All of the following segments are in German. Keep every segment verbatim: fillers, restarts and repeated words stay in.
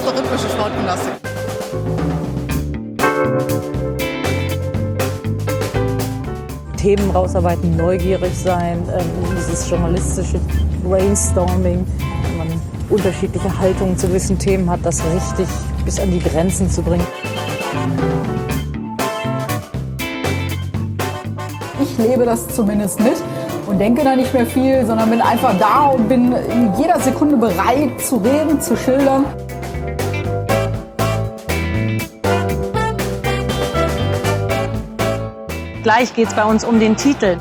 außer rhythmische Sportgymnastik. Themen rausarbeiten, neugierig sein, ähm, dieses journalistische Brainstorming, wenn man unterschiedliche Haltungen zu gewissen Themen hat, das richtig bis an die Grenzen zu bringen. Ich lebe das zumindest mit und denke da nicht mehr viel, sondern bin einfach da und bin in jeder Sekunde bereit zu reden, zu schildern. Gleich geht es bei uns um den Titel.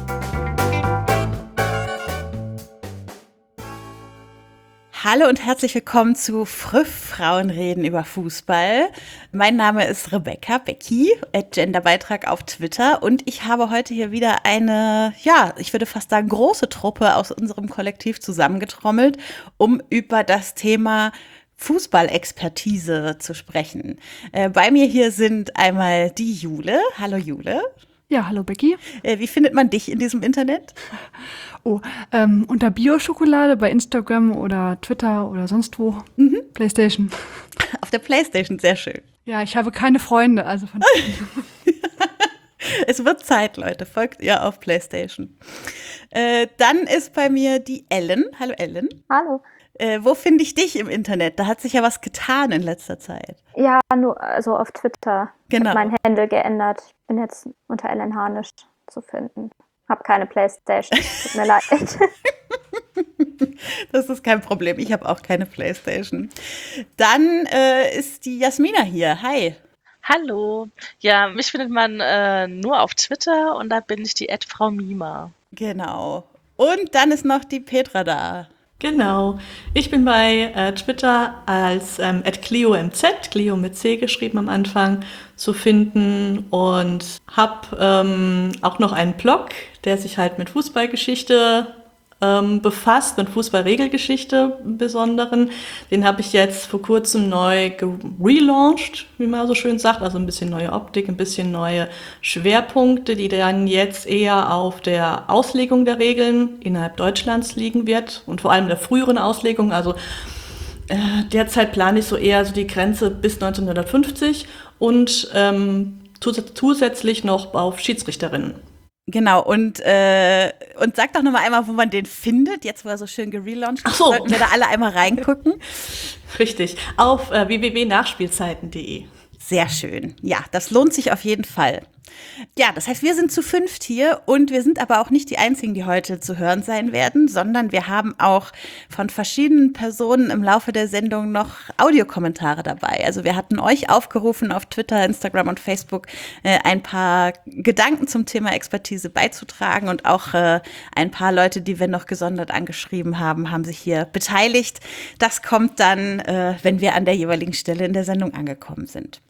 Hallo und herzlich willkommen zu Früff Frauen reden über Fußball. Mein Name ist Rebecca, Becky, at Genderbeitrag auf Twitter. Und ich habe heute hier wieder eine, ja, ich würde fast sagen, große Truppe aus unserem Kollektiv zusammengetrommelt, um über das Thema Fußballexpertise zu sprechen. Äh, bei mir hier sind einmal die Jule. Hallo Jule. Ja, hallo Becky. Äh, wie findet man dich in diesem Internet? Oh, ähm, unter Bio-Schokolade bei Instagram oder Twitter oder sonst wo. Mhm. PlayStation. Auf der PlayStation, sehr schön. Ja, ich habe keine Freunde, also von Es wird Zeit, Leute. Folgt ihr auf PlayStation. Äh, dann ist bei mir die Ellen. Hallo Ellen. Hallo. Äh, wo finde ich dich im Internet? Da hat sich ja was getan in letzter Zeit. Ja, nur also auf Twitter. Genau. Mein Handle geändert. Ich bin jetzt unter Ellen Harnisch zu finden. Hab keine Playstation. Tut mir leid. Das ist kein Problem. Ich habe auch keine Playstation. Dann äh, ist die Jasmina hier. Hi. Hallo. Ja, mich findet man äh, nur auf Twitter und da bin ich die at Frau Mima. Genau. Und dann ist noch die Petra da. Genau. Ich bin bei äh, Twitter als ähm, at CleoMZ, Cleo mit C geschrieben am Anfang, zu finden und habe ähm, auch noch einen Blog, der sich halt mit Fußballgeschichte ähm, befasst, mit Fußballregelgeschichte im Besonderen. Den habe ich jetzt vor kurzem neu gelauncht, wie man so schön sagt, also ein bisschen neue Optik, ein bisschen neue Schwerpunkte, die dann jetzt eher auf der Auslegung der Regeln innerhalb Deutschlands liegen wird und vor allem der früheren Auslegung, also äh, derzeit plane ich so eher so die Grenze bis neunzehnhundertfünfzig und ähm, zus- zusätzlich noch auf Schiedsrichterinnen. Genau, und, äh, und sag doch nochmal einmal, wo man den findet, jetzt wo er so schön gelauncht ist, so. Sollten wir da alle einmal reingucken. Richtig, auf äh, w w w punkt nachspielzeiten punkt d e. Sehr schön. Ja, das lohnt sich auf jeden Fall. Ja, das heißt, wir sind zu fünft hier und wir sind aber auch nicht die Einzigen, die heute zu hören sein werden, sondern wir haben auch von verschiedenen Personen im Laufe der Sendung noch Audiokommentare dabei. Also wir hatten euch aufgerufen, auf Twitter, Instagram und Facebook äh, ein paar Gedanken zum Thema Expertise beizutragen und auch äh, ein paar Leute, die wir noch gesondert angeschrieben haben, haben sich hier beteiligt. Das kommt dann, äh, wenn wir an der jeweiligen Stelle in der Sendung angekommen sind.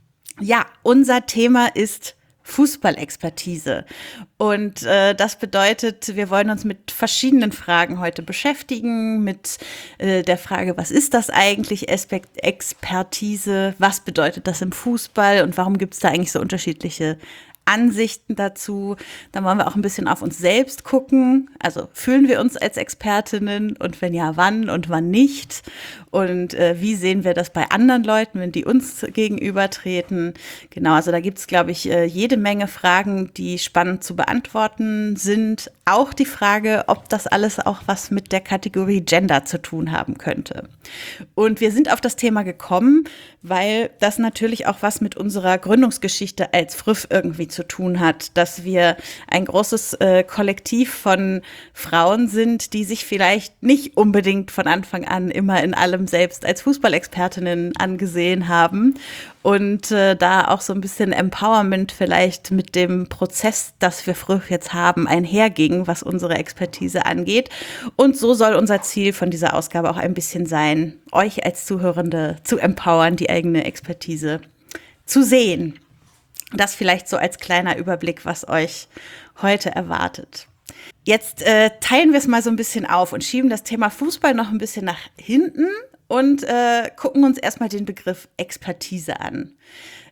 Ja, unser Thema ist Fußballexpertise. Und äh, das bedeutet, wir wollen uns mit verschiedenen Fragen heute beschäftigen, mit äh, der Frage, was ist das eigentlich, Aspekt Expertise, was bedeutet das im Fußball und warum gibt es da eigentlich so unterschiedliche Ansichten dazu. Dann wollen wir auch ein bisschen auf uns selbst gucken. Also fühlen wir uns als Expertinnen und wenn ja, wann und wann nicht? Und äh, wie sehen wir das bei anderen Leuten, wenn die uns gegenübertreten? Genau, also da gibt es, glaube ich, äh, jede Menge Fragen, die spannend zu beantworten sind. Auch die Frage, ob das alles auch was mit der Kategorie Gender zu tun haben könnte. Und wir sind auf das Thema gekommen, weil das natürlich auch was mit unserer Gründungsgeschichte als Früff irgendwie zu tun hat, dass wir ein großes äh, Kollektiv von Frauen sind, die sich vielleicht nicht unbedingt von Anfang an immer in allem selbst als Fußballexpertinnen angesehen haben und äh, da auch so ein bisschen Empowerment vielleicht mit dem Prozess, das wir früh jetzt haben, einherging, was unsere Expertise angeht. Und so soll unser Ziel von dieser Ausgabe auch ein bisschen sein, euch als Zuhörende zu empowern, die eigene Expertise zu sehen. Das vielleicht so als kleiner Überblick, was euch heute erwartet. Jetzt äh, teilen wir es mal so ein bisschen auf und schieben das Thema Fußball noch ein bisschen nach hinten und äh, gucken uns erstmal den Begriff Expertise an.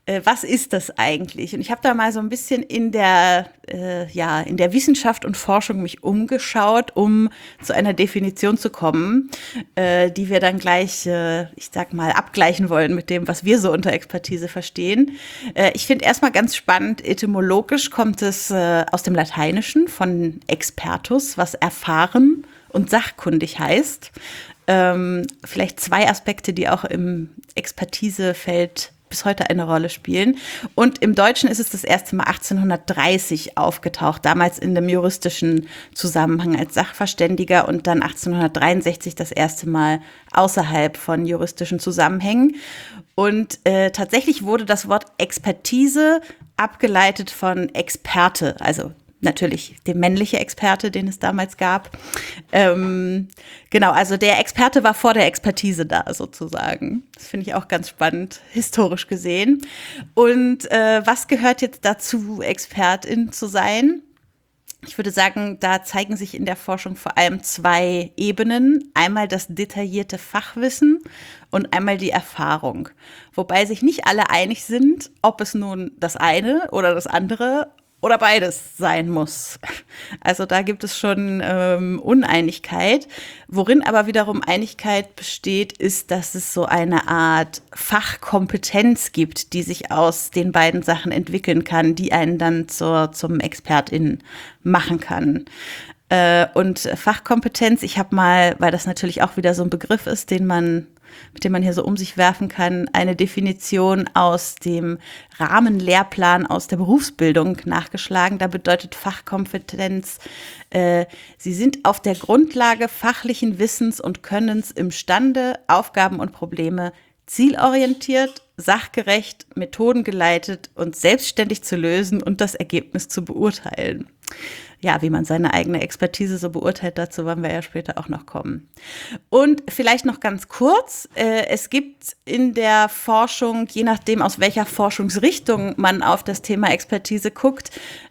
Äh, was ist das eigentlich? Und ich habe da mal so ein bisschen in der, äh, ja, in der Wissenschaft und Forschung mich umgeschaut, um zu einer Definition zu kommen, äh, die wir dann gleich, äh, ich sag mal, abgleichen wollen mit dem, was wir so unter Expertise verstehen. Äh, ich finde erstmal ganz spannend, etymologisch kommt es äh, aus dem Lateinischen von expertus, was erfahren und sachkundig heißt. Ähm, vielleicht zwei Aspekte, die auch im Expertisefeld bis heute eine Rolle spielen. Und im Deutschen ist es das erste Mal achtzehnhundertdreißig aufgetaucht, damals in dem juristischen Zusammenhang als Sachverständiger und dann achtzehnhundertdreiundsechzig das erste Mal außerhalb von juristischen Zusammenhängen. Und äh, tatsächlich wurde das Wort Expertise abgeleitet von Experte, also natürlich der männliche Experte, den es damals gab. Ähm, genau, also der Experte war vor der Expertise da sozusagen. Das finde ich auch ganz spannend, historisch gesehen. Und äh, was gehört jetzt dazu, Expertin zu sein? Ich würde sagen, da zeigen sich in der Forschung vor allem zwei Ebenen. Einmal das detaillierte Fachwissen und einmal die Erfahrung. Wobei sich nicht alle einig sind, ob es nun das eine oder das andere oder beides sein muss. Also da gibt es schon ähm, Uneinigkeit. Worin aber wiederum Einigkeit besteht, ist, dass es so eine Art Fachkompetenz gibt, die sich aus den beiden Sachen entwickeln kann, die einen dann zur, zum ExpertInnen machen kann. Äh, und Fachkompetenz, ich habe mal, weil das natürlich auch wieder so ein Begriff ist, den man mit dem man hier so um sich werfen kann, eine Definition aus dem Rahmenlehrplan aus der Berufsbildung nachgeschlagen. Da bedeutet Fachkompetenz, äh, sie sind auf der Grundlage fachlichen Wissens und Könnens imstande, Aufgaben und Probleme zielorientiert, sachgerecht, methodengeleitet und selbstständig zu lösen und das Ergebnis zu beurteilen. Ja, wie man seine eigene Expertise so beurteilt, dazu wollen wir ja später auch noch kommen. Und vielleicht noch ganz kurz, äh, es gibt in der Forschung, je nachdem aus welcher Forschungsrichtung man auf das Thema Expertise guckt,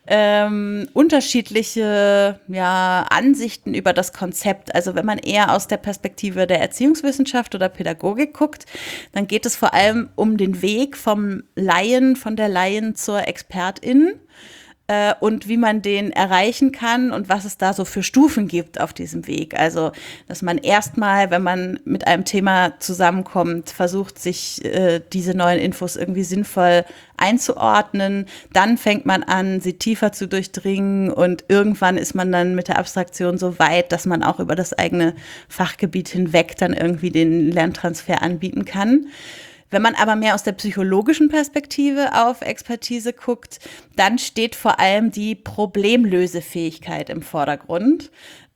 ähm, unterschiedliche ja, Ansichten über das Konzept. Also wenn man eher aus der Perspektive der Erziehungswissenschaft oder Pädagogik guckt, dann geht es vor allem um den Weg vom Laien, von der Laien zur Expertin. Und wie man den erreichen kann und was es da so für Stufen gibt auf diesem Weg. Also, dass man erstmal, wenn man mit einem Thema zusammenkommt, versucht, sich äh, diese neuen Infos irgendwie sinnvoll einzuordnen. Dann fängt man an, sie tiefer zu durchdringen und irgendwann ist man dann mit der Abstraktion so weit, dass man auch über das eigene Fachgebiet hinweg dann irgendwie den Lerntransfer anbieten kann. Wenn man aber mehr aus der psychologischen Perspektive auf Expertise guckt, dann steht vor allem die Problemlösefähigkeit im Vordergrund.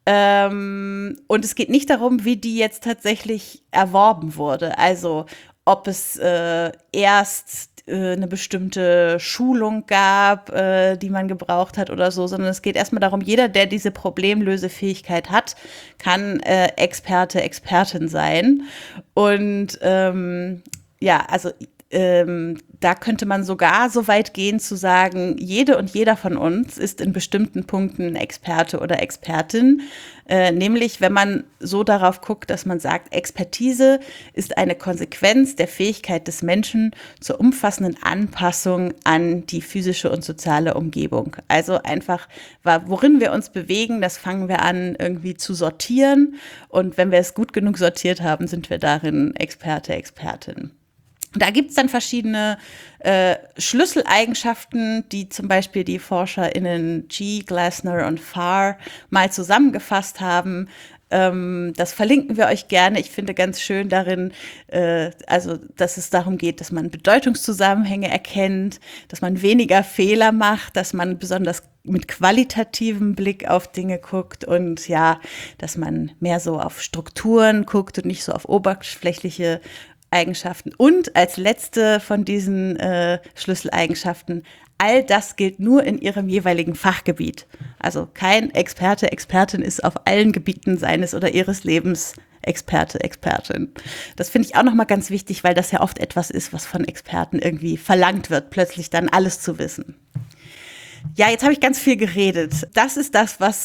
Ähm, und es geht nicht darum, wie die jetzt tatsächlich erworben wurde. Also ob es äh, erst äh, eine bestimmte Schulung gab, äh, die man gebraucht hat oder so, sondern es geht erstmal darum, jeder, der diese Problemlösefähigkeit hat, kann äh, Experte, Expertin sein. Und ähm, ja, also ähm, da könnte man sogar so weit gehen zu sagen, jede und jeder von uns ist in bestimmten Punkten Experte oder Expertin. Äh, nämlich, wenn man so darauf guckt, dass man sagt, Expertise ist eine Konsequenz der Fähigkeit des Menschen zur umfassenden Anpassung an die physische und soziale Umgebung. Also einfach, worin wir uns bewegen, das fangen wir an irgendwie zu sortieren. Und wenn wir es gut genug sortiert haben, sind wir darin Experte, Expertin. Da gibt's dann verschiedene äh, Schlüsseleigenschaften, die zum Beispiel die ForscherInnen G, Glasner und Farr mal zusammengefasst haben. Ähm, das verlinken wir euch gerne. Ich finde ganz schön darin, äh, also dass es darum geht, dass man Bedeutungszusammenhänge erkennt, dass man weniger Fehler macht, dass man besonders mit qualitativem Blick auf Dinge guckt und ja, dass man mehr so auf Strukturen guckt und nicht so auf oberflächliche Eigenschaften. Und als letzte von diesen äh, Schlüsseleigenschaften, all das gilt nur in ihrem jeweiligen Fachgebiet. Also kein Experte, Expertin ist auf allen Gebieten seines oder ihres Lebens Experte, Expertin. Das finde ich auch nochmal ganz wichtig, weil das ja oft etwas ist, was von Experten irgendwie verlangt wird, plötzlich dann alles zu wissen. Ja, jetzt habe ich ganz viel geredet. Das ist das, was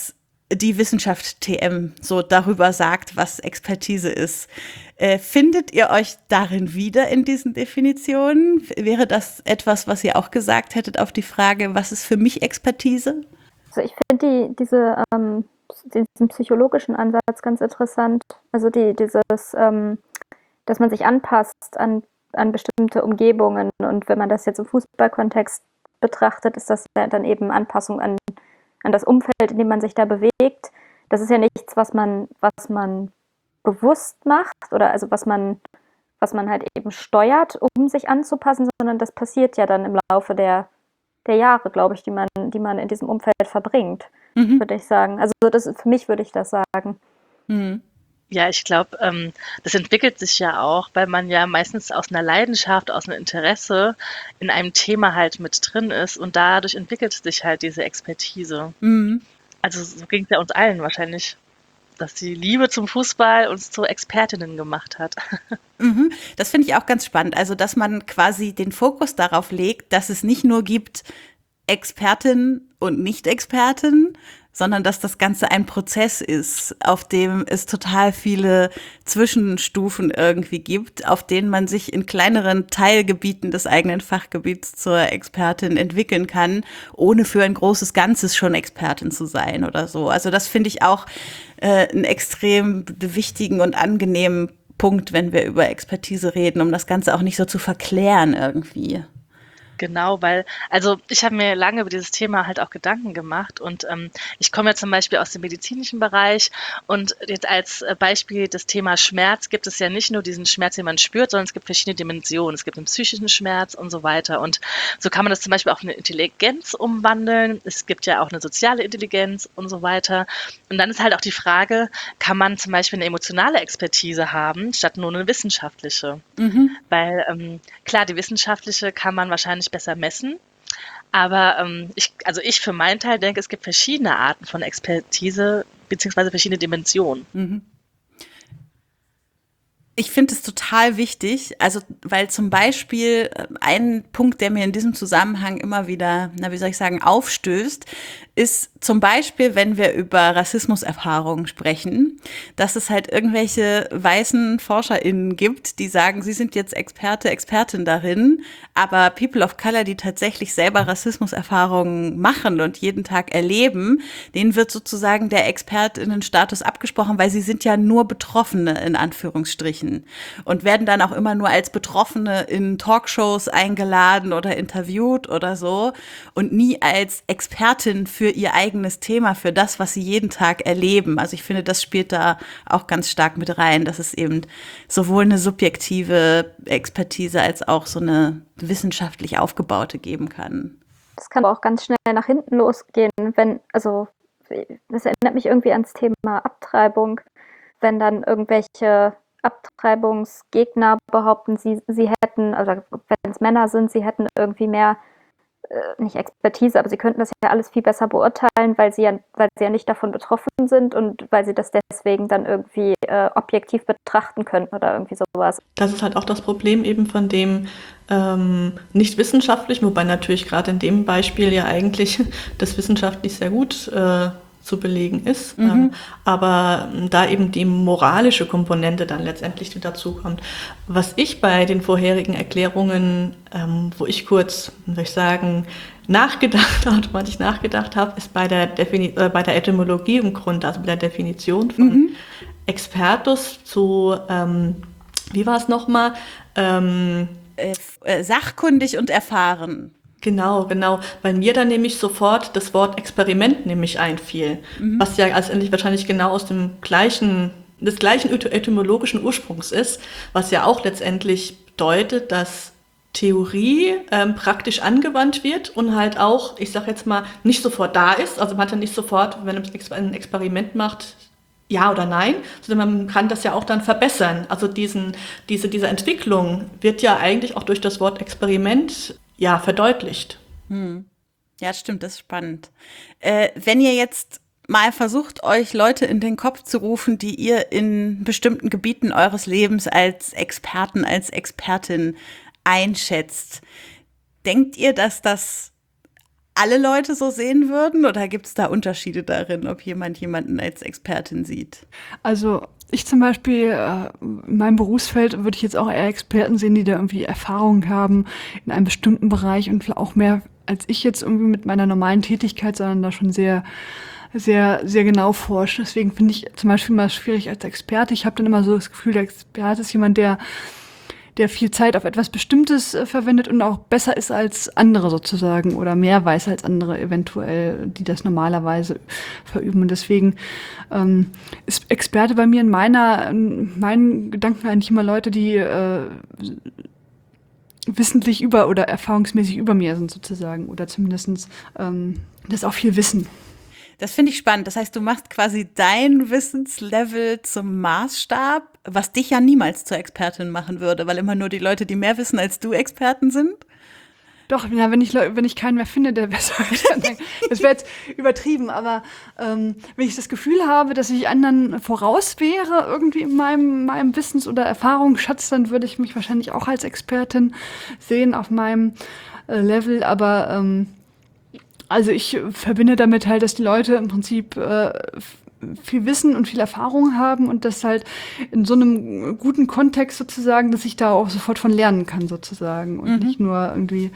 die Wissenschaft T M so darüber sagt, was Expertise ist. Äh, findet ihr euch darin wieder in diesen Definitionen? Wäre das etwas, was ihr auch gesagt hättet auf die Frage, was ist für mich Expertise? Also ich finde die, diese, ähm, diesen psychologischen Ansatz ganz interessant. Also die, dieses, ähm, dass man sich anpasst an, an bestimmte Umgebungen. Und wenn man das jetzt im Fußballkontext betrachtet, ist das dann eben Anpassung an, an das Umfeld, in dem man sich da bewegt. Das ist ja nichts, was man, was man bewusst macht oder also was man, was man halt eben steuert, um sich anzupassen, sondern das passiert ja dann im Laufe der der Jahre, glaube ich, die man, die man in diesem Umfeld verbringt, mhm. würde ich sagen. Also das, für mich würde ich das sagen. Mhm. Ja, ich glaube, ähm, das entwickelt sich ja auch, weil man ja meistens aus einer Leidenschaft, aus einem Interesse in einem Thema halt mit drin ist und dadurch entwickelt sich halt diese Expertise. Mhm. Also so ging es ja uns allen wahrscheinlich, dass die Liebe zum Fußball uns zu Expertinnen gemacht hat. Mhm. Das finde ich auch ganz spannend. Also, dass man quasi den Fokus darauf legt, dass es nicht nur gibt Expertin und Nicht-Expertin, sondern dass das Ganze ein Prozess ist, auf dem es total viele Zwischenstufen irgendwie gibt, auf denen man sich in kleineren Teilgebieten des eigenen Fachgebiets zur Expertin entwickeln kann, ohne für ein großes Ganzes schon Expertin zu sein oder so. Also das finde ich auch äh, einen extrem wichtigen und angenehmen Punkt, wenn wir über Expertise reden, um das Ganze auch nicht so zu verklären irgendwie. Genau, weil, also ich habe mir lange über dieses Thema halt auch Gedanken gemacht und ähm, ich komme ja zum Beispiel aus dem medizinischen Bereich und jetzt als Beispiel das Thema Schmerz gibt es ja nicht nur diesen Schmerz, den man spürt, sondern es gibt verschiedene Dimensionen. Es gibt einen psychischen Schmerz und so weiter und so kann man das zum Beispiel auch in eine Intelligenz umwandeln. Es gibt ja auch eine soziale Intelligenz und so weiter und dann ist halt auch die Frage, kann man zum Beispiel eine emotionale Expertise haben, statt nur eine wissenschaftliche? Mhm. Weil ähm, klar, die wissenschaftliche kann man wahrscheinlich besser messen. Aber ähm, ich, also ich für meinen Teil denke, es gibt verschiedene Arten von Expertise beziehungsweise verschiedene Dimensionen. Mhm. Ich finde es total wichtig, also weil zum Beispiel ein Punkt, der mir in diesem Zusammenhang immer wieder, na wie soll ich sagen, aufstößt, ist zum Beispiel, wenn wir über Rassismuserfahrungen sprechen, dass es halt irgendwelche weißen ForscherInnen gibt, die sagen, sie sind jetzt Experte, Expertin darin, aber People of Color, die tatsächlich selber Rassismuserfahrungen machen und jeden Tag erleben, denen wird sozusagen der ExpertInnen-Status abgesprochen, weil sie sind ja nur Betroffene in Anführungsstrichen und werden dann auch immer nur als Betroffene in Talkshows eingeladen oder interviewt oder so und nie als Expertin für ihr eigenes Thema, für das, was sie jeden Tag erleben. Also ich finde, das spielt da auch ganz stark mit rein, dass es eben sowohl eine subjektive Expertise als auch so eine wissenschaftlich aufgebaute geben kann. Das kann auch ganz schnell nach hinten losgehen, wenn, also das erinnert mich irgendwie ans Thema Abtreibung, wenn dann irgendwelche Abtreibungsgegner behaupten, sie, sie hätten, oder wenn es Männer sind, sie hätten irgendwie mehr, äh, nicht Expertise, aber sie könnten das ja alles viel besser beurteilen, weil sie ja, weil sie ja nicht davon betroffen sind und weil sie das deswegen dann irgendwie äh, objektiv betrachten könnten oder irgendwie sowas. Das ist halt auch das Problem eben von dem ähm, nicht wissenschaftlichen, wobei natürlich gerade in dem Beispiel ja eigentlich das wissenschaftlich sehr gut äh, zu belegen ist, mhm. ähm, aber da eben die moralische Komponente dann letztendlich dazu kommt. Was ich bei den vorherigen Erklärungen, ähm, wo ich kurz, würde ich sagen, nachgedacht, automatisch nachgedacht habe, ist bei der, Defini- äh, bei der Etymologie im Grunde, also bei der Definition von mhm. Expertus zu, ähm, wie war es nochmal? Ähm, äh, äh, sachkundig und erfahren. Genau, genau, weil mir dann nämlich sofort das Wort Experiment nämlich einfiel, mhm. was ja letztendlich wahrscheinlich genau aus dem gleichen, des gleichen etymologischen Ursprungs ist, was ja auch letztendlich bedeutet, dass Theorie ähm, praktisch angewandt wird und halt auch, ich sag jetzt mal, nicht sofort da ist, also man hat ja nicht sofort, wenn man ein Experiment macht, ja oder nein, sondern man kann das ja auch dann verbessern. Also diesen, diese, diese Entwicklung wird ja eigentlich auch durch das Wort Experiment ja, verdeutlicht. Hm. Ja, stimmt, das ist spannend. Äh, wenn ihr jetzt mal versucht, euch Leute in den Kopf zu rufen, die ihr in bestimmten Gebieten eures Lebens als Experten, als Expertin einschätzt, denkt ihr, dass das alle Leute so sehen würden? Oder gibt es da Unterschiede darin, ob jemand jemanden als Expertin sieht? Also ich zum Beispiel, äh, in meinem Berufsfeld würde ich jetzt auch eher Experten sehen, die da irgendwie Erfahrung haben in einem bestimmten Bereich und auch mehr als ich jetzt irgendwie mit meiner normalen Tätigkeit, sondern da schon sehr, sehr, sehr genau forschen. Deswegen finde ich zum Beispiel mal schwierig als Experte. Ich habe dann immer so das Gefühl, der Experte ist jemand, der der viel Zeit auf etwas Bestimmtes äh, verwendet und auch besser ist als andere sozusagen oder mehr weiß als andere eventuell, die das normalerweise verüben. Und deswegen ähm, ist Experte bei mir in meiner, in meinen Gedanken eigentlich immer Leute, die äh, wissentlich über oder erfahrungsmäßig über mir sind sozusagen oder zumindest ähm, das auch viel wissen. Das finde ich spannend. Das heißt, du machst quasi dein Wissenslevel zum Maßstab, was dich ja niemals zur Expertin machen würde, weil immer nur die Leute, die mehr wissen als du, Experten sind. Doch, ja, wenn ich, wenn ich keinen mehr finde, der besser ist, dann denke ich, das wäre jetzt übertrieben, aber ähm, wenn ich das Gefühl habe, dass ich anderen voraus wäre, irgendwie in meinem, meinem Wissens- oder Erfahrungsschatz, dann würde ich mich wahrscheinlich auch als Expertin sehen auf meinem äh, Level, aber ähm, also ich verbinde damit halt, dass die Leute im Prinzip äh, viel Wissen und viel Erfahrung haben und das halt in so einem guten Kontext sozusagen, dass ich da auch sofort von lernen kann sozusagen und mhm. nicht nur irgendwie,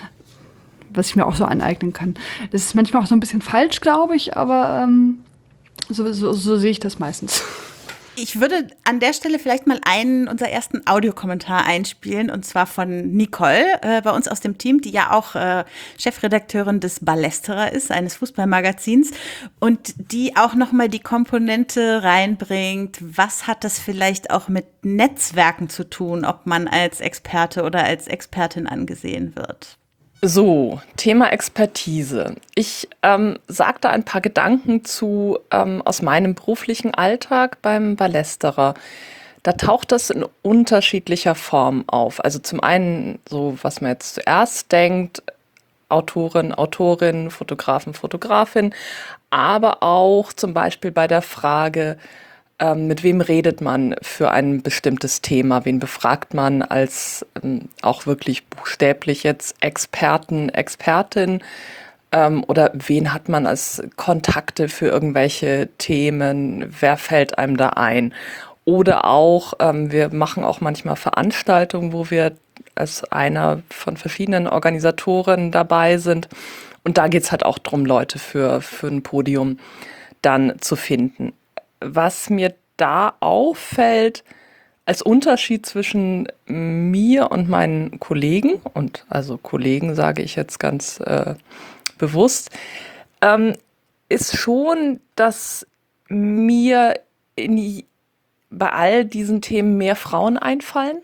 was ich mir auch so aneignen kann. Das ist manchmal auch so ein bisschen falsch, glaube ich, aber ähm, so, so, so sehe ich das meistens. Ich würde an der Stelle vielleicht mal einen unserer ersten Audiokommentar einspielen, und zwar von Nicole äh, bei uns aus dem Team, die ja auch äh, Chefredakteurin des Ballesterer ist, eines Fußballmagazins, und die auch nochmal die Komponente reinbringt, was hat das vielleicht auch mit Netzwerken zu tun, ob man als Experte oder als Expertin angesehen wird. So, Thema Expertise. Ich ähm, sage da ein paar Gedanken zu ähm, aus meinem beruflichen Alltag beim Ballesterer. Da taucht das in unterschiedlicher Form auf. Also zum einen so, was man jetzt zuerst denkt, Autorin, Autorin, Fotografen, Fotografin, aber auch zum Beispiel bei der Frage, Ähm, mit wem redet man für ein bestimmtes Thema? Wen befragt man als ähm, auch wirklich buchstäblich jetzt Experten, Expertin? Ähm, oder wen hat man als Kontakte für irgendwelche Themen? Wer fällt einem da ein? Oder auch, ähm, wir machen auch manchmal Veranstaltungen, wo wir als einer von verschiedenen Organisatoren dabei sind. Und da geht's halt auch drum, Leute für, für ein Podium dann zu finden. Was mir da auffällt, als Unterschied zwischen mir und meinen Kollegen, und also Kollegen sage ich jetzt ganz äh, bewusst, ähm, ist schon, dass mir in, bei all diesen Themen mehr Frauen einfallen.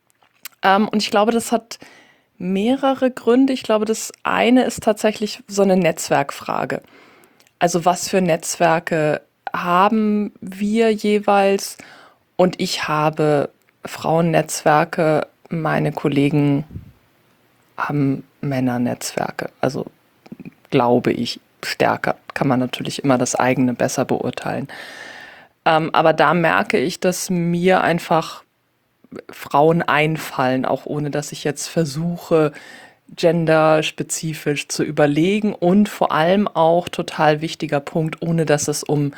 Ähm, und ich glaube, das hat mehrere Gründe. Ich glaube, das eine ist tatsächlich so eine Netzwerkfrage. Also was für Netzwerke haben wir jeweils, und ich habe Frauennetzwerke, meine Kollegen haben Männernetzwerke, also glaube ich stärker, kann man natürlich immer das eigene besser beurteilen. Ähm, aber da merke ich, dass mir einfach Frauen einfallen, auch ohne dass ich jetzt versuche, genderspezifisch zu überlegen, und vor allem auch total wichtiger Punkt, ohne dass es um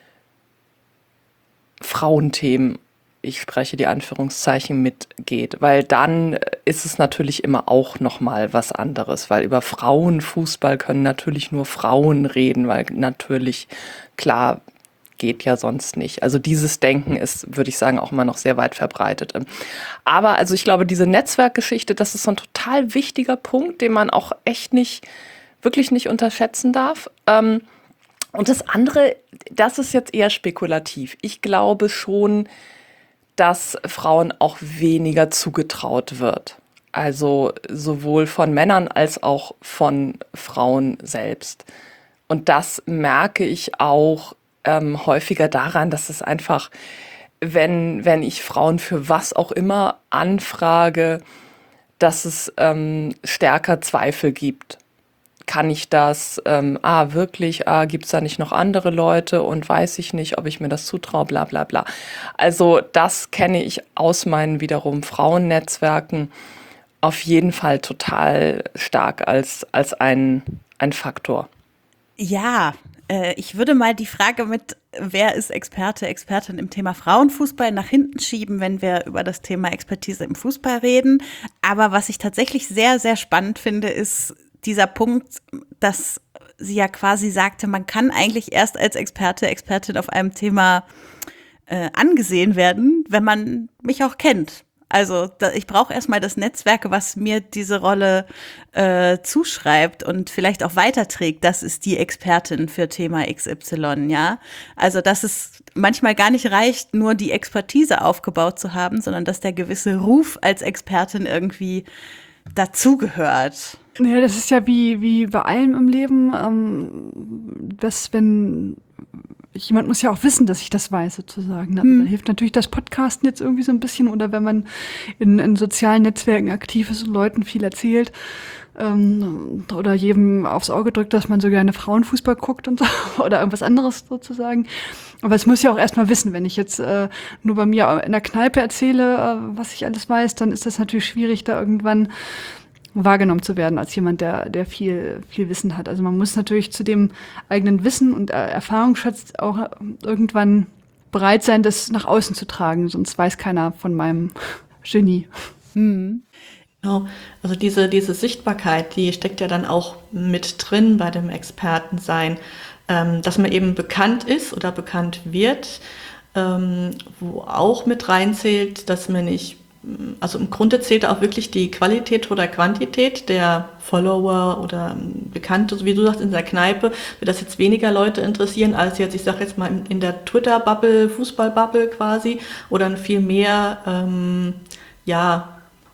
Frauenthemen, ich spreche die Anführungszeichen, mitgeht, weil dann ist es natürlich immer auch nochmal was anderes, weil über Frauenfußball können natürlich nur Frauen reden, weil natürlich, klar, geht ja sonst nicht. Also dieses Denken ist, würde ich sagen, auch immer noch sehr weit verbreitet. Aber also ich glaube, diese Netzwerkgeschichte, das ist so ein total wichtiger Punkt, den man auch echt nicht, wirklich nicht unterschätzen darf. Und das andere, das ist jetzt eher spekulativ. Ich glaube schon, dass Frauen auch weniger zugetraut wird. Also sowohl von Männern als auch von Frauen selbst. Und das merke ich auch Ähm, häufiger daran, dass es einfach, wenn, wenn ich Frauen für was auch immer anfrage, dass es ähm, stärker Zweifel gibt. Kann ich das? Ähm, ah, wirklich? Ah, gibt es da nicht noch andere Leute? Und weiß ich nicht, ob ich mir das zutraue, bla bla bla. Also das kenne ich aus meinen wiederum Frauennetzwerken auf jeden Fall total stark als, als ein, ein Faktor? Ja, äh, ich würde mal die Frage mit, wer ist Experte, Expertin im Thema Frauenfußball nach hinten schieben, wenn wir über das Thema Expertise im Fußball reden. Aber was ich tatsächlich sehr, sehr spannend finde, ist dieser Punkt, dass sie ja quasi sagte, man kann eigentlich erst als Experte, Expertin auf einem Thema äh, angesehen werden, wenn man mich auch kennt. Also da, ich brauche erstmal das Netzwerk, was mir diese Rolle äh, zuschreibt und vielleicht auch weiterträgt. Das ist die Expertin für Thema X Y, ja. Also dass es manchmal gar nicht reicht, nur die Expertise aufgebaut zu haben, sondern dass der gewisse Ruf als Expertin irgendwie dazugehört. Ja, das ist ja wie, wie bei allem im Leben, ähm, dass wenn jemand muss ja auch wissen, dass ich das weiß, sozusagen. Ne? Hm. Da hilft natürlich das Podcasten jetzt irgendwie so ein bisschen oder wenn man in, in sozialen Netzwerken aktiv ist und Leuten viel erzählt ähm, oder jedem aufs Auge drückt, dass man so gerne Frauenfußball guckt und so oder irgendwas anderes sozusagen. Aber es muss ja auch erstmal wissen, wenn ich jetzt äh, nur bei mir in der Kneipe erzähle, äh, was ich alles weiß, dann ist das natürlich schwierig, da irgendwann wahrgenommen zu werden als jemand, der, der viel, viel Wissen hat. Also man muss natürlich zu dem eigenen Wissen und äh, Erfahrungsschatz auch äh, irgendwann bereit sein, das nach außen zu tragen, sonst weiß keiner von meinem Genie. Hm. Genau. Also diese, diese Sichtbarkeit, die steckt ja dann auch mit drin bei dem Expertensein, ähm, dass man eben bekannt ist oder bekannt wird, ähm, wo auch mit reinzählt, dass man nicht Also im Grunde zählt auch wirklich die Qualität oder Quantität der Follower oder Bekannte, so wie du sagst, in der Kneipe, wird das jetzt weniger Leute interessieren, als jetzt, ich sage jetzt mal, in der Twitter-Bubble, Fußball-Bubble quasi, oder viel mehr ähm, ja,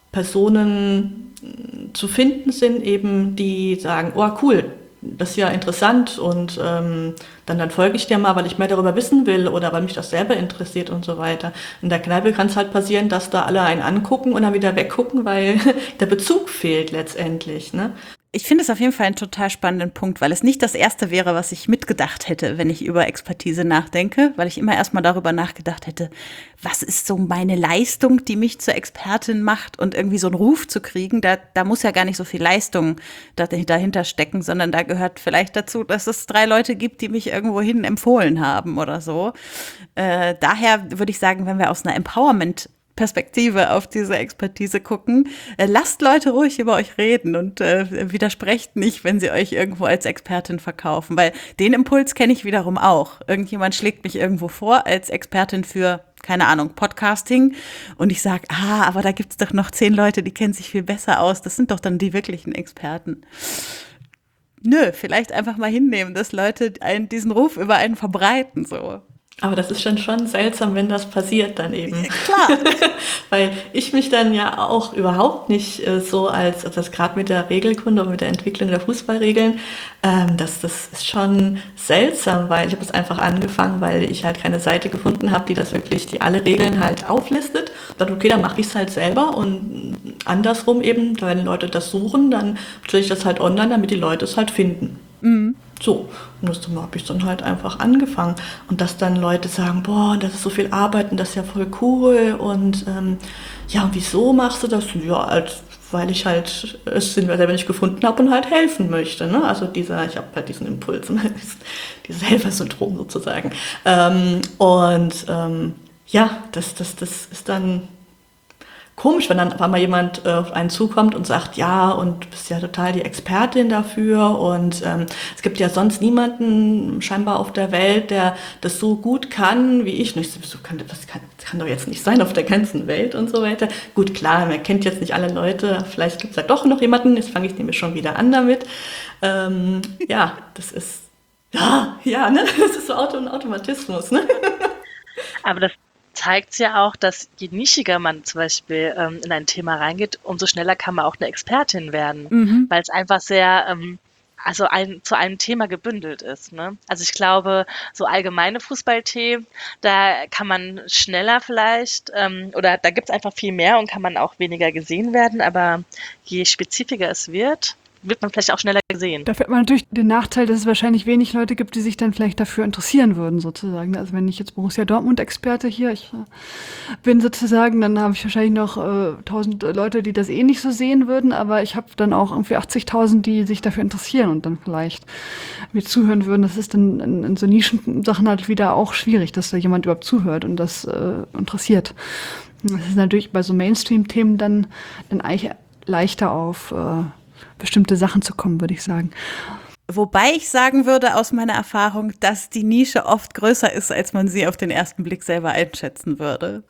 Personen zu finden sind, eben die sagen, oh cool, das ist ja interessant und ähm, dann, dann folge ich dir mal, weil ich mehr darüber wissen will oder weil mich das selber interessiert und so weiter. In der Kneipe kann es halt passieren, dass da alle einen angucken und dann wieder weggucken, weil der Bezug fehlt letztendlich, ne? Ich finde es auf jeden Fall einen total spannenden Punkt, weil es nicht das Erste wäre, was ich mitgedacht hätte, wenn ich über Expertise nachdenke, weil ich immer erstmal darüber nachgedacht hätte, was ist so meine Leistung, die mich zur Expertin macht und irgendwie so einen Ruf zu kriegen, da, da muss ja gar nicht so viel Leistung dahinter stecken, sondern da gehört vielleicht dazu, dass es drei Leute gibt, die mich irgendwohin empfohlen haben oder so. Äh, daher würde ich sagen, wenn wir aus einer Empowerment Perspektive auf diese Expertise gucken. Äh, lasst Leute ruhig über euch reden und äh, widersprecht nicht, wenn sie euch irgendwo als Expertin verkaufen, weil den Impuls kenne ich wiederum auch. Irgendjemand schlägt mich irgendwo vor als Expertin für, keine Ahnung, Podcasting und ich sage, ah, aber da gibt's doch noch zehn Leute, die kennen sich viel besser aus. Das sind doch dann die wirklichen Experten. Nö, vielleicht einfach mal hinnehmen, dass Leute einen, diesen Ruf über einen verbreiten, so. Aber das ist schon schon seltsam, wenn das passiert dann eben. Ja, klar. Weil ich mich dann ja auch überhaupt nicht äh, so als, also das gerade mit der Regelkunde und mit der Entwicklung der Fußballregeln, ähm, das, das ist schon seltsam, weil ich habe es einfach angefangen, weil ich halt keine Seite gefunden habe, die das wirklich, die alle Regeln halt auflistet. Und dann, okay, dann mache ich es halt selber und andersrum eben, wenn Leute das suchen, dann stelle ich das halt online, damit die Leute es halt finden. Mhm. So, und das habe ich dann halt einfach angefangen. Und dass dann Leute sagen, boah, das ist so viel Arbeit und das ist ja voll cool. Und ähm, ja, und wieso machst du das? Ja, als, weil ich halt es selber nicht gefunden habe und halt helfen möchte. Ne? Also dieser, ich habe halt diesen Impuls, dieses Helfersyndrom sozusagen. Ähm, und ähm, ja, das, das, das ist dann komisch, wenn dann auf einmal jemand äh, auf einen zukommt und sagt, ja, und du bist ja total die Expertin dafür und ähm, es gibt ja sonst niemanden scheinbar auf der Welt, der das so gut kann wie ich. Und ich so, wieso kann, das, kann, das kann doch jetzt nicht sein auf der ganzen Welt und so weiter. Gut, klar, man kennt jetzt nicht alle Leute, vielleicht gibt es ja doch noch jemanden, jetzt fange ich nämlich schon wieder an damit. Ähm, ja, das ist, ja, ja, ne, das ist so Auto und Automatismus, ne? Aber das zeigt ja auch, dass je nischiger man zum Beispiel ähm, in ein Thema reingeht, umso schneller kann man auch eine Expertin werden, Mhm. weil es einfach sehr, ähm, also ein, zu einem Thema gebündelt ist. Ne? Also ich glaube, so allgemeine Fußballthemen, da kann man schneller vielleicht, ähm, oder da gibt es einfach viel mehr und kann man auch weniger gesehen werden, aber je spezifischer es wird, wird man vielleicht auch schneller gesehen. Dafür hat man natürlich den Nachteil, dass es wahrscheinlich wenig Leute gibt, die sich dann vielleicht dafür interessieren würden, sozusagen. Also wenn ich jetzt Borussia Dortmund-Experte hier ich, äh, bin, sozusagen, dann habe ich wahrscheinlich noch äh, tausend Leute, die das eh nicht so sehen würden, aber ich habe dann auch irgendwie achtzigtausend, die sich dafür interessieren und dann vielleicht mir zuhören würden. Das ist dann in, in so Nischensachen halt wieder auch schwierig, dass da jemand überhaupt zuhört und das äh, interessiert. Das ist natürlich bei so Mainstream-Themen dann, dann eigentlich leichter auf äh, bestimmte Sachen zu kommen, würde ich sagen. Wobei ich sagen würde aus meiner Erfahrung, dass die Nische oft größer ist, als man sie auf den ersten Blick selber einschätzen würde.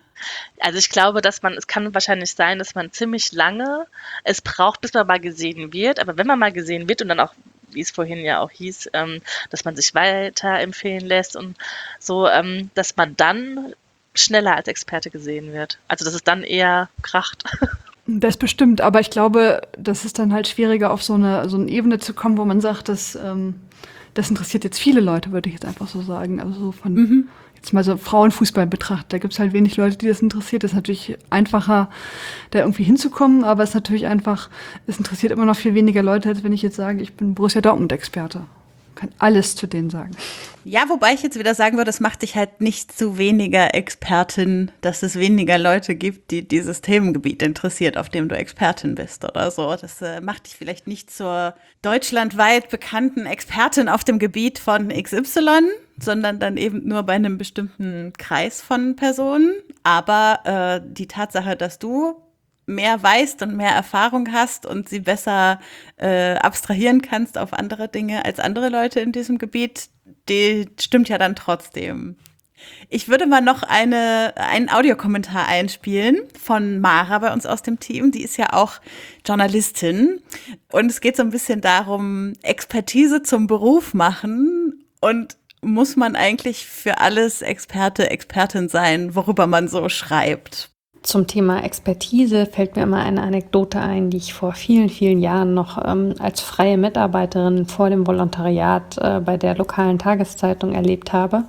Also ich glaube, dass man, es kann wahrscheinlich sein, dass man ziemlich lange es braucht, bis man mal gesehen wird. Aber wenn man mal gesehen wird und dann auch, wie es vorhin ja auch hieß, ähm, dass man sich weiterempfehlen lässt und so, ähm, dass man dann schneller als Experte gesehen wird. Also dass es dann eher kracht. Das bestimmt, aber ich glaube, das ist dann halt schwieriger, auf so eine, so eine Ebene zu kommen, wo man sagt, dass, ähm, das interessiert jetzt viele Leute, würde ich jetzt einfach so sagen. Also so von mhm. jetzt mal so Frauenfußball betrachtet, da gibt es halt wenig Leute, die das interessiert. Das ist natürlich einfacher, da irgendwie hinzukommen, aber es ist natürlich einfach, es interessiert immer noch viel weniger Leute, als wenn ich jetzt sage, ich bin Borussia Dortmund-Experte. Kann alles zu denen sagen. Ja, wobei ich jetzt wieder sagen würde, es macht dich halt nicht zu weniger Expertin, dass es weniger Leute gibt, die dieses Themengebiet interessiert, auf dem du Expertin bist oder so. Das äh, macht dich vielleicht nicht zur deutschlandweit bekannten Expertin auf dem Gebiet von X Y, sondern dann eben nur bei einem bestimmten Kreis von Personen. Aber äh, die Tatsache, dass du mehr weißt und mehr Erfahrung hast und sie besser äh, abstrahieren kannst auf andere Dinge als andere Leute in diesem Gebiet, die stimmt ja dann trotzdem. Ich würde mal noch eine, einen Audiokommentar einspielen von Mara bei uns aus dem Team. Die ist ja auch Journalistin und es geht so ein bisschen darum, Expertise zum Beruf machen und muss man eigentlich für alles Experte, Expertin sein, worüber man so schreibt. Zum Thema Expertise fällt mir immer eine Anekdote ein, die ich vor vielen, vielen Jahren noch ähm, als freie Mitarbeiterin vor dem Volontariat äh, bei der lokalen Tageszeitung erlebt habe.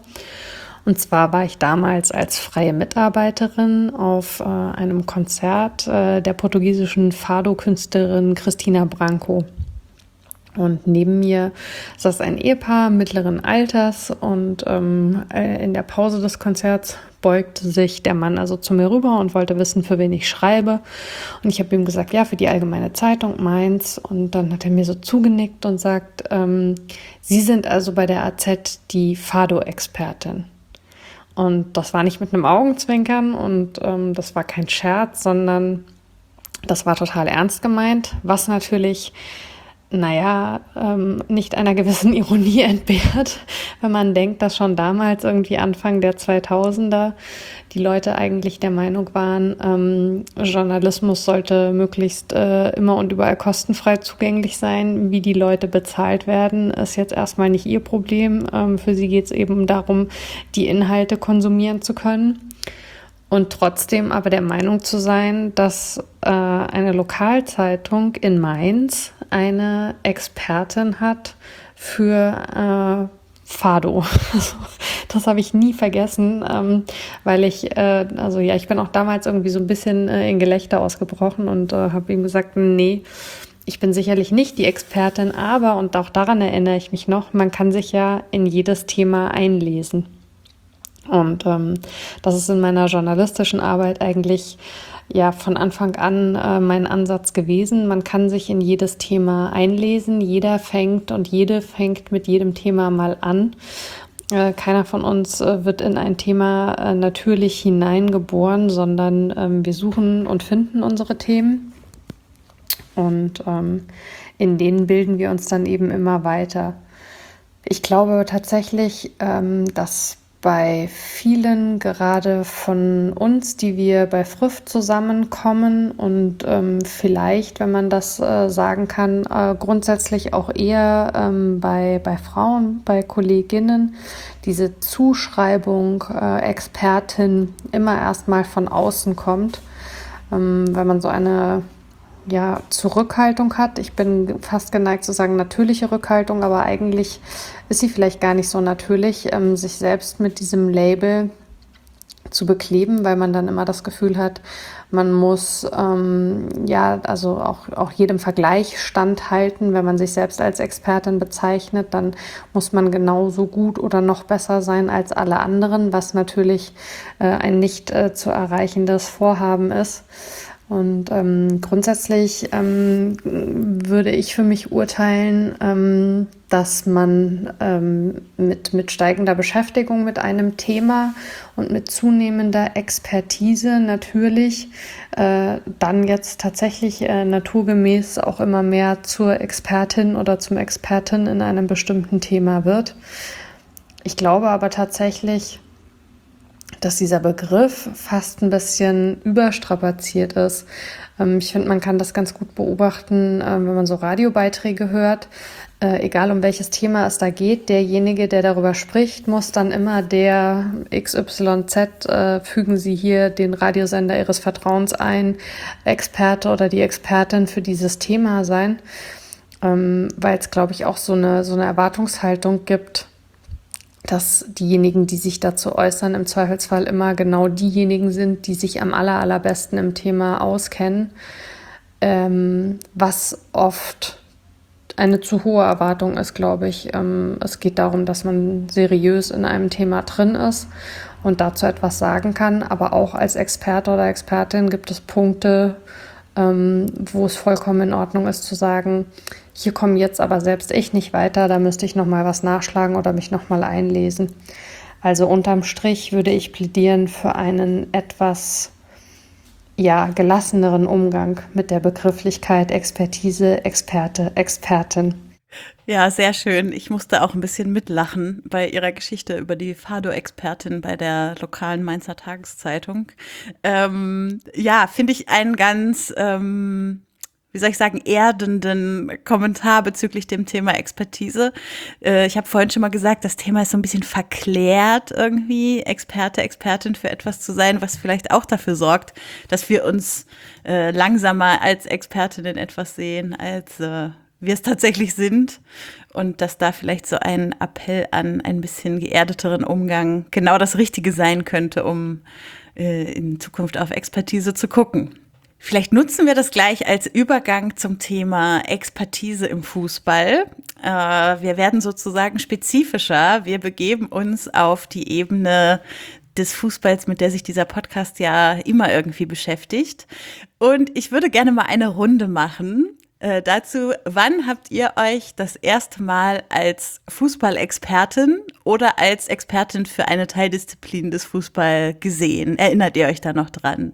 Und zwar war ich damals als freie Mitarbeiterin auf äh, einem Konzert äh, der portugiesischen Fado-Künstlerin Cristina Branco. Und neben mir saß ein Ehepaar mittleren Alters und ähm, in der Pause des Konzerts beugte sich der Mann also zu mir rüber und wollte wissen, für wen ich schreibe. Und ich habe ihm gesagt, ja, für die Allgemeine Zeitung Mainz. Und dann hat er mir so zugenickt und sagt, ähm, Sie sind also bei der A Z die Fado-Expertin. Und das war nicht mit einem Augenzwinkern und ähm, das war kein Scherz, sondern das war total ernst gemeint, was natürlich naja, ähm, nicht einer gewissen Ironie entbehrt, wenn man denkt, dass schon damals irgendwie Anfang der zweitausender die Leute eigentlich der Meinung waren, ähm, Journalismus sollte möglichst äh, immer und überall kostenfrei zugänglich sein. Wie die Leute bezahlt werden, ist jetzt erstmal nicht ihr Problem. Ähm, für sie geht es eben darum, die Inhalte konsumieren zu können. Und trotzdem aber der Meinung zu sein, dass äh, eine Lokalzeitung in Mainz eine Expertin hat für äh, Fado. Das habe ich nie vergessen, ähm, weil ich, äh, also ja, ich bin auch damals irgendwie so ein bisschen äh, in Gelächter ausgebrochen und äh, habe ihm gesagt, nee, ich bin sicherlich nicht die Expertin, aber, und auch daran erinnere ich mich noch, man kann sich ja in jedes Thema einlesen. Und ähm, das ist in meiner journalistischen Arbeit eigentlich ja von Anfang an äh, mein Ansatz gewesen. Man kann sich in jedes Thema einlesen. Jeder fängt und jede fängt mit jedem Thema mal an. Äh, keiner von uns äh, wird in ein Thema äh, natürlich hineingeboren, sondern ähm, wir suchen und finden unsere Themen. Und ähm, in denen bilden wir uns dann eben immer weiter. Ich glaube tatsächlich, ähm, dass bei vielen, gerade von uns, die wir bei Früff zusammenkommen und ähm, vielleicht, wenn man das äh, sagen kann, äh, grundsätzlich auch eher ähm, bei, bei Frauen, bei Kolleginnen, diese Zuschreibung äh, Expertin immer erstmal von außen kommt, ähm, weil man so eine ja, Zurückhaltung hat. Ich bin fast geneigt zu sagen natürliche Rückhaltung, aber eigentlich ist sie vielleicht gar nicht so natürlich, ähm, sich selbst mit diesem Label zu bekleben, weil man dann immer das Gefühl hat, man muss ähm, ja also auch, auch jedem Vergleich standhalten. Wenn man sich selbst als Expertin bezeichnet, dann muss man genauso gut oder noch besser sein als alle anderen, was natürlich äh, ein nicht äh, zu erreichendes Vorhaben ist. Und ähm, grundsätzlich ähm, würde ich für mich urteilen, ähm, dass man ähm, mit, mit steigender Beschäftigung mit einem Thema und mit zunehmender Expertise natürlich äh, dann jetzt tatsächlich äh, naturgemäß auch immer mehr zur Expertin oder zum Experten in einem bestimmten Thema wird. Ich glaube aber tatsächlich, dass dieser Begriff fast ein bisschen überstrapaziert ist. Ähm, ich finde, man kann das ganz gut beobachten, äh, wenn man so Radiobeiträge hört. Äh, egal um welches Thema es da geht, derjenige, der darüber spricht, muss dann immer der X Y Z, äh, fügen Sie hier den Radiosender Ihres Vertrauens ein, Experte oder die Expertin für dieses Thema sein. Ähm, weil es, glaube ich, auch so eine, so eine Erwartungshaltung gibt, dass diejenigen, die sich dazu äußern, im Zweifelsfall immer genau diejenigen sind, die sich am aller, allerbesten im Thema auskennen, ähm, was oft eine zu hohe Erwartung ist, glaube ich. Ähm, es geht darum, dass man seriös in einem Thema drin ist und dazu etwas sagen kann, aber auch als Experte oder Expertin gibt es Punkte, ähm, wo es vollkommen in Ordnung ist zu sagen, hier komme jetzt aber selbst ich nicht weiter, da müsste ich nochmal was nachschlagen oder mich nochmal einlesen. Also unterm Strich würde ich plädieren für einen etwas ja, gelasseneren Umgang mit der Begrifflichkeit Expertise, Experte, Expertin. Ja, sehr schön. Ich musste auch ein bisschen mitlachen bei Ihrer Geschichte über die Fado-Expertin bei der lokalen Mainzer Tageszeitung. Ähm, ja, finde ich einen ganz, ähm, wie soll ich sagen, erdenden Kommentar bezüglich dem Thema Expertise. Äh, ich habe vorhin schon mal gesagt, das Thema ist so ein bisschen verklärt irgendwie, Experte, Expertin für etwas zu sein, was vielleicht auch dafür sorgt, dass wir uns äh, langsamer als Expertin in etwas sehen, als äh, wir es tatsächlich sind, und dass da vielleicht so ein Appell an ein bisschen geerdeteren Umgang genau das Richtige sein könnte, um äh, in Zukunft auf Expertise zu gucken. Vielleicht nutzen wir das gleich als Übergang zum Thema Expertise im Fußball. Äh, wir werden sozusagen spezifischer. Wir begeben uns auf die Ebene des Fußballs, mit der sich dieser Podcast ja immer irgendwie beschäftigt. Und ich würde gerne mal eine Runde machen. Äh, dazu, wann habt ihr euch das erste Mal als Fußballexpertin oder als Expertin für eine Teildisziplin des Fußball gesehen? Erinnert ihr euch da noch dran?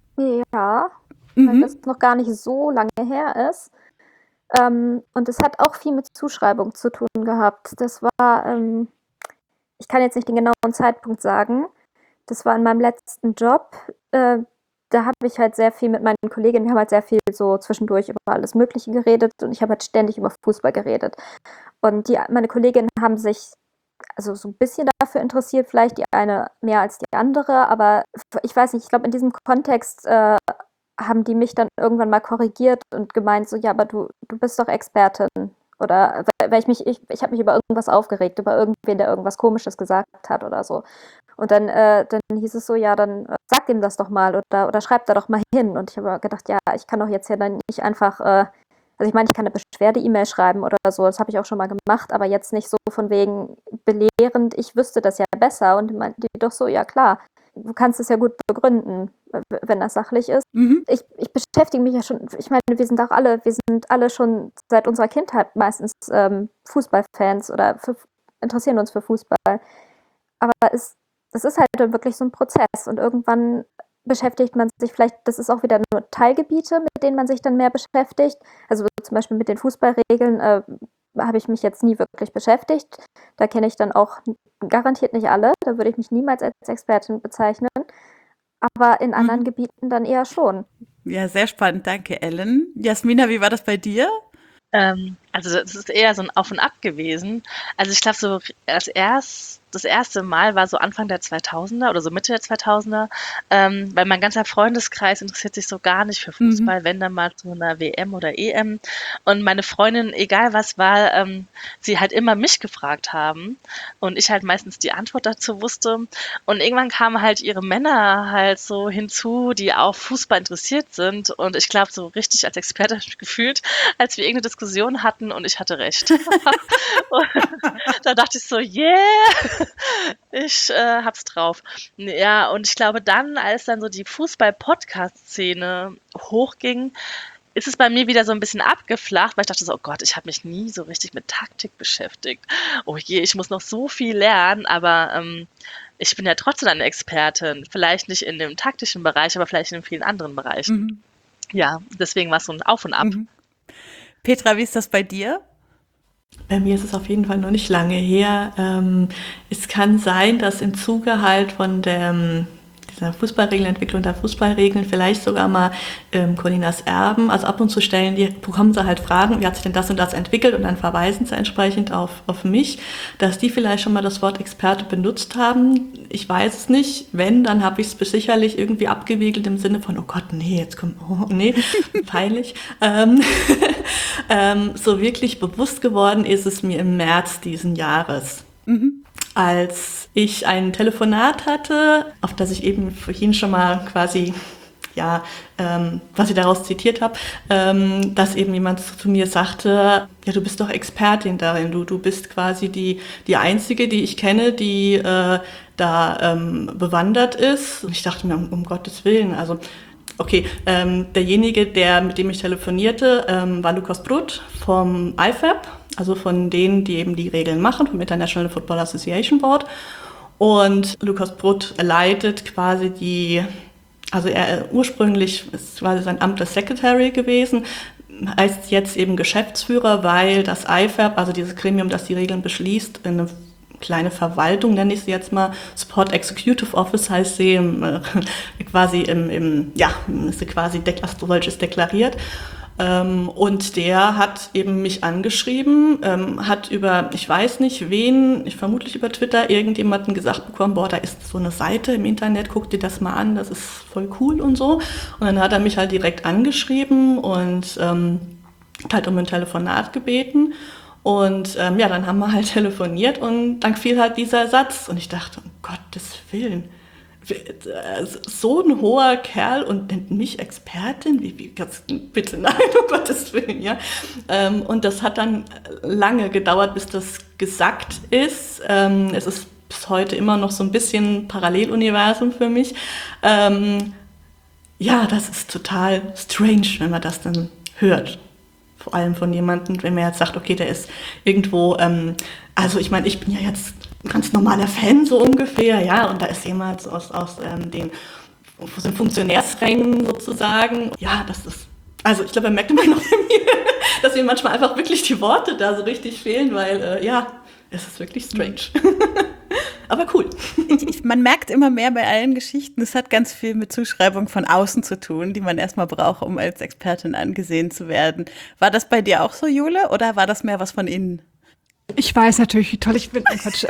Ja, Mhm. weil das noch gar nicht so lange her ist. Ähm, und es hat auch viel mit Zuschreibung zu tun gehabt. Das war, ähm, ich kann jetzt nicht den genauen Zeitpunkt sagen, das war in meinem letzten Job. Äh, da habe ich halt sehr viel mit meinen Kolleginnen, wir haben halt sehr viel so zwischendurch über alles Mögliche geredet und ich habe halt ständig über Fußball geredet. Und die, meine Kolleginnen haben sich also so ein bisschen dafür interessiert, vielleicht die eine mehr als die andere, aber ich weiß nicht, ich glaube in diesem Kontext äh, haben die mich dann irgendwann mal korrigiert und gemeint so, ja, aber du, du bist doch Expertin. Oder weil ich mich, ich, ich habe mich über irgendwas aufgeregt, über irgendwen, der irgendwas Komisches gesagt hat oder so. Und dann, äh, dann hieß es so, ja, dann äh, sag ihm das doch mal oder, oder schreib da doch mal hin. Und ich habe gedacht, ja, ich kann doch jetzt hier dann nicht einfach, äh, also ich meine, ich kann eine Beschwerde-E-Mail schreiben oder so, das habe ich auch schon mal gemacht, aber jetzt nicht so von wegen belehrend, ich wüsste das ja besser. Und meinte die doch so, ja klar, du kannst es ja gut begründen, wenn das sachlich ist. Mhm. Ich, ich beschäftige mich ja schon, ich meine, wir sind auch alle, wir sind alle schon seit unserer Kindheit meistens ähm, Fußballfans oder für, interessieren uns für Fußball. Aber es, es ist halt dann wirklich so ein Prozess und irgendwann beschäftigt man sich vielleicht, das ist auch wieder nur Teilgebiete, mit denen man sich dann mehr beschäftigt. Also zum Beispiel mit den Fußballregeln äh, habe ich mich jetzt nie wirklich beschäftigt. Da kenne ich dann auch garantiert nicht alle. Da würde ich mich niemals als Expertin bezeichnen. Aber in anderen mhm. Gebieten dann eher schon. Ja, sehr spannend. Danke, Ellen. Jasmina, wie war das bei dir? Ähm, also das ist eher so ein Auf und Ab gewesen. Also ich glaube, so als erstes das erste Mal war so Anfang der zweitausender oder so Mitte der zweitausender, ähm, weil mein ganzer Freundeskreis interessiert sich so gar nicht für Fußball, mhm. wenn dann mal zu einer W M oder E M. Und meine Freundin, egal was war, ähm, sie halt immer mich gefragt haben und ich halt meistens die Antwort dazu wusste. Und irgendwann kamen halt ihre Männer halt so hinzu, die auch Fußball interessiert sind. Und ich glaube, so richtig als Experte habe ich mich gefühlt, als wir irgendeine Diskussion hatten und ich hatte recht. Und da dachte ich so, yeah, ich äh, hab's drauf. Ja, und ich glaube dann, als dann so die Fußball-Podcast-Szene hochging, ist es bei mir wieder so ein bisschen abgeflacht, weil ich dachte so, oh Gott, ich habe mich nie so richtig mit Taktik beschäftigt. Oh je, ich muss noch so viel lernen, aber ähm, ich bin ja trotzdem eine Expertin. Vielleicht nicht in dem taktischen Bereich, aber vielleicht in vielen anderen Bereichen. Mhm. Ja, deswegen war es so ein Auf und Ab. Mhm. Petra, wie ist das bei dir? Bei mir ist es auf jeden Fall noch nicht lange her. Ähm, es kann sein, dass im Zuge halt von der, dieser Fußballregelentwicklung der Fußballregeln vielleicht sogar mal ähm, Colinas Erben, also ab und zu stellen die, bekommen sie halt Fragen, wie hat sich denn das und das entwickelt und dann verweisen sie entsprechend auf, auf mich, dass die vielleicht schon mal das Wort Experte benutzt haben. Ich weiß es nicht. Wenn, dann habe ich es sicherlich irgendwie abgewiegelt im Sinne von, oh Gott, nee, jetzt kommt, oh nee, peinlich. ähm, ähm, so wirklich bewusst geworden ist es mir im März diesen Jahres. Mhm. Als ich ein Telefonat hatte, auf das ich eben vorhin schon mal quasi, ja, ähm, was ich daraus zitiert habe, ähm, dass eben jemand zu mir sagte, ja, du bist doch Expertin darin, du, du bist quasi die, die Einzige, die ich kenne, die äh, da ähm, bewandert ist. Und ich dachte mir, um, um Gottes Willen, also okay, ähm, derjenige, der mit dem ich telefonierte, ähm, war Lukas Brut vom I F A B, also von denen, die eben die Regeln machen, vom International Football Association Board. Und Lukas Brut leitet quasi die, also er ursprünglich ist quasi sein Amt als Secretary gewesen, heißt jetzt eben Geschäftsführer, weil das I F A B, also dieses Gremium, das die Regeln beschließt, eine kleine Verwaltung, nenne ich sie jetzt mal, Sport Executive Office heißt sie, im, äh, quasi im, im, ja, ist sie quasi solches deklariert. Ähm, und der hat eben mich angeschrieben, ähm, hat über, ich weiß nicht wen, ich vermutlich über Twitter, irgendjemanden gesagt bekommen, boah, da ist so eine Seite im Internet, guck dir das mal an, das ist voll cool und so. Und dann hat er mich halt direkt angeschrieben und ähm, halt um ein Telefonat gebeten. Und ähm, ja, dann haben wir halt telefoniert und dann fiel halt dieser Satz. Und ich dachte, um Gottes Willen, so ein hoher Kerl und nennt mich Expertin? Wie, wie, bitte nein, um Gottes Willen, ja. Ähm, und das hat dann lange gedauert, bis das gesackt ist. Ähm, es ist bis heute immer noch so ein bisschen Paralleluniversum für mich. Ähm, ja, das ist total strange, wenn man das dann hört. Vor allem von jemandem, wenn man jetzt sagt, okay, der ist irgendwo, ähm, also ich meine, ich bin ja jetzt ein ganz normaler Fan so ungefähr, ja, und da ist jemand aus, aus ähm, den, aus den Funktionärsrängen sozusagen, ja, das ist, also ich glaube, man merkt immer noch bei mir, dass mir manchmal einfach wirklich die Worte da so richtig fehlen, weil, äh, ja, es ist wirklich strange. Aber cool. Ich, man merkt immer mehr bei allen Geschichten, es hat ganz viel mit Zuschreibung von außen zu tun, die man erstmal braucht, um als Expertin angesehen zu werden. War das bei dir auch so, Jule, oder war das mehr was von innen? Ich weiß natürlich, wie toll ich bin. Oh, Quatsch.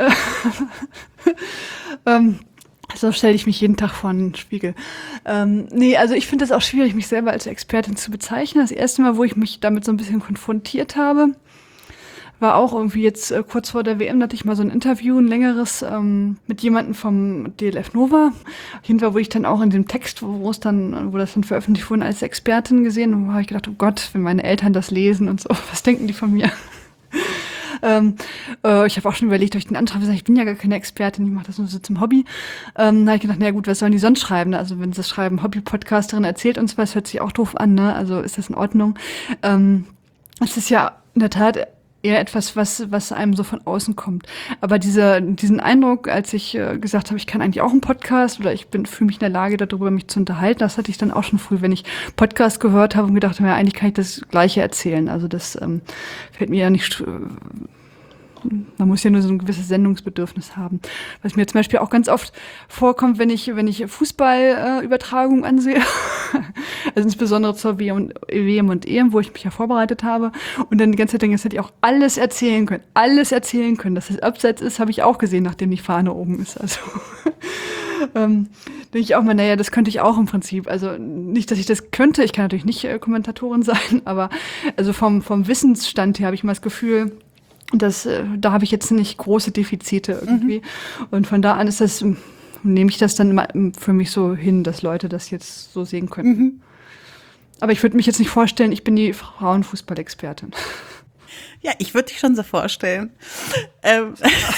ähm, so stelle ich mich jeden Tag vor den Spiegel. Ähm, nee, also ich finde es auch schwierig, mich selber als Expertin zu bezeichnen. Das erste Mal, wo ich mich damit so ein bisschen konfrontiert habe, war auch irgendwie jetzt äh, kurz vor der W M, da hatte ich mal so ein Interview, ein längeres, ähm, mit jemandem vom D L F Nova. Auf jeden Fall wurde ich dann auch in dem Text, wo es dann, wo das dann veröffentlicht wurde, als Expertin gesehen. Und da habe ich gedacht, oh Gott, wenn meine Eltern das lesen und so, was denken die von mir? ähm, äh, ich habe auch schon überlegt, ob ich den Antrag sage, ich bin ja gar keine Expertin, ich mache das nur so zum Hobby. Ähm, da habe ich gedacht, na gut, was sollen die sonst schreiben? Also wenn sie das schreiben, Hobby-Podcasterin erzählt uns was, hört sich auch doof an, ne? Also ist das in Ordnung? Ähm, es ist ja in der Tat eher etwas, was was einem so von außen kommt. Aber dieser diesen Eindruck, als ich äh, gesagt habe, ich kann eigentlich auch einen Podcast oder ich bin fühle mich in der Lage, darüber mich zu unterhalten, das hatte ich dann auch schon früh, wenn ich Podcast gehört habe und gedacht habe, ja, eigentlich kann ich das Gleiche erzählen. Also das ähm, fällt mir ja nicht. Äh, man muss ja nur so ein gewisses Sendungsbedürfnis haben. Was mir zum Beispiel auch ganz oft vorkommt, wenn ich wenn ich Fußballübertragung äh, ansehe, Also insbesondere zur W M und E M, wo ich mich ja vorbereitet habe. Und dann die ganze Zeit denke ich, das hätte ich auch alles erzählen können. Alles erzählen können. Dass es Abseits ist, habe ich auch gesehen, nachdem die Fahne oben ist. Also ähm, denke ich auch mal, naja, das könnte ich auch im Prinzip. Also nicht, dass ich das könnte. Ich kann natürlich nicht äh, Kommentatorin sein, aber also vom, vom Wissensstand her habe ich mal das Gefühl, dass, äh, da habe ich jetzt nicht große Defizite irgendwie. Mhm. Und von da an ist das, nehme ich das dann mal für mich so hin, dass Leute das jetzt so sehen können. Mhm. Aber ich würde mich jetzt nicht vorstellen, ich bin die Frauenfußballexpertin. Ja, ich würde dich schon so vorstellen. ähm.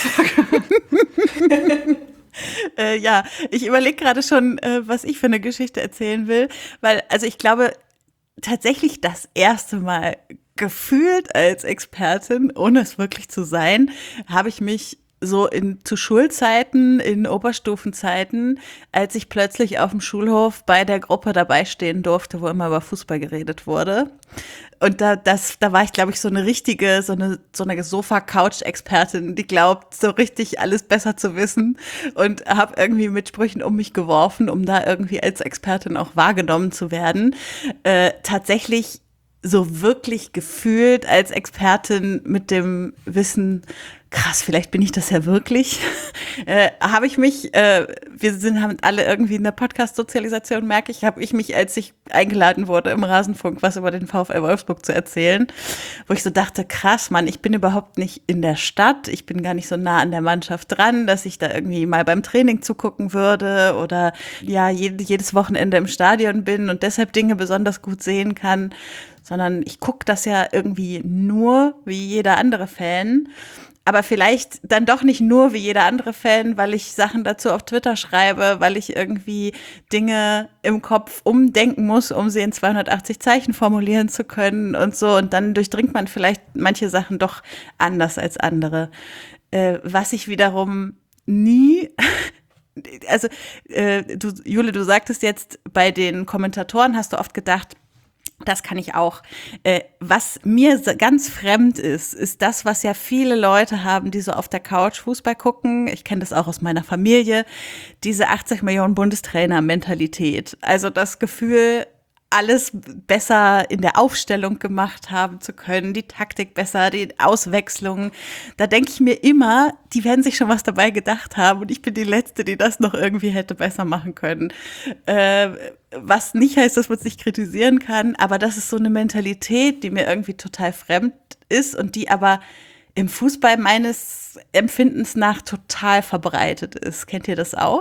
äh, ja, ich überlege gerade schon, äh, was ich für eine Geschichte erzählen will, weil, also ich glaube, tatsächlich das erste Mal gefühlt als Expertin, ohne es wirklich zu sein, habe ich mich so in zu Schulzeiten, in Oberstufenzeiten, als ich plötzlich auf dem Schulhof bei der Gruppe dabei stehen durfte, wo immer über Fußball geredet wurde. Und da, das, da war ich, glaube ich, so eine richtige, so eine, so eine Sofa-Couch-Expertin, die glaubt, so richtig alles besser zu wissen, und habe irgendwie mit Sprüchen um mich geworfen, um da irgendwie als Expertin auch wahrgenommen zu werden. Äh, tatsächlich so wirklich gefühlt als Expertin mit dem Wissen, krass, vielleicht bin ich das ja wirklich, äh, habe ich mich, äh, wir sind haben alle irgendwie in der Podcast-Sozialisation, merke ich, habe ich mich, als ich eingeladen wurde im Rasenfunk, was über den VfL Wolfsburg zu erzählen, wo ich so dachte, krass, Mann, ich bin überhaupt nicht in der Stadt, ich bin gar nicht so nah an der Mannschaft dran, dass ich da irgendwie mal beim Training zugucken würde oder ja jedes Wochenende im Stadion bin und deshalb Dinge besonders gut sehen kann, sondern ich gucke das ja irgendwie nur wie jeder andere Fan. Aber vielleicht dann doch nicht nur wie jeder andere Fan, weil ich Sachen dazu auf Twitter schreibe, weil ich irgendwie Dinge im Kopf umdenken muss, um sie in zweihundertachtzig Zeichen formulieren zu können und so. Und dann durchdringt man vielleicht manche Sachen doch anders als andere. Äh, was ich wiederum nie... Also, äh, du, Jule, du sagtest jetzt, bei den Kommentatoren hast du oft gedacht, das kann ich auch. Äh, was mir ganz fremd ist, ist das, was ja viele Leute haben, die so auf der Couch Fußball gucken. Ich kenne das auch aus meiner Familie. Diese achtzig Millionen Bundestrainer-Mentalität. Also das Gefühl, alles besser in der Aufstellung gemacht haben zu können, die Taktik besser, die Auswechslungen. Da denke ich mir immer, die werden sich schon was dabei gedacht haben und ich bin die Letzte, die das noch irgendwie hätte besser machen können. Äh, was nicht heißt, dass man es nicht kritisieren kann, aber das ist so eine Mentalität, die mir irgendwie total fremd ist und die aber im Fußball meines Empfindens nach total verbreitet ist. Kennt ihr das auch?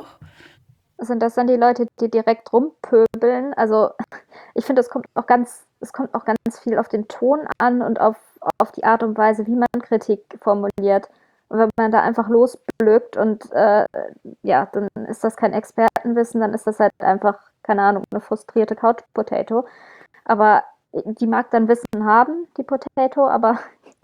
Sind das dann die Leute, die direkt rumpöbeln? Also ich finde, es kommt auch ganz, es kommt auch ganz viel auf den Ton an und auf, auf die Art und Weise, wie man Kritik formuliert. Und wenn man da einfach losblökt und äh, ja, dann ist das kein Expertenwissen, dann ist das halt einfach, keine Ahnung, eine frustrierte Couch Potato. Aber die mag dann Wissen haben, die Potato, aber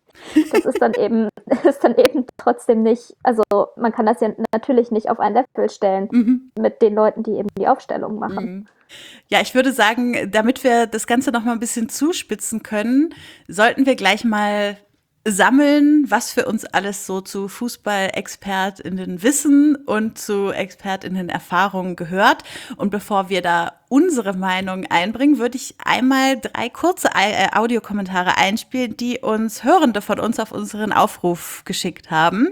das ist dann eben, ist dann eben trotzdem nicht, also man kann das ja natürlich nicht auf ein Level stellen mhm. mit den Leuten, die eben die Aufstellung machen. Mhm. Ja, ich würde sagen, damit wir das Ganze noch mal ein bisschen zuspitzen können, sollten wir gleich mal sammeln, was für uns alles so zu FußballexpertInnen Wissen und zu ExpertInnen Erfahrungen gehört. Und bevor wir da unsere Meinung einbringen, würde ich einmal drei kurze Audiokommentare einspielen, die uns Hörende von uns auf unseren Aufruf geschickt haben.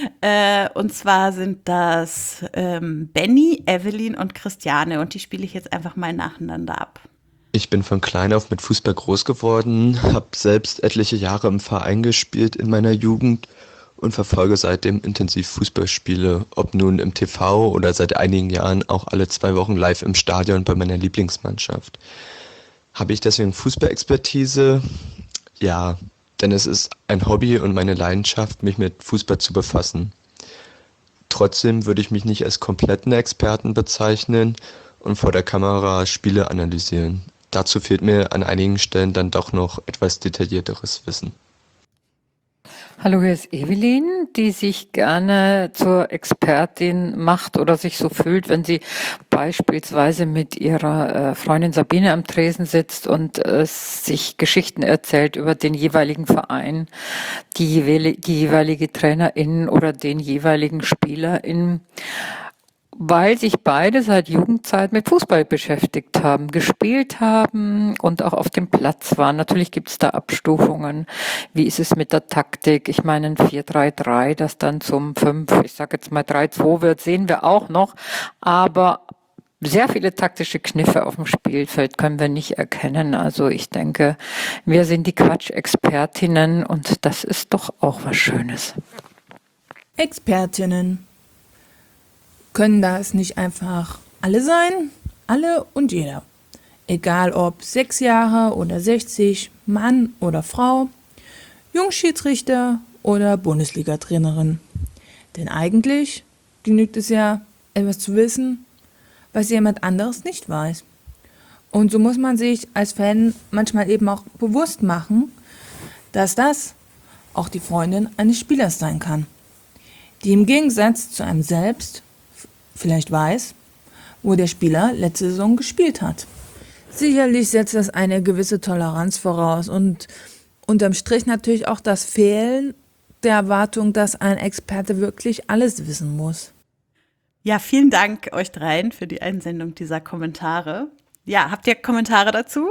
Äh, und zwar sind das ähm, Benny, Evelyn und Christiane. Und die spiele ich jetzt einfach mal nacheinander ab. Ich bin von klein auf mit Fußball groß geworden, habe selbst etliche Jahre im Verein gespielt in meiner Jugend und verfolge seitdem intensiv Fußballspiele, ob nun im T V oder seit einigen Jahren auch alle zwei Wochen live im Stadion bei meiner Lieblingsmannschaft. Habe ich deswegen Fußballexpertise? Ja, denn es ist ein Hobby und meine Leidenschaft, mich mit Fußball zu befassen. Trotzdem würde ich mich nicht als kompletten Experten bezeichnen und vor der Kamera Spiele analysieren. Dazu fehlt mir an einigen Stellen dann doch noch etwas detaillierteres Wissen. Hallo, hier ist Evelyn, die sich gerne zur Expertin macht oder sich so fühlt, wenn sie beispielsweise mit ihrer äh, Freundin Sabine am Tresen sitzt und äh, sich Geschichten erzählt über den jeweiligen Verein, die, jeweil- die jeweilige Trainerin oder den jeweiligen SpielerInnen. weil sich beide seit Jugendzeit mit Fußball beschäftigt haben, gespielt haben und auch auf dem Platz waren. Natürlich gibt es da Abstufungen. Wie ist es mit der Taktik? Ich meine, ein vier drei drei, das dann zum fünf, ich sage jetzt mal drei zwei wird, sehen wir auch noch. Aber sehr viele taktische Kniffe auf dem Spielfeld können wir nicht erkennen. Also ich denke, wir sind die Quatschexpertinnen und das ist doch auch was Schönes. Expertinnen. Können das nicht einfach alle sein? Alle und jeder. Egal ob sechs Jahre oder sechzig, Mann oder Frau, Jungschiedsrichter oder Bundesliga-Trainerin. Denn eigentlich genügt es ja, etwas zu wissen, was jemand anderes nicht weiß. Und so muss man sich als Fan manchmal eben auch bewusst machen, dass das auch die Freundin eines Spielers sein kann, die im Gegensatz zu einem selbst vielleicht weiß, wo der Spieler letzte Saison gespielt hat. Sicherlich setzt das eine gewisse Toleranz voraus und unterm Strich natürlich auch das Fehlen der Erwartung, dass ein Experte wirklich alles wissen muss. Ja, vielen Dank euch dreien für die Einsendung dieser Kommentare. Ja, habt ihr Kommentare dazu?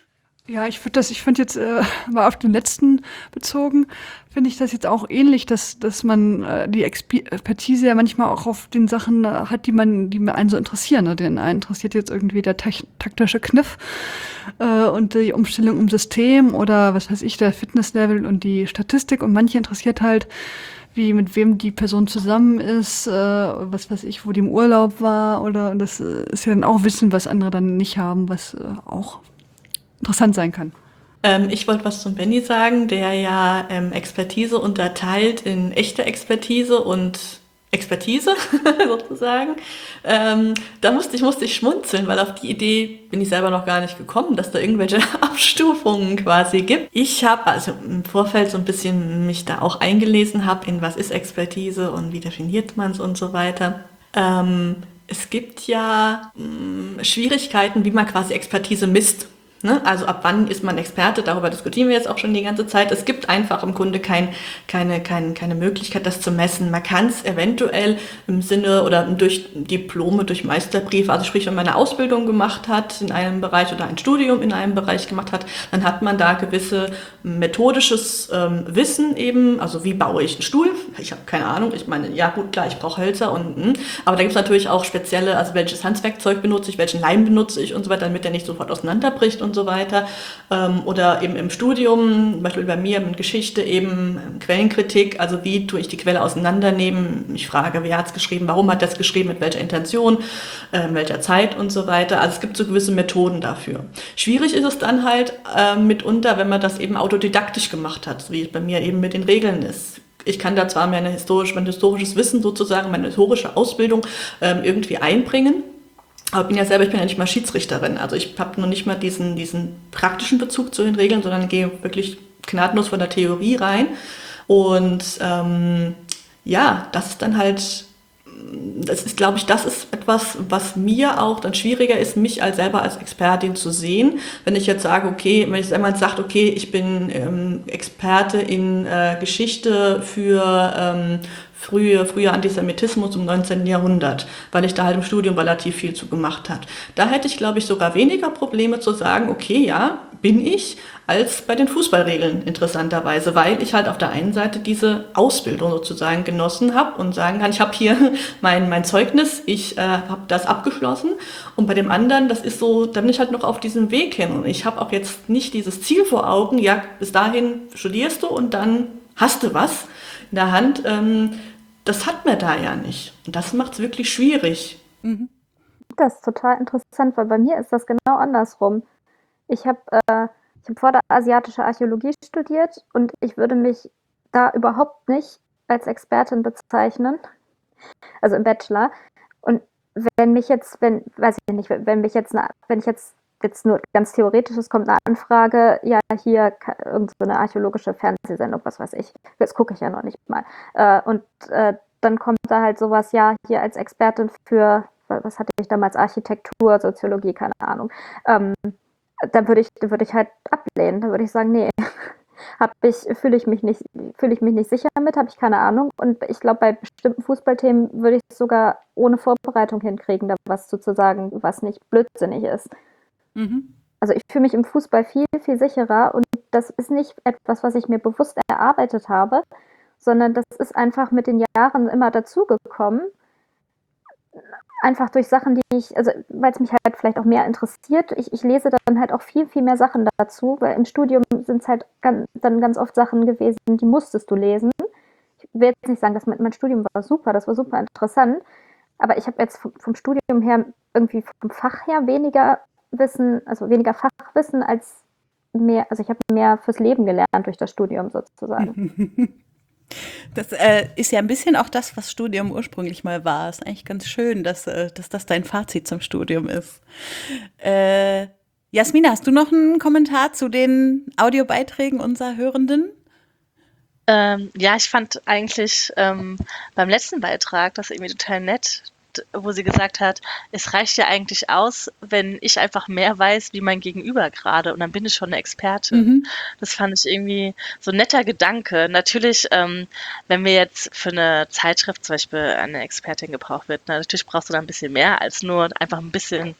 Ja, ich würde das, ich finde jetzt äh, mal auf den letzten bezogen, finde ich das jetzt auch ähnlich, dass dass man äh, die Expertise ja manchmal auch auf den Sachen äh, hat, die man, die einen so interessieren. Ne? Den einen interessiert jetzt irgendwie der tech- taktische Kniff äh, und die Umstellung im System oder was weiß ich, der Fitnesslevel und die Statistik und manche interessiert halt, wie mit wem die Person zusammen ist, äh, was weiß ich, wo die im Urlaub war oder und das äh, ist ja dann auch Wissen, was andere dann nicht haben, was äh, auch interessant sein kann. Ähm, ich wollte was zum Benny sagen, der ja ähm, Expertise unterteilt in echte Expertise und Expertise sozusagen. Ähm, da musste ich, musste ich schmunzeln, weil auf die Idee bin ich selber noch gar nicht gekommen, dass da irgendwelche Abstufungen quasi gibt. Ich habe also im Vorfeld so ein bisschen mich da auch eingelesen, habe in was ist Expertise und wie definiert man es und so weiter. Ähm, es gibt ja mh, Schwierigkeiten, wie man quasi Expertise misst. Ne? Also ab wann ist man Experte, darüber diskutieren wir jetzt auch schon die ganze Zeit. Es gibt einfach im Grunde kein, keine, kein, keine Möglichkeit, das zu messen. Man kann es eventuell im Sinne oder durch Diplome, durch Meisterbriefe, also sprich, wenn man eine Ausbildung gemacht hat in einem Bereich oder ein Studium in einem Bereich gemacht hat, dann hat man da gewisse methodisches ähm, Wissen eben, also wie baue ich einen Stuhl? Ich habe keine Ahnung, ich meine, ja gut, klar, ich brauche Hölzer und mh. Aber da gibt es natürlich auch spezielle, also welches Handwerkzeug benutze ich, welchen Leim benutze ich und so weiter, damit der nicht sofort auseinanderbricht und so weiter. Ähm, oder eben im Studium, zum Beispiel bei mir in Geschichte eben Quellenkritik, also wie tue ich die Quelle auseinandernehmen? Ich frage, wer hat es geschrieben, warum hat das geschrieben, mit welcher Intention, äh, in welcher Zeit und so weiter. Also es gibt so gewisse Methoden dafür. Schwierig ist es dann halt äh, mitunter, wenn man das eben autodidaktisch gemacht hat, wie es bei mir eben mit den Regeln ist. Ich kann da zwar meine historisch, mein historisches Wissen sozusagen, meine historische Ausbildung ähm, irgendwie einbringen, aber ich bin ja selber, ich bin ja nicht mal Schiedsrichterin. Also ich habe noch nicht mal diesen, diesen praktischen Bezug zu den Regeln, sondern gehe wirklich gnadenlos von der Theorie rein. Und ähm, ja, das ist dann halt, das ist, glaube ich, das ist etwas, was mir auch dann schwieriger ist, mich als selber als Expertin zu sehen. Wenn ich jetzt sage, okay, wenn ich jetzt einmal sage, okay, ich bin ähm, Experte in äh, Geschichte für ähm, frühe, früher Antisemitismus im neunzehnten Jahrhundert, weil ich da halt im Studium relativ viel zu gemacht habe. Da hätte ich, glaube ich, sogar weniger Probleme zu sagen, okay, ja, bin ich, als bei den Fußballregeln interessanterweise, weil ich halt auf der einen Seite diese Ausbildung sozusagen genossen habe und sagen kann, ich habe hier mein, mein Zeugnis, ich äh, habe das abgeschlossen und bei dem anderen, das ist so, da bin ich halt noch auf diesem Weg hin und ich habe auch jetzt nicht dieses Ziel vor Augen, ja, bis dahin studierst du und dann hast du was in der Hand, ähm, das hat man da ja nicht. Und das macht es wirklich schwierig. Mhm. Das ist total interessant, weil bei mir ist das genau andersrum. Ich habe äh, ich hab vorderasiatische Archäologie studiert und ich würde mich da überhaupt nicht als Expertin bezeichnen, also im Bachelor. Und wenn mich jetzt, wenn, weiß ich nicht, wenn mich jetzt, eine, wenn ich jetzt jetzt nur ganz theoretisch, es kommt eine Anfrage, ja, hier irgend so eine archäologische Fernsehsendung, was weiß ich. Das gucke ich ja noch nicht mal. Äh, und äh, dann kommt da halt sowas, ja, hier als Expertin für, was hatte ich damals, Architektur, Soziologie, keine Ahnung. Ähm, dann würde ich, dann würde ich halt ablehnen. Dann würde ich sagen, nee, habe ich, fühle ich mich nicht, fühle ich mich nicht sicher mit, habe ich keine Ahnung. Und ich glaube, bei bestimmten Fußballthemen würde ich es sogar ohne Vorbereitung hinkriegen, da was zu, zu sagen, was nicht blödsinnig ist. Mhm. Also ich fühle mich im Fußball viel, viel sicherer und das ist nicht etwas, was ich mir bewusst erarbeitet habe, sondern das ist einfach mit den Jahren immer dazugekommen. Einfach durch Sachen, die ich, also weil es mich halt vielleicht auch mehr interessiert. Ich, ich lese dann halt auch viel, viel mehr Sachen dazu, weil im Studium sind es halt ganz, dann ganz oft Sachen gewesen, die musstest du lesen. Ich will jetzt nicht sagen, dass mein, mein Studium war super, das war super interessant, aber ich habe jetzt vom, vom Studium her irgendwie vom Fach her weniger Wissen, also weniger Fachwissen als mehr, also ich habe mehr fürs Leben gelernt durch das Studium sozusagen. Das äh, ist ja ein bisschen auch das, was Studium ursprünglich mal war. Ist eigentlich ganz schön, dass, äh, dass das dein Fazit zum Studium ist. Äh, Jasmina, hast du noch einen Kommentar zu den Audiobeiträgen unserer Hörenden? Ähm, ja, ich fand eigentlich ähm, beim letzten Beitrag das irgendwie total nett, d- wo sie gesagt hat, es reicht ja eigentlich aus, wenn ich einfach mehr weiß, wie mein Gegenüber gerade und dann bin ich schon eine Expertin. Mhm. Das fand ich irgendwie so ein netter Gedanke. Natürlich, ähm, wenn wir jetzt für eine Zeitschrift zum Beispiel eine Expertin gebraucht wird, na, natürlich brauchst du da ein bisschen mehr als nur einfach ein bisschen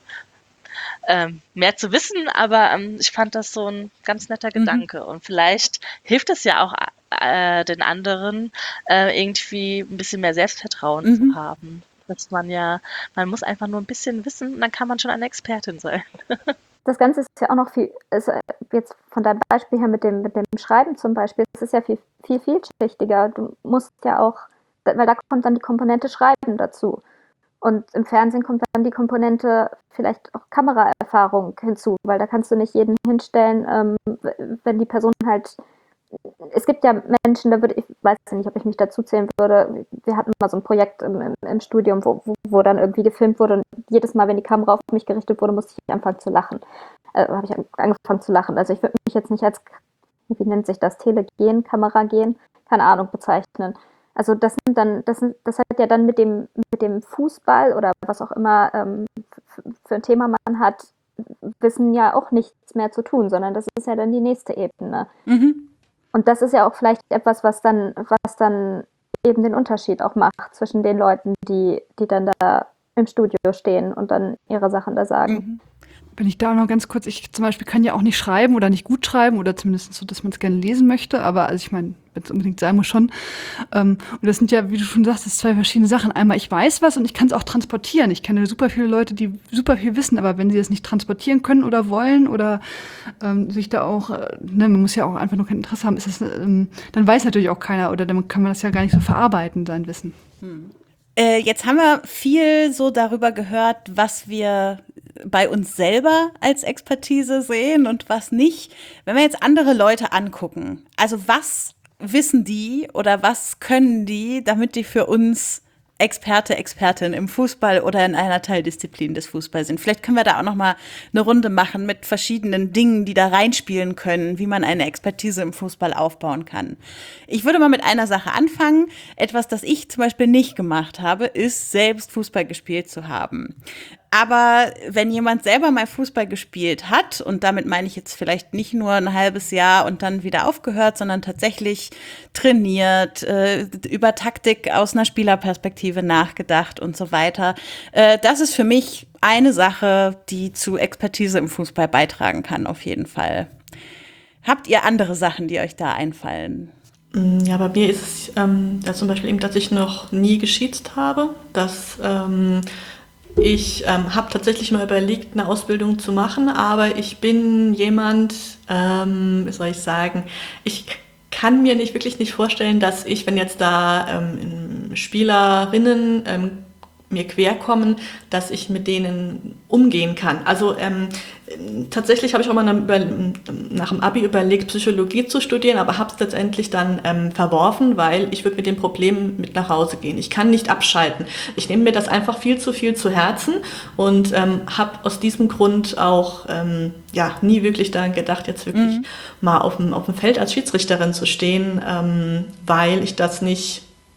ähm, mehr zu wissen, aber ähm, ich fand das so ein ganz netter Mhm. Gedanke und vielleicht hilft es ja auch äh, den anderen äh, irgendwie ein bisschen mehr Selbstvertrauen Mhm. zu haben. Dass man ja, man muss einfach nur ein bisschen wissen und dann kann man schon eine Expertin sein. Das Ganze ist ja auch noch viel, ist, äh, jetzt von deinem Beispiel her mit dem, mit dem Schreiben zum Beispiel, es ist ja viel, viel vielschichtiger. Du musst ja auch, da- weil da kommt dann die Komponente Schreiben dazu. Und im Fernsehen kommt dann die Komponente vielleicht auch Kameraerfahrung hinzu, weil da kannst du nicht jeden hinstellen, ähm, w- wenn die Person halt, es gibt ja Menschen, da würde ich, weiß ich nicht, ob ich mich dazu zählen würde, wir hatten mal so ein Projekt im, im, im Studium, wo, wo, wo dann irgendwie gefilmt wurde und jedes Mal, wenn die Kamera auf mich gerichtet wurde, musste ich anfangen zu lachen. Äh, habe ich an- angefangen zu lachen. Also ich würde mich jetzt nicht als, wie nennt sich das, Telegen, Kameragen, keine Ahnung, bezeichnen. Also das sind dann, das sind, das hat ja dann mit dem, mit dem Fußball oder was auch immer ähm, f- für ein Thema man hat, Wissen ja auch nichts mehr zu tun, sondern das ist ja dann die nächste Ebene. Mhm. Und das ist ja auch vielleicht etwas, was dann, was dann eben den Unterschied auch macht zwischen den Leuten, die, die dann da im Studio stehen und dann ihre Sachen da sagen. Mhm. Wenn ich da noch ganz kurz, ich zum Beispiel kann ja auch nicht schreiben oder nicht gut schreiben oder zumindest so, dass man es gerne lesen möchte, aber also ich meine, wenn es unbedingt sein muss schon. Ähm, und das sind ja, wie du schon sagst, das sind zwei verschiedene Sachen. Einmal, ich weiß was und ich kann es auch transportieren. Ich kenne super viele Leute, die super viel wissen, aber wenn sie das nicht transportieren können oder wollen oder ähm, sich da auch, äh, ne, man muss ja auch einfach nur kein Interesse haben, ist das, ähm, dann weiß natürlich auch keiner oder dann kann man das ja gar nicht so verarbeiten, sein Wissen. Äh, jetzt haben wir viel so darüber gehört, was wir bei uns selber als Expertise sehen und was nicht. Wenn wir jetzt andere Leute angucken, also was wissen die oder was können die, damit die für uns Experte, Expertin im Fußball oder in einer Teildisziplin des Fußballs sind. Vielleicht können wir da auch noch mal eine Runde machen mit verschiedenen Dingen, die da reinspielen können, wie man eine Expertise im Fußball aufbauen kann. Ich würde mal mit einer Sache anfangen. Etwas, das ich zum Beispiel nicht gemacht habe, ist, selbst Fußball gespielt zu haben. Aber wenn jemand selber mal Fußball gespielt hat, und damit meine ich jetzt vielleicht nicht nur ein halbes Jahr und dann wieder aufgehört, sondern tatsächlich trainiert, äh, über Taktik aus einer Spielerperspektive nachgedacht und so weiter, äh, das ist für mich eine Sache, die zu Expertise im Fußball beitragen kann, auf jeden Fall. Habt ihr andere Sachen, die euch da einfallen? Ja, bei mir ist es ähm, ja, zum Beispiel eben, dass ich noch nie geschießt habe, dass ähm, ich ähm, habe tatsächlich mal überlegt, eine Ausbildung zu machen, aber ich bin jemand, ähm, wie soll ich sagen, ich kann mir nicht wirklich nicht vorstellen, dass ich, wenn jetzt da ähm, Spielerinnen ähm, mir quer kommen, dass ich mit denen umgehen kann. Also ähm, tatsächlich habe ich auch mal nach, nach dem Abi überlegt, Psychologie zu studieren, aber habe es letztendlich dann ähm, verworfen, weil ich würde mit dem Problem mit nach Hause gehen. Ich kann nicht abschalten. Ich nehme mir das einfach viel zu viel zu Herzen und ähm, habe aus diesem Grund auch ähm, ja nie wirklich daran gedacht, jetzt wirklich mhm. mal auf dem, auf dem Feld als Schiedsrichterin zu stehen, ähm, weil ich das nicht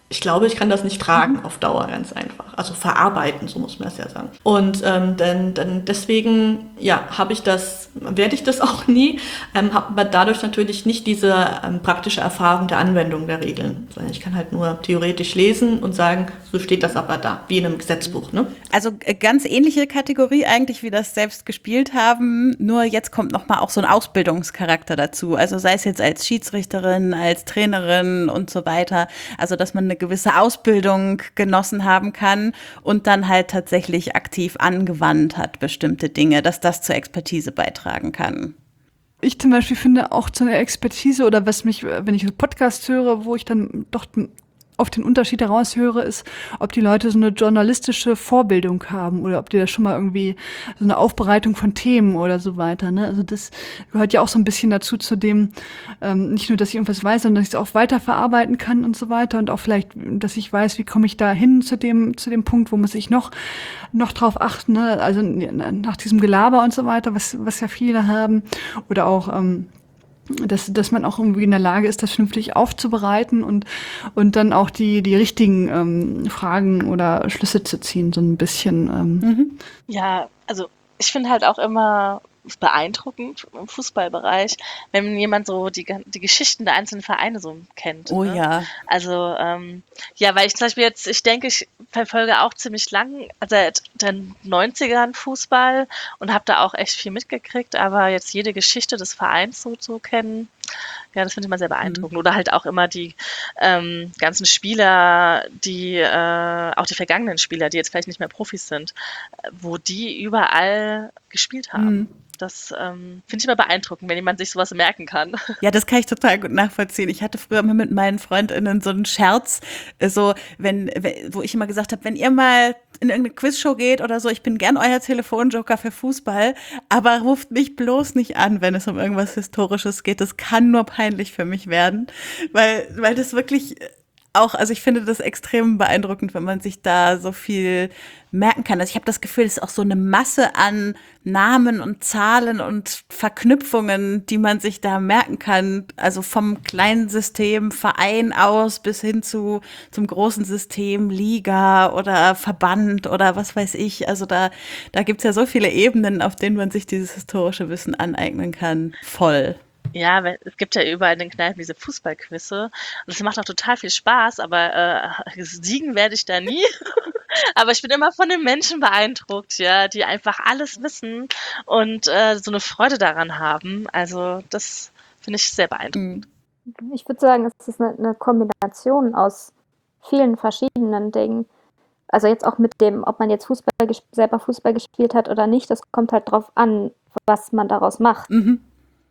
Ich glaube, ich kann das nicht tragen auf Dauer, ganz einfach. Also verarbeiten, so muss man das ja sagen. Und ähm, dann, dann deswegen, ja, habe ich das, werde ich das auch nie, ähm, habe aber dadurch natürlich nicht diese ähm, praktische Erfahrung der Anwendung der Regeln, sondern ich kann halt nur theoretisch lesen und sagen, so steht das aber da, wie in einem Gesetzbuch, ne? Also äh, ganz ähnliche Kategorie eigentlich, wie das selbst gespielt haben, nur jetzt kommt nochmal auch so ein Ausbildungscharakter dazu. Also sei es jetzt als Schiedsrichterin, als Trainerin und so weiter. Also dass man eine gewisse Ausbildung genossen haben kann und dann halt tatsächlich aktiv angewandt hat, bestimmte Dinge, dass das zur Expertise beitragen kann. Ich zum Beispiel finde auch zu einer Expertise oder was mich, wenn ich einen Podcast höre, wo ich dann doch auf den Unterschied heraushöre, ist, ob die Leute so eine journalistische Vorbildung haben oder ob die da schon mal irgendwie so eine Aufbereitung von Themen oder so weiter, ne? Also das gehört ja auch so ein bisschen dazu, zu dem, ähm, nicht nur, dass ich irgendwas weiß, sondern dass ich es auch weiterverarbeiten kann und so weiter und auch vielleicht, dass ich weiß, wie komme ich da hin zu dem, zu dem Punkt, wo muss ich noch, noch drauf achten, ne? Also nach diesem Gelaber und so weiter, was, was ja viele haben oder auch, ähm, dass dass man auch irgendwie in der Lage ist, das vernünftig aufzubereiten und und dann auch die die richtigen ähm, Fragen oder Schlüsse zu ziehen, so ein bisschen. Ähm. Mhm. Ja, also ich finde halt auch immer beeindruckend im Fußballbereich, wenn jemand so die, die Geschichten der einzelnen Vereine so kennt. Oh ne? ja. Also, ähm, ja, weil ich zum Beispiel jetzt, ich denke, ich verfolge auch ziemlich lang, seit den neunzigern Fußball und habe da auch echt viel mitgekriegt, aber jetzt jede Geschichte des Vereins so zu kennen, ja, das finde ich immer sehr beeindruckend. Mhm. Oder halt auch immer die ähm, ganzen Spieler, die, äh, auch die vergangenen Spieler, die jetzt vielleicht nicht mehr Profis sind, wo die überall gespielt haben. Mhm. Das ähm, finde ich immer beeindruckend, wenn jemand sich sowas merken kann. Ja, das kann ich total gut nachvollziehen. Ich hatte früher immer mit meinen FreundInnen so einen Scherz, so wenn, wo ich immer gesagt habe, wenn ihr mal in irgendeine Quizshow geht oder so, ich bin gern euer Telefonjoker für Fußball, aber ruft mich bloß nicht an, wenn es um irgendwas Historisches geht. Das kann nur peinlich für mich werden, weil, weil das wirklich auch, also ich finde das extrem beeindruckend, wenn man sich da so viel merken kann. Also ich habe das Gefühl, es ist auch so eine Masse an Namen und Zahlen und Verknüpfungen, die man sich da merken kann. Also vom kleinen System Verein aus bis hin zu zum großen System Liga oder Verband oder was weiß ich. Also da, da gibt's ja so viele Ebenen, auf denen man sich dieses historische Wissen aneignen kann. Voll. Ja, es gibt ja überall in den Kneipen diese Fußballquizze und das macht auch total viel Spaß, aber äh, siegen werde ich da nie. Aber ich bin immer von den Menschen beeindruckt, ja, die einfach alles wissen und äh, so eine Freude daran haben. Also das finde ich sehr beeindruckend. Ich würde sagen, es ist eine, eine Kombination aus vielen verschiedenen Dingen. Also jetzt auch mit dem, ob man jetzt Fußball selber Fußball gespielt hat oder nicht, das kommt halt drauf an, was man daraus macht. Mhm.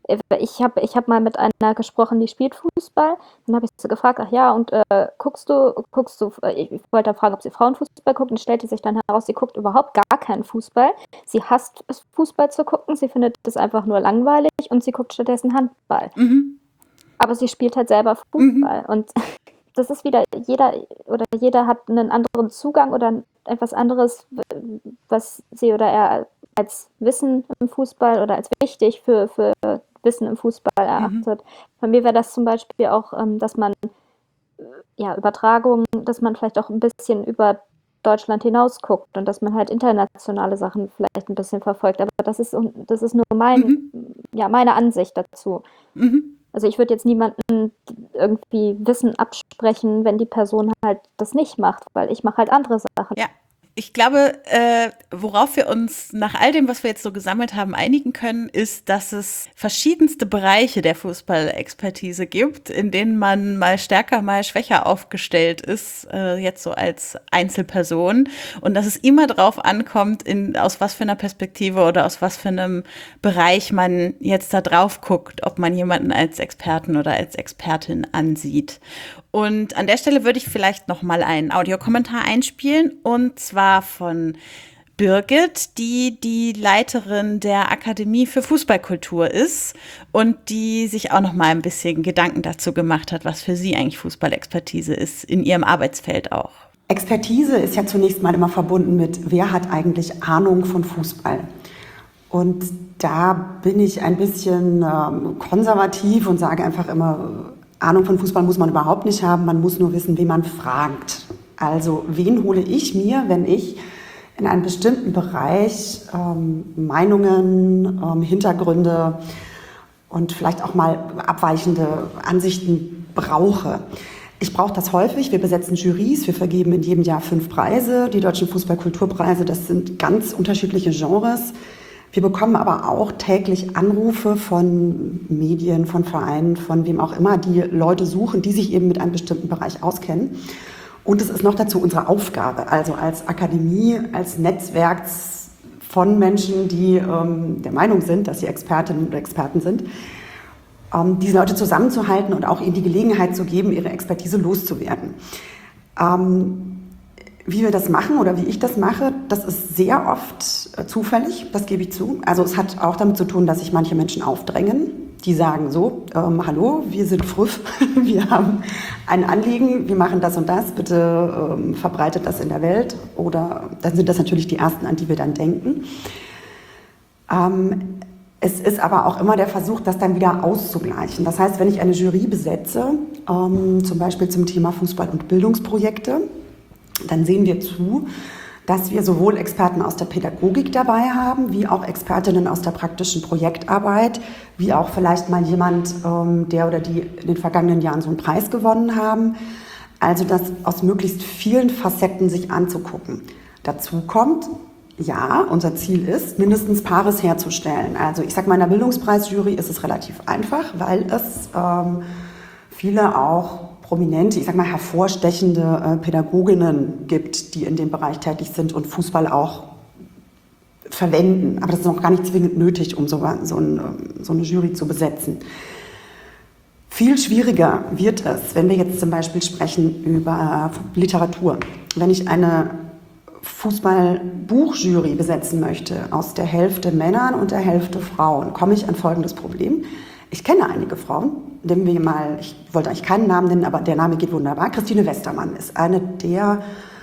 Ich habe ich hab mal mit einer gesprochen, die spielt Fußball. Dann habe ich sie gefragt, ach ja, und äh, guckst du, guckst du, ich wollte fragen, ob sie Frauenfußball guckt und stellte sich dann heraus, sie guckt überhaupt gar keinen Fußball. Sie hasst es, Fußball zu gucken, sie findet es einfach nur langweilig und sie guckt stattdessen Handball. Mhm. Aber sie spielt halt selber Fußball. Mhm. Und das ist wieder, jeder oder jeder hat einen anderen Zugang oder etwas anderes, was sie oder er als Wissen im Fußball oder als wichtig für, für Wissen im Fußball erachtet. Mhm. Bei mir wäre das zum Beispiel auch, dass man ja Übertragungen, dass man vielleicht auch ein bisschen über Deutschland hinaus guckt und dass man halt internationale Sachen vielleicht ein bisschen verfolgt. Aber das ist, das ist nur mein, mhm. ja, meine Ansicht dazu. Mhm. Also ich würde jetzt niemandem irgendwie Wissen absprechen, wenn die Person halt das nicht macht, weil ich mache halt andere Sachen. Ja. Ich glaube, äh, worauf wir uns nach all dem, was wir jetzt so gesammelt haben, einigen können, ist, dass es verschiedenste Bereiche der Fußballexpertise gibt, in denen man mal stärker, mal schwächer aufgestellt ist, äh, jetzt so als Einzelperson. Und dass es immer drauf ankommt, in, aus was für einer Perspektive oder aus was für einem Bereich man jetzt da drauf guckt, ob man jemanden als Experten oder als Expertin ansieht. Und an der Stelle würde ich vielleicht noch mal einen Audiokommentar einspielen, und zwar von Birgit, die die Leiterin der Akademie für Fußballkultur ist und die sich auch noch mal ein bisschen Gedanken dazu gemacht hat, was für sie eigentlich Fußballexpertise ist, in ihrem Arbeitsfeld auch. Expertise ist ja zunächst mal immer verbunden mit, wer hat eigentlich Ahnung von Fußball? Und da bin ich ein bisschen ähm, konservativ und sage einfach immer, Ahnung von Fußball muss man überhaupt nicht haben, man muss nur wissen, wen man fragt. Also wen hole ich mir, wenn ich in einem bestimmten Bereich ähm, Meinungen, ähm, Hintergründe und vielleicht auch mal abweichende Ansichten brauche. Ich brauche das häufig. Wir besetzen Jurys. Wir vergeben in jedem Jahr fünf Preise. Die Deutschen Fußball-Kulturpreise, das sind ganz unterschiedliche Genres. Wir bekommen aber auch täglich Anrufe von Medien, von Vereinen, von wem auch immer, die Leute suchen, die sich eben mit einem bestimmten Bereich auskennen. Und es ist noch dazu unsere Aufgabe, also als Akademie, als Netzwerk von Menschen, die ähm, der Meinung sind, dass sie Expertinnen und Experten sind, ähm, diese Leute zusammenzuhalten und auch ihnen die Gelegenheit zu geben, ihre Expertise loszuwerden. Ähm, wie wir das machen oder wie ich das mache, das ist sehr oft äh, zufällig, das gebe ich zu. Also es hat auch damit zu tun, dass sich manche Menschen aufdrängen. Die sagen so, ähm, hallo, wir sind Früff, wir haben ein Anliegen, wir machen das und das, bitte ähm, verbreitet das in der Welt. Oder dann sind das natürlich die Ersten, an die wir dann denken. Ähm, es ist aber auch immer der Versuch, das dann wieder auszugleichen. Das heißt, wenn ich eine Jury besetze, ähm, zum Beispiel zum Thema Fußball- und Bildungsprojekte, dann sehen wir zu, dass wir sowohl Experten aus der Pädagogik dabei haben, wie auch Expertinnen aus der praktischen Projektarbeit, wie auch vielleicht mal jemand, ähm, der oder die in den vergangenen Jahren so einen Preis gewonnen haben. Also das aus möglichst vielen Facetten sich anzugucken. Dazu kommt, ja, unser Ziel ist, mindestens Paares herzustellen. Also ich sage mal, in der Bildungspreisjury ist es relativ einfach, weil es ähm, viele auch prominente, ich sag mal hervorstechende äh, Pädagoginnen gibt, die in dem Bereich tätig sind und Fußball auch verwenden. Aber das ist noch gar nicht zwingend nötig, um so, so, ein, so eine Jury zu besetzen. Viel schwieriger wird es, wenn wir jetzt zum Beispiel sprechen über Literatur. Wenn ich eine Fußball-Buchjury besetzen möchte, aus der Hälfte Männern und der Hälfte Frauen, komme ich an folgendes Problem. Ich kenne einige Frauen, nehmen wir mal, ich wollte eigentlich keinen Namen nennen, aber der Name geht wunderbar. Christine Westermann ist eine der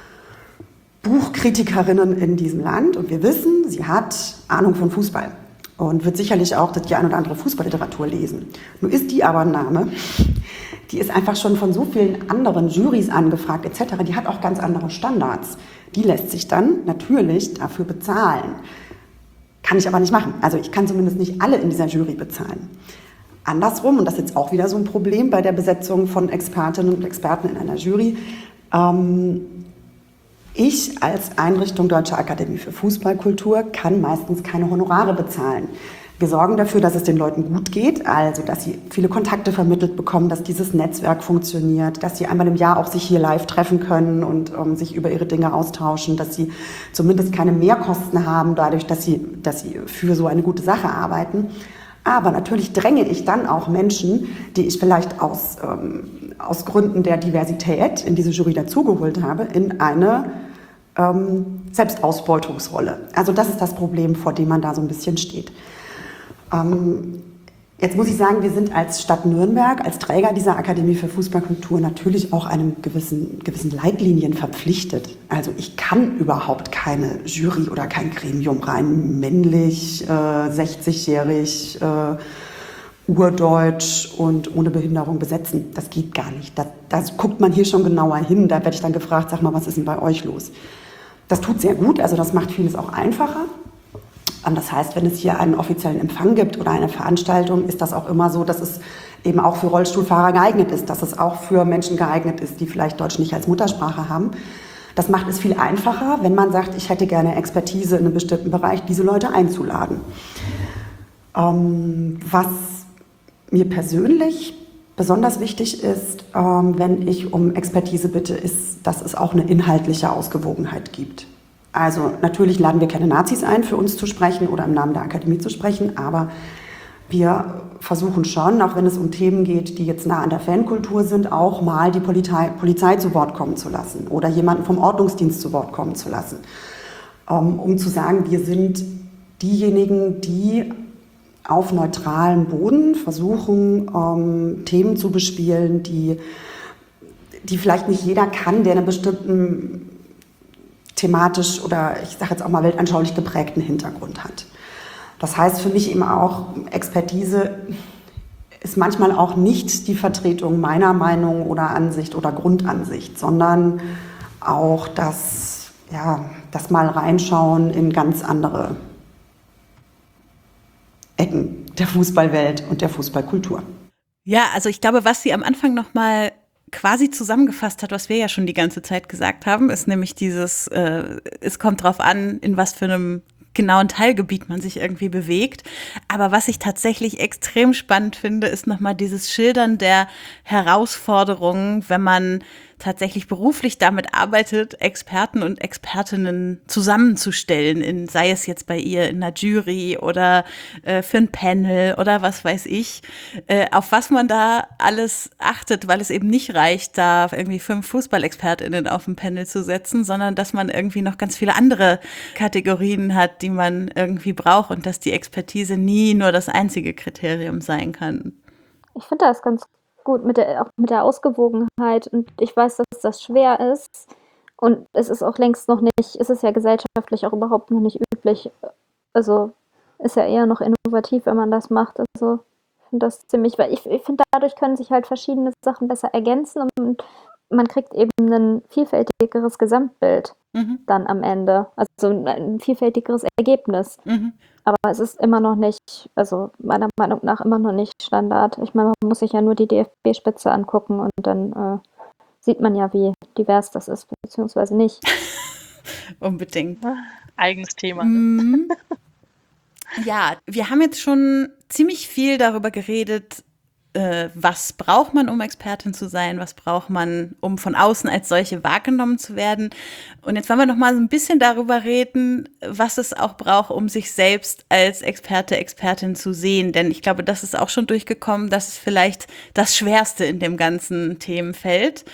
Buchkritikerinnen in diesem Land und wir wissen, sie hat Ahnung von Fußball und wird sicherlich auch die ein oder andere Fußballliteratur lesen. Nur ist die aber ein Name, die ist einfach schon von so vielen anderen Jurys angefragt et cetera. Die hat auch ganz andere Standards. Die lässt sich dann natürlich dafür bezahlen. Kann ich aber nicht machen. Also ich kann zumindest nicht alle in dieser Jury bezahlen. Andersrum, und das ist jetzt auch wieder so ein Problem bei der Besetzung von Expertinnen und Experten in einer Jury, ähm, ich als Einrichtung Deutsche Akademie für Fußballkultur kann meistens keine Honorare bezahlen. Wir sorgen dafür, dass es den Leuten gut geht, also dass sie viele Kontakte vermittelt bekommen, dass dieses Netzwerk funktioniert, dass sie einmal im Jahr auch sich hier live treffen können und um, sich über ihre Dinge austauschen, dass sie zumindest keine Mehrkosten haben, dadurch, dass sie, dass sie für so eine gute Sache arbeiten. Aber natürlich dränge ich dann auch Menschen, die ich vielleicht aus, ähm, aus Gründen der Diversität in diese Jury dazugeholt habe, in eine ähm, Selbstausbeutungsrolle. Also das ist das Problem, vor dem man da so ein bisschen steht. Ähm, jetzt muss ich sagen, wir sind als Stadt Nürnberg, als Träger dieser Akademie für Fußballkultur natürlich auch einem gewissen, gewissen Leitlinien verpflichtet. Also ich kann überhaupt keine Jury oder kein Gremium rein männlich, äh, sechzigjährig, äh, urdeutsch und ohne Behinderung besetzen. Das geht gar nicht. Da, das guckt man hier schon genauer hin. Da werde ich dann gefragt, sag mal, was ist denn bei euch los? Das tut sehr gut, also das macht vieles auch einfacher. Das heißt, wenn es hier einen offiziellen Empfang gibt oder eine Veranstaltung, ist das auch immer so, dass es eben auch für Rollstuhlfahrer geeignet ist, dass es auch für Menschen geeignet ist, die vielleicht Deutsch nicht als Muttersprache haben. Das macht es viel einfacher, wenn man sagt, ich hätte gerne Expertise in einem bestimmten Bereich, diese Leute einzuladen. Ähm, was mir persönlich besonders wichtig ist, ähm, wenn ich um Expertise bitte, ist, dass es auch eine inhaltliche Ausgewogenheit gibt. Also natürlich laden wir keine Nazis ein, für uns zu sprechen oder im Namen der Akademie zu sprechen, aber wir versuchen schon, auch wenn es um Themen geht, die jetzt nah an der Fankultur sind, auch mal die Polizei, Polizei zu Wort kommen zu lassen oder jemanden vom Ordnungsdienst zu Wort kommen zu lassen, um, um zu sagen, wir sind diejenigen, die auf neutralem Boden versuchen, um, Themen zu bespielen, die, die vielleicht nicht jeder kann, der einen bestimmten thematisch oder ich sage jetzt auch mal weltanschaulich geprägten Hintergrund hat. Das heißt für mich eben auch, Expertise ist manchmal auch nicht die Vertretung meiner Meinung oder Ansicht oder Grundansicht, sondern auch das, ja, das mal reinschauen in ganz andere Ecken der Fußballwelt und der Fußballkultur. Ja, also ich glaube, was sie am Anfang nochmal quasi zusammengefasst hat, was wir ja schon die ganze Zeit gesagt haben, ist nämlich dieses, äh, es kommt drauf an, in was für einem genauen Teilgebiet man sich irgendwie bewegt. Aber was ich tatsächlich extrem spannend finde, ist nochmal dieses Schildern der Herausforderungen, wenn man tatsächlich beruflich damit arbeitet, Experten und Expertinnen zusammenzustellen, in, sei es jetzt bei ihr in einer Jury oder äh, für ein Panel oder was weiß ich, äh, auf was man da alles achtet, weil es eben nicht reicht, da irgendwie fünf FußballexpertInnen auf ein Panel zu setzen, sondern dass man irgendwie noch ganz viele andere Kategorien hat, die man irgendwie braucht und dass die Expertise nie nur das einzige Kriterium sein kann. Ich finde das ganz gut mit der, auch mit der Ausgewogenheit, und ich weiß, dass das schwer ist, und es ist auch längst noch nicht, ist es ja gesellschaftlich auch überhaupt noch nicht üblich, also ist ja eher noch innovativ, wenn man das macht, also ich finde das ziemlich, weil ich, ich finde, dadurch können sich halt verschiedene Sachen besser ergänzen und man kriegt eben ein vielfältigeres Gesamtbild mhm. dann am Ende, also ein vielfältigeres Ergebnis. Mhm. Aber es ist immer noch nicht, also meiner Meinung nach immer noch nicht Standard. Ich meine, man muss sich ja nur die D F B-Spitze angucken und dann äh, sieht man ja, wie divers das ist, beziehungsweise nicht. Unbedingt. Eigenes Thema. Mm. Ja, wir haben jetzt schon ziemlich viel darüber geredet, äh, was braucht man, um Expertin zu sein, was braucht man, um von außen als solche wahrgenommen zu werden. Und jetzt wollen wir noch mal so ein bisschen darüber reden, was es auch braucht, um sich selbst als Experte, Expertin zu sehen. Denn ich glaube, das ist auch schon durchgekommen, dass es vielleicht das Schwerste in dem ganzen Themenfeld.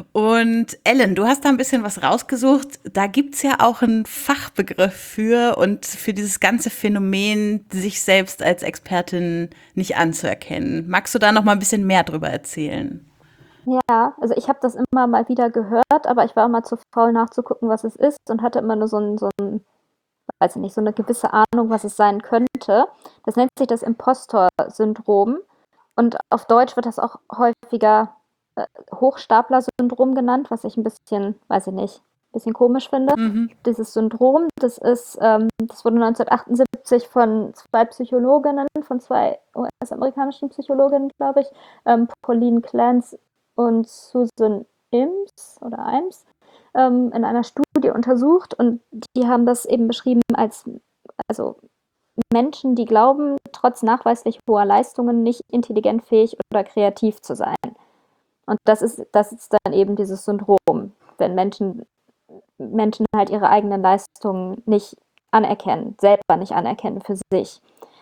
Und Ellen, du hast da ein bisschen was rausgesucht. Da gibt's ja auch einen Fachbegriff für und für dieses ganze Phänomen, sich selbst als Expertin nicht anzuerkennen. Magst du da noch mal ein bisschen mehr drüber erzählen? Ja, also ich habe das immer mal wieder gehört, aber ich war immer zu faul nachzugucken, was es ist, und hatte immer nur so ein, so ein, weiß ich nicht, so eine gewisse Ahnung, was es sein könnte. Das nennt sich das Impostor-Syndrom, und auf Deutsch wird das auch häufiger äh, Hochstapler-Syndrom genannt, was ich ein bisschen, weiß ich nicht, ein bisschen komisch finde. Mhm. Dieses Syndrom, das ist, ähm, das wurde neunzehnhundertachtundsiebzig von zwei Psychologinnen, von zwei U S-amerikanischen Psychologinnen, glaube ich, ähm, Pauline Clance und Susan Imes oder Imes, ähm, in einer Studie untersucht, und die haben das eben beschrieben als, also Menschen, die glauben, trotz nachweislich hoher Leistungen nicht intelligent, fähig oder kreativ zu sein. Und das ist, das ist dann eben dieses Syndrom, wenn Menschen, Menschen halt ihre eigenen Leistungen nicht anerkennen, selber nicht anerkennen für sich.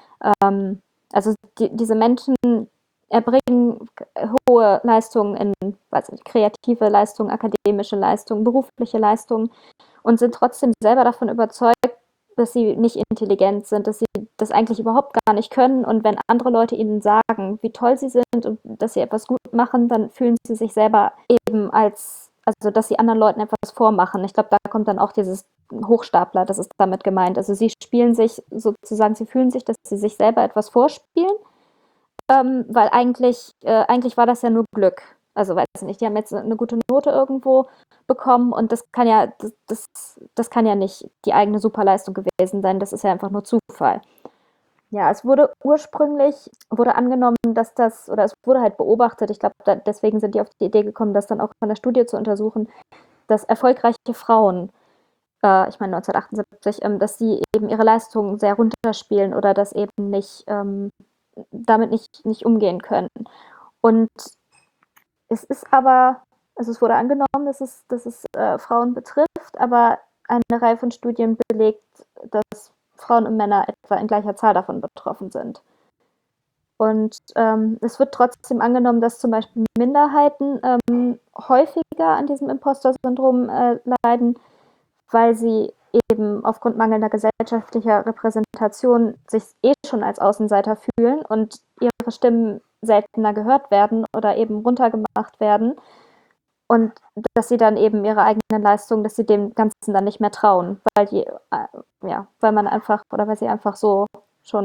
Ähm, also die, diese Menschen erbringen hohe Leistungen in, weiß nicht, kreative Leistungen, akademische Leistungen, berufliche Leistungen, und sind trotzdem selber davon überzeugt, dass sie nicht intelligent sind, dass sie das eigentlich überhaupt gar nicht können, und wenn andere Leute ihnen sagen, wie toll sie sind und dass sie etwas gut machen, dann fühlen sie sich selber eben als, also dass sie anderen Leuten etwas vormachen. Ich glaube, da kommt dann auch dieses Hochstapler, das ist damit gemeint. Also sie spielen sich sozusagen, sie fühlen sich, dass sie sich selber etwas vorspielen, Ähm, weil eigentlich, äh, eigentlich war das ja nur Glück. Also weiß ich nicht, die haben jetzt eine gute Note irgendwo bekommen, und das kann ja, das, das, das kann ja nicht die eigene Superleistung gewesen sein, das ist ja einfach nur Zufall. Ja, es wurde ursprünglich, wurde angenommen, dass das, oder es wurde halt beobachtet, ich glaube, da, deswegen sind die auf die Idee gekommen, das dann auch von der Studie zu untersuchen, dass erfolgreiche Frauen, äh, ich meine neunzehnhundertachtundsiebzig, ähm, dass sie eben ihre Leistungen sehr runterspielen oder das eben nicht, ähm, damit nicht, nicht umgehen können. Und es ist aber, also es wurde angenommen, dass es, dass es äh, Frauen betrifft, aber eine Reihe von Studien belegt, dass Frauen und Männer etwa in gleicher Zahl davon betroffen sind. Und ähm, es wird trotzdem angenommen, dass zum Beispiel Minderheiten ähm, häufiger an diesem Imposter-Syndrom äh, leiden, weil sie eben aufgrund mangelnder gesellschaftlicher Repräsentation sich eh schon als Außenseiter fühlen und ihre Stimmen seltener gehört werden oder eben runtergemacht werden, und dass sie dann eben ihre eigenen Leistungen, dass sie dem Ganzen dann nicht mehr trauen, weil die, äh, ja, weil man einfach, oder weil sie einfach so schon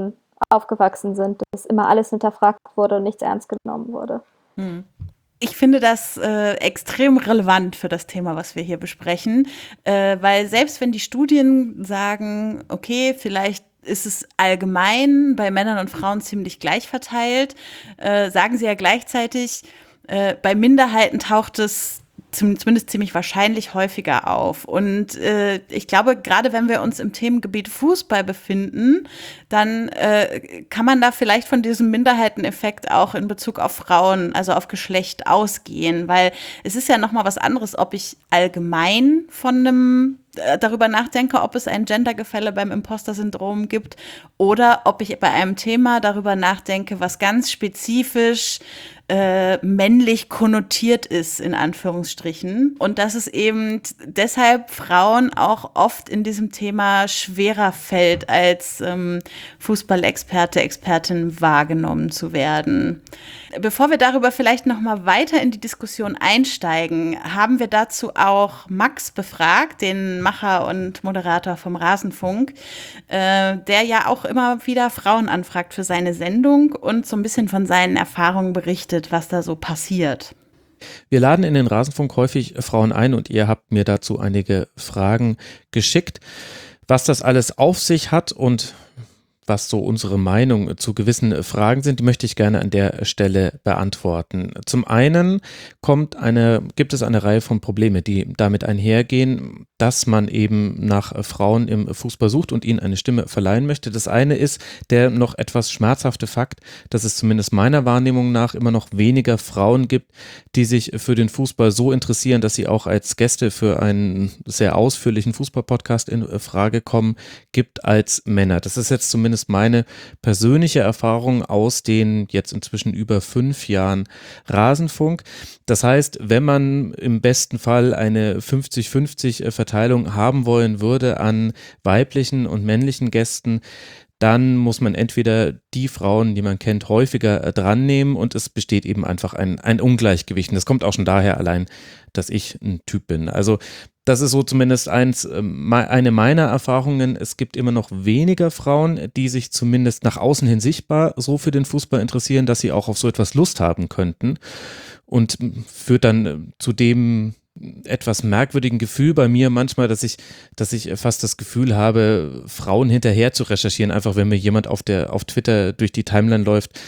aufgewachsen sind, dass immer alles hinterfragt wurde und nichts ernst genommen wurde. Hm. Ich finde das äh, extrem relevant für das Thema, was wir hier besprechen, äh, weil selbst wenn die Studien sagen, okay, vielleicht ist es allgemein bei Männern und Frauen ziemlich gleich verteilt, äh, sagen sie ja gleichzeitig, äh, bei Minderheiten taucht es zumindest ziemlich wahrscheinlich häufiger auf. Und äh, ich glaube, gerade wenn wir uns im Themengebiet Fußball befinden, dann äh, kann man da vielleicht von diesem Minderheiteneffekt auch in Bezug auf Frauen, also auf Geschlecht ausgehen, weil es ist ja nochmal was anderes, ob ich allgemein von einem äh, darüber nachdenke, ob es ein Gendergefälle beim Imposter-Syndrom gibt oder ob ich bei einem Thema darüber nachdenke, was ganz spezifisch Äh, männlich konnotiert ist, in Anführungsstrichen. Und dass es eben deshalb Frauen auch oft in diesem Thema schwerer fällt, als ähm, Fußballexperte, Expertin wahrgenommen zu werden. Bevor wir darüber vielleicht noch mal weiter in die Diskussion einsteigen, haben wir dazu auch Max befragt, den Macher und Moderator vom Rasenfunk, äh, der ja auch immer wieder Frauen anfragt für seine Sendung und so ein bisschen von seinen Erfahrungen berichtet, was da so passiert. Wir laden in den Rasenfunk häufig Frauen ein und ihr habt mir dazu einige Fragen geschickt. Was das alles auf sich hat und was so unsere Meinung zu gewissen Fragen sind, die möchte ich gerne an der Stelle beantworten. Zum einen kommt eine, gibt es eine Reihe von Problemen, die damit einhergehen, dass man eben nach Frauen im Fußball sucht und ihnen eine Stimme verleihen möchte. Das eine ist der noch etwas schmerzhafte Fakt, dass es zumindest meiner Wahrnehmung nach immer noch weniger Frauen gibt, die sich für den Fußball so interessieren, dass sie auch als Gäste für einen sehr ausführlichen Fußball-Podcast in Frage kommen, gibt als Männer. Das ist jetzt zumindest meine persönliche Erfahrung aus den jetzt inzwischen über fünf Jahren Rasenfunk. Das heißt, wenn man im besten Fall eine fünfzig fünfzig Verteilung haben wollen würde an weiblichen und männlichen Gästen, dann muss man entweder die Frauen, die man kennt, häufiger dran nehmen und es besteht eben einfach ein, ein Ungleichgewicht. Und das kommt auch schon daher allein, dass ich ein Typ bin. Also das ist so zumindest eins, eine meiner Erfahrungen. Es gibt immer noch weniger Frauen, die sich zumindest nach außen hin sichtbar so für den Fußball interessieren, dass sie auch auf so etwas Lust haben könnten. Und führt dann zu dem etwas merkwürdigen Gefühl bei mir manchmal, dass ich, dass ich fast das Gefühl habe, Frauen hinterher zu recherchieren. Einfach wenn mir jemand auf der, auf Twitter durch die Timeline läuft,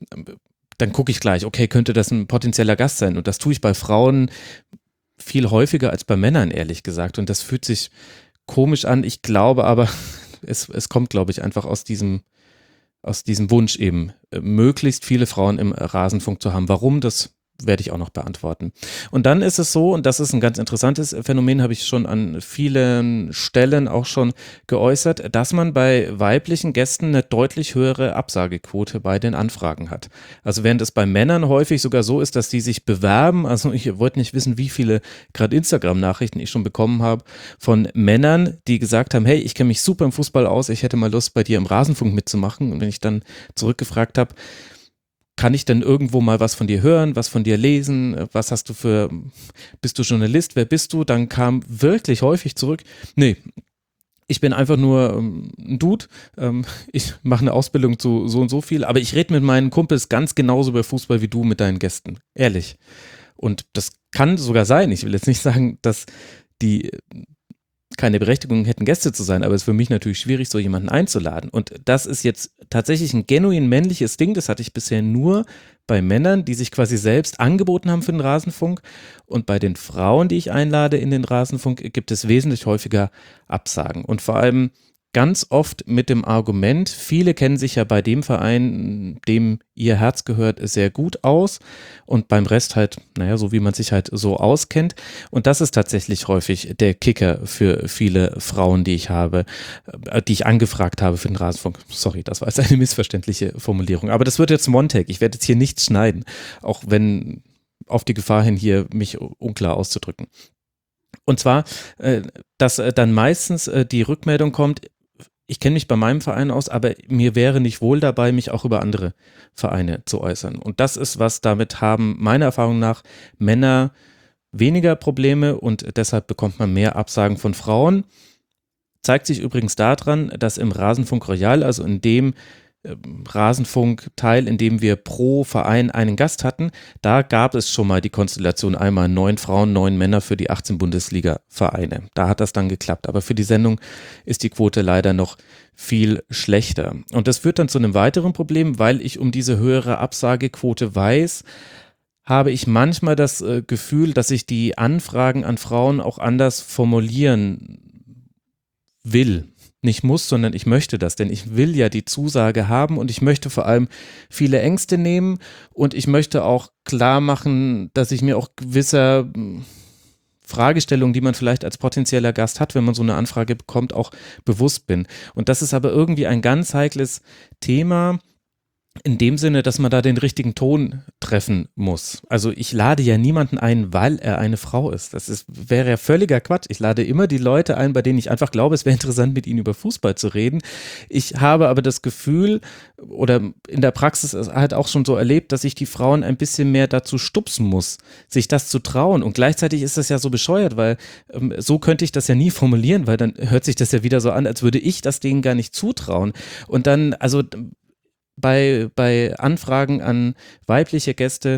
dann gucke ich gleich, okay, könnte das ein potenzieller Gast sein? Und das tue ich bei Frauen viel häufiger als bei Männern, ehrlich gesagt. Und das fühlt sich komisch an. Ich glaube aber, es, es kommt, glaube ich, einfach aus diesem, aus diesem Wunsch eben, möglichst viele Frauen im Rasenfunk zu haben. Warum, das werde ich auch noch beantworten. Und dann ist es so, und das ist ein ganz interessantes Phänomen, habe ich schon an vielen Stellen auch schon geäußert, dass man bei weiblichen Gästen eine deutlich höhere Absagequote bei den Anfragen hat. Also während es bei Männern häufig sogar so ist, dass die sich bewerben, also ich wollte nicht wissen, wie viele gerade Instagram-Nachrichten ich schon bekommen habe von Männern, die gesagt haben, hey, ich kenne mich super im Fußball aus, ich hätte mal Lust, bei dir im Rasenfunk mitzumachen. Und wenn ich dann zurückgefragt habe, kann ich denn irgendwo mal was von dir hören, was von dir lesen, was hast du für, bist du Journalist, wer bist du? Dann kam wirklich häufig zurück, nee, ich bin einfach nur ähm, ein Dude, ähm, ich mache eine Ausbildung zu so und so viel, aber ich rede mit meinen Kumpels ganz genauso über Fußball wie du mit deinen Gästen, ehrlich. Und das kann sogar sein, ich will jetzt nicht sagen, dass die keine Berechtigung hätten, Gäste zu sein, aber es ist für mich natürlich schwierig, so jemanden einzuladen. Und das ist jetzt tatsächlich ein genuin männliches Ding, das hatte ich bisher nur bei Männern, die sich quasi selbst angeboten haben für den Rasenfunk. Und bei den Frauen, die ich einlade in den Rasenfunk, gibt es wesentlich häufiger Absagen. Und vor allem ganz oft mit dem Argument, viele kennen sich ja bei dem Verein, dem ihr Herz gehört, sehr gut aus und beim Rest halt, naja, so wie man sich halt so auskennt. Und das ist tatsächlich häufig der Kicker für viele Frauen, die ich habe, die ich angefragt habe für den Rasenfunk. Sorry, das war jetzt eine missverständliche Formulierung. Aber das wird jetzt One-Take. Ich werde jetzt hier nichts schneiden, auch wenn auf die Gefahr hin, hier mich unklar auszudrücken. Und zwar, dass dann meistens die Rückmeldung kommt, ich kenne mich bei meinem Verein aus, aber mir wäre nicht wohl dabei, mich auch über andere Vereine zu äußern. Und das ist was, damit haben meiner Erfahrung nach Männer weniger Probleme und deshalb bekommt man mehr Absagen von Frauen. Zeigt sich übrigens daran, dass im Rasenfunk Royal, also in dem Rasenfunk-Teil, in dem wir pro Verein einen Gast hatten, da gab es schon mal die Konstellation einmal neun Frauen, neun Männer für die achtzehn Bundesliga-Vereine. Da hat das dann geklappt. Aber für die Sendung ist die Quote leider noch viel schlechter. Und das führt dann zu einem weiteren Problem, weil ich um diese höhere Absagequote weiß, habe ich manchmal das äh, Gefühl, dass ich die Anfragen an Frauen auch anders formulieren will. Nicht muss, sondern ich möchte das, denn ich will ja die Zusage haben und ich möchte vor allem viele Ängste nehmen und ich möchte auch klar machen, dass ich mir auch gewisser Fragestellungen, die man vielleicht als potenzieller Gast hat, wenn man so eine Anfrage bekommt, auch bewusst bin. Und das ist aber irgendwie ein ganz heikles Thema, in dem Sinne, dass man da den richtigen Ton treffen muss. Also ich lade ja niemanden ein, weil er eine Frau ist. Das ist, wäre ja völliger Quatsch. Ich lade immer die Leute ein, bei denen ich einfach glaube, es wäre interessant, mit ihnen über Fußball zu reden. Ich habe aber das Gefühl oder in der Praxis halt auch schon so erlebt, dass ich die Frauen ein bisschen mehr dazu stupsen muss, sich das zu trauen. Und gleichzeitig ist das ja so bescheuert, weil ähm, so könnte ich das ja nie formulieren, weil dann hört sich das ja wieder so an, als würde ich das denen gar nicht zutrauen. Und dann, also Bei, bei Anfragen an weibliche Gäste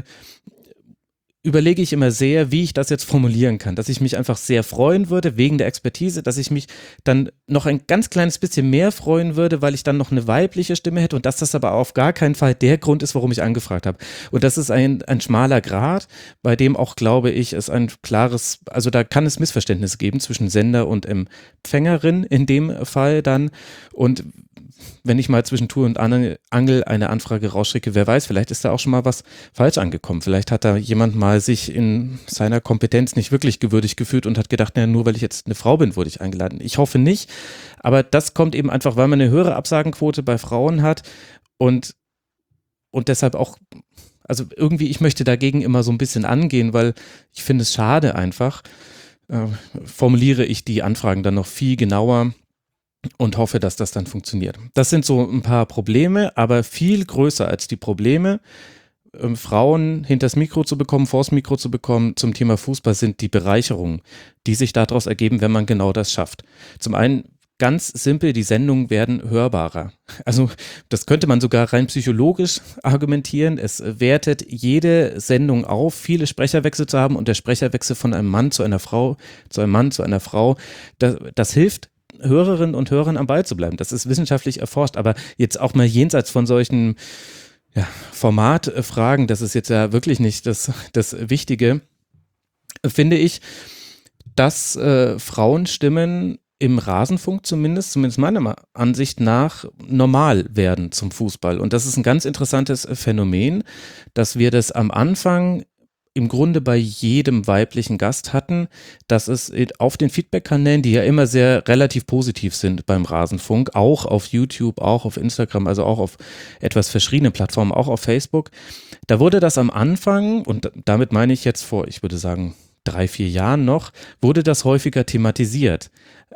überlege ich immer sehr, wie ich das jetzt formulieren kann, dass ich mich einfach sehr freuen würde wegen der Expertise, dass ich mich dann noch ein ganz kleines bisschen mehr freuen würde, weil ich dann noch eine weibliche Stimme hätte und dass das aber auf gar keinen Fall der Grund ist, warum ich angefragt habe. Und das ist ein, ein schmaler Grat, bei dem auch, glaube ich, es ein klares, also da kann es Missverständnisse geben zwischen Sender und Empfängerin in dem Fall dann. Und wenn ich mal zwischen Tour und Angel eine Anfrage rausschicke, wer weiß, vielleicht ist da auch schon mal was falsch angekommen. Vielleicht hat da jemand mal sich in seiner Kompetenz nicht wirklich gewürdigt gefühlt und hat gedacht, naja, nur weil ich jetzt eine Frau bin, wurde ich eingeladen. Ich hoffe nicht, aber das kommt eben einfach, weil man eine höhere Absagenquote bei Frauen hat und, und deshalb auch, also irgendwie, ich möchte dagegen immer so ein bisschen angehen, weil ich finde es schade einfach, äh, formuliere ich die Anfragen dann noch viel genauer und hoffe, dass das dann funktioniert. Das sind so ein paar Probleme, aber viel größer als die Probleme, ähm, Frauen hinters Mikro zu bekommen, vors Mikro zu bekommen zum Thema Fußball, sind die Bereicherungen, die sich daraus ergeben, wenn man genau das schafft. Zum einen ganz simpel, die Sendungen werden hörbarer. Also das könnte man sogar rein psychologisch argumentieren. Es wertet jede Sendung auf, viele Sprecherwechsel zu haben und der Sprecherwechsel von einem Mann zu einer Frau, zu einem Mann zu einer Frau, das, das hilft, Hörerinnen und Hörern am Ball zu bleiben. Das ist wissenschaftlich erforscht, aber jetzt auch mal jenseits von solchen ja, Formatfragen, das ist jetzt ja wirklich nicht das, das Wichtige, finde ich, dass äh, Frauenstimmen im Rasenfunk zumindest, zumindest meiner Ansicht nach, normal werden zum Fußball. Und das ist ein ganz interessantes Phänomen, dass wir das am Anfang im Grunde bei jedem weiblichen Gast hatten, dass es auf den Feedback-Kanälen, die ja immer sehr relativ positiv sind beim Rasenfunk, auch auf YouTube, auch auf Instagram, also auch auf etwas verschiedenen Plattformen, auch auf Facebook, da wurde das am Anfang, und damit meine ich jetzt vor, ich würde sagen, drei, vier Jahren noch, wurde das häufiger thematisiert,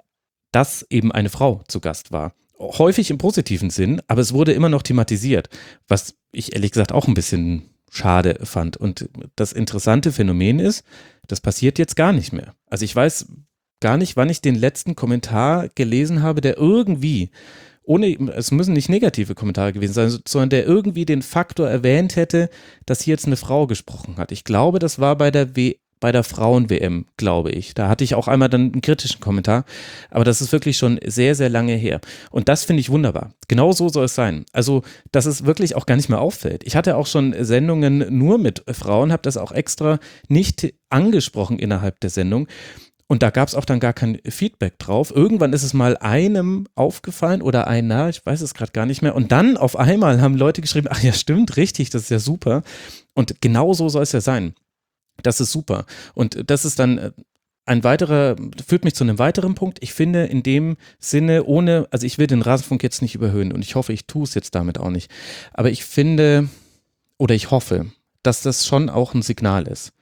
dass eben eine Frau zu Gast war. Häufig im positiven Sinn, aber es wurde immer noch thematisiert, was ich ehrlich gesagt auch ein bisschen schade fand. Und das interessante Phänomen ist, das passiert jetzt gar nicht mehr. Also ich weiß gar nicht, wann ich den letzten Kommentar gelesen habe, der irgendwie, ohne, es müssen nicht negative Kommentare gewesen sein, sondern der irgendwie den Faktor erwähnt hätte, dass hier jetzt eine Frau gesprochen hat. Ich glaube, das war bei der W bei der Frauen-W M, glaube ich. Da hatte ich auch einmal dann einen kritischen Kommentar, aber das ist wirklich schon sehr, sehr lange her. Und das finde ich wunderbar. Genau so soll es sein. Also, dass es wirklich auch gar nicht mehr auffällt. Ich hatte auch schon Sendungen nur mit Frauen, habe das auch extra nicht angesprochen innerhalb der Sendung. Und da gab es auch dann gar kein Feedback drauf. Irgendwann ist es mal einem aufgefallen oder einer, ich weiß es gerade gar nicht mehr. Und dann auf einmal haben Leute geschrieben, ach ja, stimmt, richtig, das ist ja super. Und genau so soll es ja sein. Das ist super. Und das ist dann ein weiterer, führt mich zu einem weiteren Punkt. Ich finde in dem Sinne, ohne, also ich will den Rasenfunk jetzt nicht überhöhen und ich hoffe, ich tue es jetzt damit auch nicht. Aber ich finde oder ich hoffe, dass das schon auch ein Signal ist.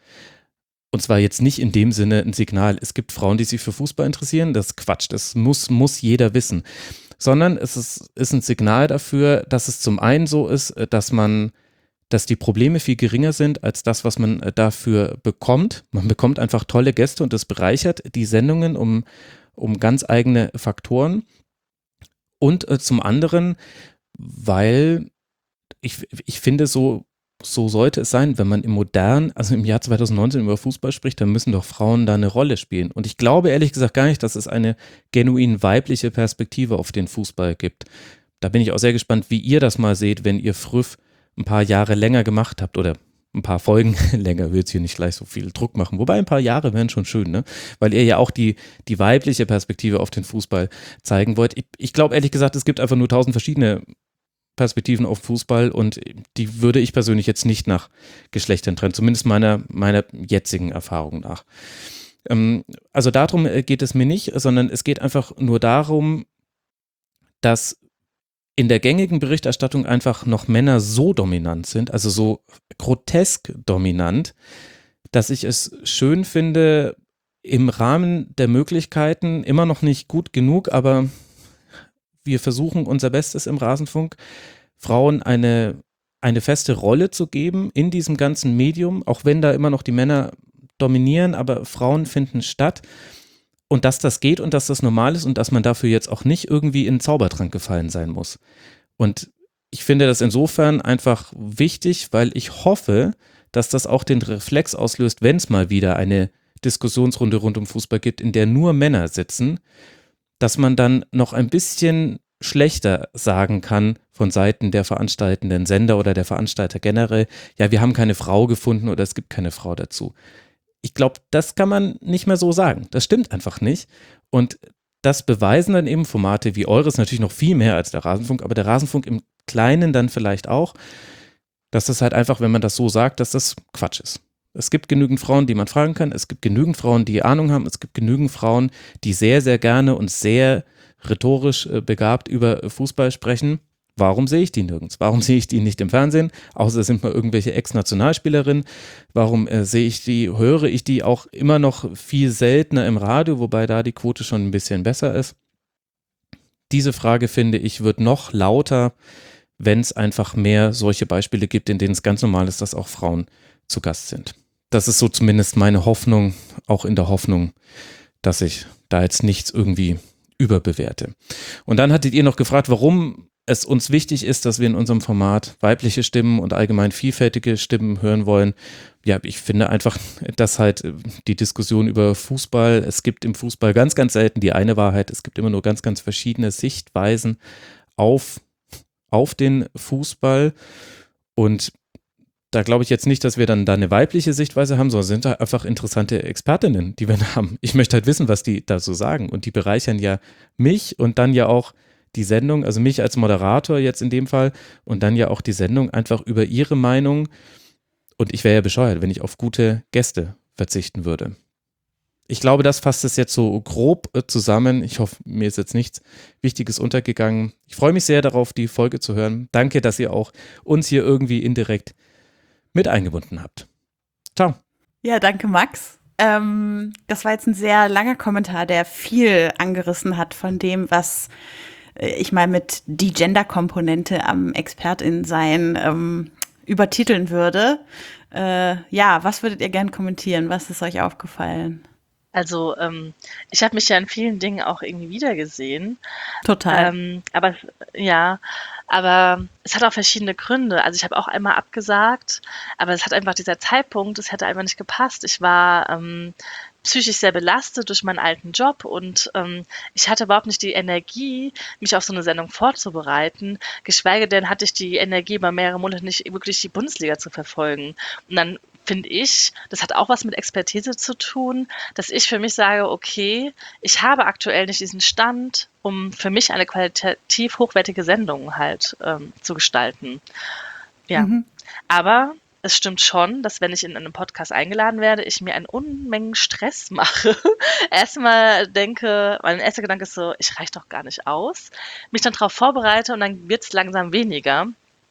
Und zwar jetzt nicht in dem Sinne ein Signal, es gibt Frauen, die sich für Fußball interessieren, das ist Quatsch, das muss, muss jeder wissen. Sondern es ist, ist ein Signal dafür, dass es zum einen so ist, dass man dass die Probleme viel geringer sind als das, was man dafür bekommt. Man bekommt einfach tolle Gäste und das bereichert die Sendungen um, um ganz eigene Faktoren. Und äh, zum anderen weil ich, ich finde, so, so sollte es sein, wenn man im modernen, also im Jahr zwanzig neunzehn über Fußball spricht, dann müssen doch Frauen da eine Rolle spielen. Und ich glaube ehrlich gesagt gar nicht, dass es eine genuin weibliche Perspektive auf den Fußball gibt. Da bin ich auch sehr gespannt, wie ihr das mal seht, wenn ihr Früff ein paar Jahre länger gemacht habt oder ein paar Folgen länger, will es hier nicht gleich so viel Druck machen. Wobei ein paar Jahre wären schon schön, ne? Weil ihr ja auch die, die weibliche Perspektive auf den Fußball zeigen wollt. Ich, ich glaube ehrlich gesagt, es gibt einfach nur tausend verschiedene Perspektiven auf Fußball und die würde ich persönlich jetzt nicht nach Geschlechtern trennen, zumindest meiner, meiner jetzigen Erfahrung nach. Ähm, also darum geht es mir nicht, sondern es geht einfach nur darum, dass in der gängigen Berichterstattung einfach noch Männer so dominant sind, also so grotesk dominant, dass ich es schön finde, im Rahmen der Möglichkeiten, immer noch nicht gut genug, aber wir versuchen unser Bestes im Rasenfunk, Frauen eine, eine feste Rolle zu geben in diesem ganzen Medium, auch wenn da immer noch die Männer dominieren, aber Frauen finden statt. Und dass das geht und dass das normal ist und dass man dafür jetzt auch nicht irgendwie in den Zaubertrank gefallen sein muss. Und ich finde das insofern einfach wichtig, weil ich hoffe, dass das auch den Reflex auslöst, wenn es mal wieder eine Diskussionsrunde rund um Fußball gibt, in der nur Männer sitzen, dass man dann noch ein bisschen schlechter sagen kann von Seiten der veranstaltenden Sender oder der Veranstalter generell, ja, wir haben keine Frau gefunden oder es gibt keine Frau dazu. Ich glaube, das kann man nicht mehr so sagen. Das stimmt einfach nicht. Und das beweisen dann eben Formate wie eures, natürlich noch viel mehr als der Rasenfunk, aber der Rasenfunk im Kleinen dann vielleicht auch, dass das halt einfach, wenn man das so sagt, dass das Quatsch ist. Es gibt genügend Frauen, die man fragen kann. Es gibt genügend Frauen, die Ahnung haben. Es gibt genügend Frauen, die sehr, sehr gerne und sehr rhetorisch begabt über Fußball sprechen. Warum sehe ich die nirgends? Warum sehe ich die nicht im Fernsehen? Außer es sind mal irgendwelche Ex-Nationalspielerinnen. Warum äh, sehe ich die, höre ich die auch immer noch viel seltener im Radio, wobei da die Quote schon ein bisschen besser ist? Diese Frage, finde ich, wird noch lauter, wenn es einfach mehr solche Beispiele gibt, in denen es ganz normal ist, dass auch Frauen zu Gast sind. Das ist so zumindest meine Hoffnung, auch in der Hoffnung, dass ich da jetzt nichts irgendwie überbewerte. Und dann hattet ihr noch gefragt, warum es uns wichtig ist, dass wir in unserem Format weibliche Stimmen und allgemein vielfältige Stimmen hören wollen. Ja, ich finde einfach, dass halt die Diskussion über Fußball, es gibt im Fußball ganz, ganz selten die eine Wahrheit, es gibt immer nur ganz, ganz verschiedene Sichtweisen auf, auf den Fußball und da glaube ich jetzt nicht, dass wir dann da eine weibliche Sichtweise haben, sondern sind da einfach interessante Expertinnen, die wir da haben. Ich möchte halt wissen, was die da so sagen und die bereichern ja mich und dann ja auch die Sendung, also mich als Moderator jetzt in dem Fall und dann ja auch die Sendung einfach über ihre Meinung und ich wäre ja bescheuert, wenn ich auf gute Gäste verzichten würde. Ich glaube, das fasst es jetzt so grob zusammen. Ich hoffe, mir ist jetzt nichts Wichtiges untergegangen. Ich freue mich sehr darauf, die Folge zu hören. Danke, dass ihr auch uns hier irgendwie indirekt mit eingebunden habt. Ciao. Ja, danke Max. Ähm, das war jetzt ein sehr langer Kommentar, der viel angerissen hat von dem, was ich mal mit die Gender-Komponente am ExpertInnen-Sein ähm, übertiteln würde. Äh, ja, was würdet ihr gern kommentieren? Was ist euch aufgefallen? Also ähm, ich habe mich ja in vielen Dingen auch irgendwie wiedergesehen. Total. Ähm, aber ja, aber es hat auch verschiedene Gründe. Also ich habe auch einmal abgesagt, aber es hat einfach dieser Zeitpunkt, es hätte einfach nicht gepasst. Ich war ähm, psychisch sehr belastet durch meinen alten Job und ähm, ich hatte überhaupt nicht die Energie, mich auf so eine Sendung vorzubereiten, geschweige denn hatte ich die Energie, über mehrere Monate nicht wirklich die Bundesliga zu verfolgen. Und dann finde ich, das hat auch was mit Expertise zu tun, dass ich für mich sage, okay, ich habe aktuell nicht diesen Stand, um für mich eine qualitativ hochwertige Sendung halt ähm, zu gestalten. Ja, Mhm. aber es stimmt schon, dass wenn ich in einem Podcast eingeladen werde, ich mir einen Unmengen Stress mache. Erstmal denke, mein erster Gedanke ist so, ich reiche doch gar nicht aus. Mich dann darauf vorbereite und dann wird es langsam weniger.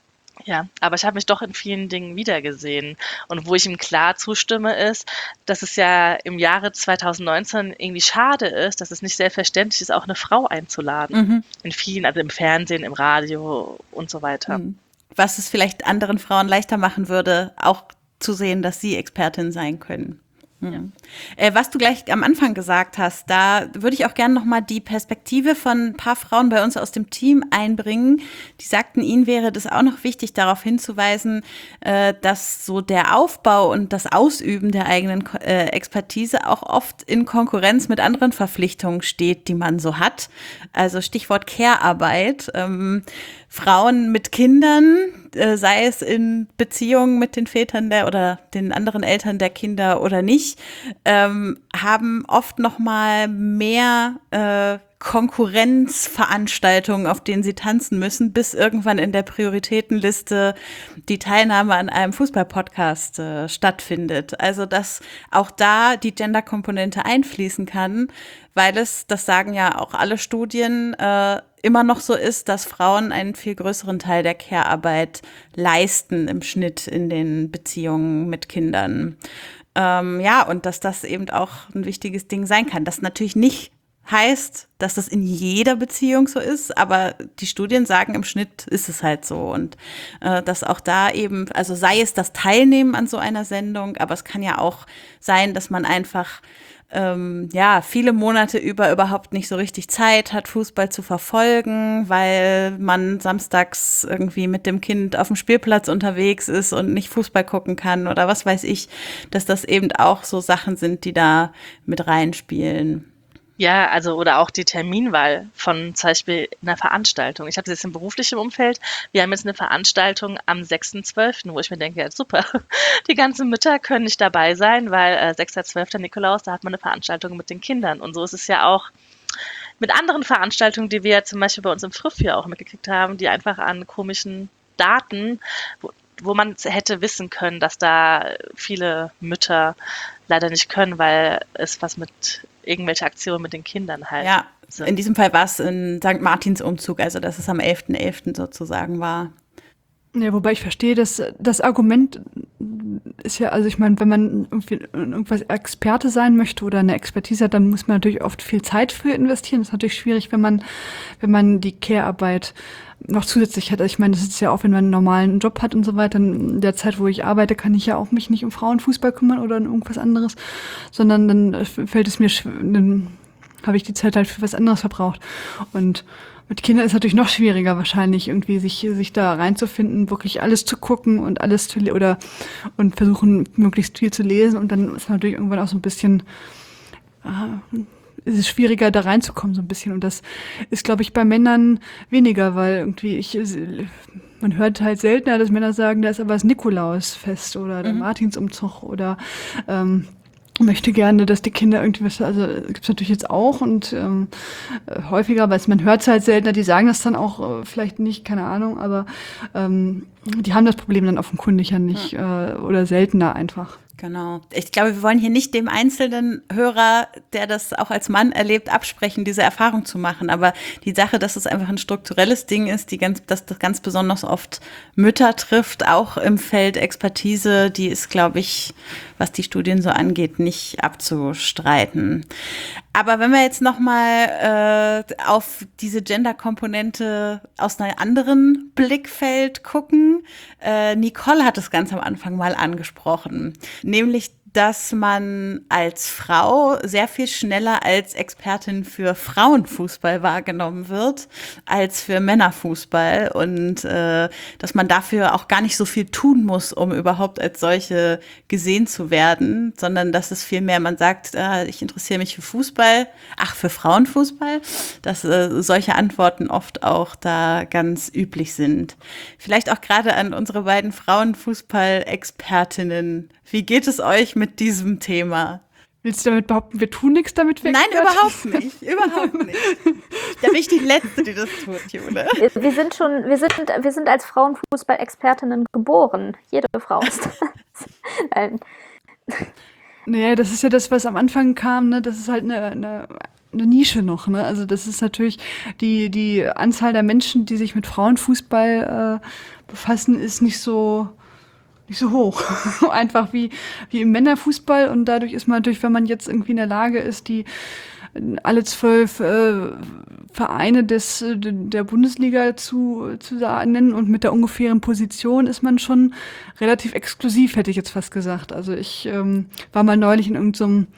Ja, aber ich habe mich doch in vielen Dingen wiedergesehen. Und wo ich ihm klar zustimme, ist, dass es ja im Jahre zwanzig neunzehn irgendwie schade ist, dass es nicht selbstverständlich ist, auch eine Frau einzuladen. Mhm. In vielen, also im Fernsehen, im Radio und so weiter. Mhm. Was es vielleicht anderen Frauen leichter machen würde, auch zu sehen, dass sie Expertin sein können. Mhm. Äh, was du gleich am Anfang gesagt hast, da würde ich auch gerne nochmal die Perspektive von ein paar Frauen bei uns aus dem Team einbringen. Die sagten, ihnen wäre das auch noch wichtig, darauf hinzuweisen, äh, dass so der Aufbau und das Ausüben der eigenen äh, Expertise auch oft in Konkurrenz mit anderen Verpflichtungen steht, die man so hat. Also Stichwort Care-Arbeit. Ähm, Frauen mit Kindern, äh, sei es in Beziehungen mit den Vätern der oder den anderen Eltern der Kinder oder nicht, ähm, haben oft noch mal mehr äh, Konkurrenzveranstaltungen, auf denen sie tanzen müssen, bis irgendwann in der Prioritätenliste die Teilnahme an einem Fußball-Podcast äh, stattfindet. Also dass auch da die Gender-Komponente einfließen kann, weil es, das sagen ja auch alle Studien, äh, immer noch so ist, dass Frauen einen viel größeren Teil der Care-Arbeit leisten im Schnitt in den Beziehungen mit Kindern. Ähm, ja, und dass das eben auch ein wichtiges Ding sein kann. Das natürlich nicht heißt, dass das in jeder Beziehung so ist, aber die Studien sagen, im Schnitt ist es halt so. Und äh, dass auch da eben, also sei es das Teilnehmen an so einer Sendung, aber es kann ja auch sein, dass man einfach ähm, ja viele Monate über überhaupt nicht so richtig Zeit hat, Fußball zu verfolgen, weil man samstags irgendwie mit dem Kind auf dem Spielplatz unterwegs ist und nicht Fußball gucken kann oder was weiß ich, dass das eben auch so Sachen sind, die da mit reinspielen. Ja, also oder auch die Terminwahl von zum Beispiel einer Veranstaltung. Ich habe das jetzt im beruflichen Umfeld. Wir haben jetzt eine Veranstaltung am sechsten zwölften, wo ich mir denke, ja super, die ganzen Mütter können nicht dabei sein, weil äh, sechster zwölfter Nikolaus, da hat man eine Veranstaltung mit den Kindern. Und so ist es ja auch mit anderen Veranstaltungen, die wir zum Beispiel bei uns im Früff hier auch mitgekriegt haben, die einfach an komischen Daten, wo, wo man hätte wissen können, dass da viele Mütter leider nicht können, weil es was mit irgendwelche Aktionen mit den Kindern halt. Ja, sind. In diesem Fall war es ein Sankt Martins Umzug, also dass es am elften elften sozusagen war. Ja, wobei ich verstehe, dass das Argument ist ja, also ich meine, wenn man irgendwie irgendwas Experte sein möchte oder eine Expertise hat, dann muss man natürlich oft viel Zeit für investieren. Das ist natürlich schwierig, wenn man, wenn man die Care-Arbeit noch zusätzlich hat. Also ich meine, das ist ja auch, wenn man einen normalen Job hat und so weiter. In der Zeit, wo ich arbeite, kann ich ja auch mich nicht um Frauenfußball kümmern oder um irgendwas anderes, sondern dann fällt es mir, dann habe ich die Zeit halt für was anderes verbraucht. Und mit Kindern ist es natürlich noch schwieriger wahrscheinlich, irgendwie sich sich da reinzufinden, wirklich alles zu gucken und alles zu oder und versuchen, möglichst viel zu lesen. Und dann ist natürlich irgendwann auch so ein bisschen äh, ist es schwieriger, da reinzukommen so ein bisschen. Und das ist, glaube ich, bei Männern weniger, weil irgendwie ich man hört halt seltener, dass Männer sagen, da ist aber das Nikolausfest oder der mhm. Martinsumzug oder ähm, möchte gerne, dass die Kinder irgendwie was, also gibt's natürlich jetzt auch und ähm, häufiger, aber man hört es halt seltener, die sagen das dann auch äh, vielleicht nicht, keine Ahnung, aber ähm, die haben das Problem dann offenkundig ja nicht äh, oder seltener einfach. Genau. Ich glaube, wir wollen hier nicht dem einzelnen Hörer, der das auch als Mann erlebt, absprechen, diese Erfahrung zu machen. Aber die Sache, dass es einfach ein strukturelles Ding ist, die ganz, dass das ganz besonders oft Mütter trifft, auch im Feld Expertise, die ist, glaube ich, was die Studien so angeht, nicht abzustreiten. Aber wenn wir jetzt noch mal äh, auf diese Gender-Komponente aus einem anderen Blickfeld gucken, äh, Nicole hat es ganz am Anfang mal angesprochen, nämlich dass man als Frau sehr viel schneller als Expertin für Frauenfußball wahrgenommen wird als für Männerfußball und äh, dass man dafür auch gar nicht so viel tun muss, um überhaupt als solche gesehen zu werden, sondern dass es vielmehr, man sagt, äh, ich interessiere mich für Fußball, ach, für Frauenfußball, dass äh, solche Antworten oft auch da ganz üblich sind. Vielleicht auch gerade an unsere beiden Frauenfußball-Expertinnen. Wie geht es euch mit diesem Thema? Willst du damit behaupten, wir tun nichts damit? Nein, überhaupt nicht. Überhaupt nicht. Da bin ich die Letzte, die das tut, Jule. Wir sind schon, wir sind, wir sind als Frauenfußball-Expertinnen geboren. Jede Frau ist das. Nein. Naja, das ist ja das, was am Anfang kam, ne? Das ist halt eine, eine, eine Nische noch, ne? Also das ist natürlich die, die Anzahl der Menschen, die sich mit Frauenfußball äh, befassen, ist nicht so nicht so hoch. Einfach wie, wie im Männerfußball und dadurch ist man natürlich, wenn man jetzt irgendwie in der Lage ist, die alle zwölf äh, Vereine des, der Bundesliga zu, zu nennen und mit der ungefähren Position ist man schon relativ exklusiv, hätte ich jetzt fast gesagt. Also ich ähm, war mal neulich in irgendeinem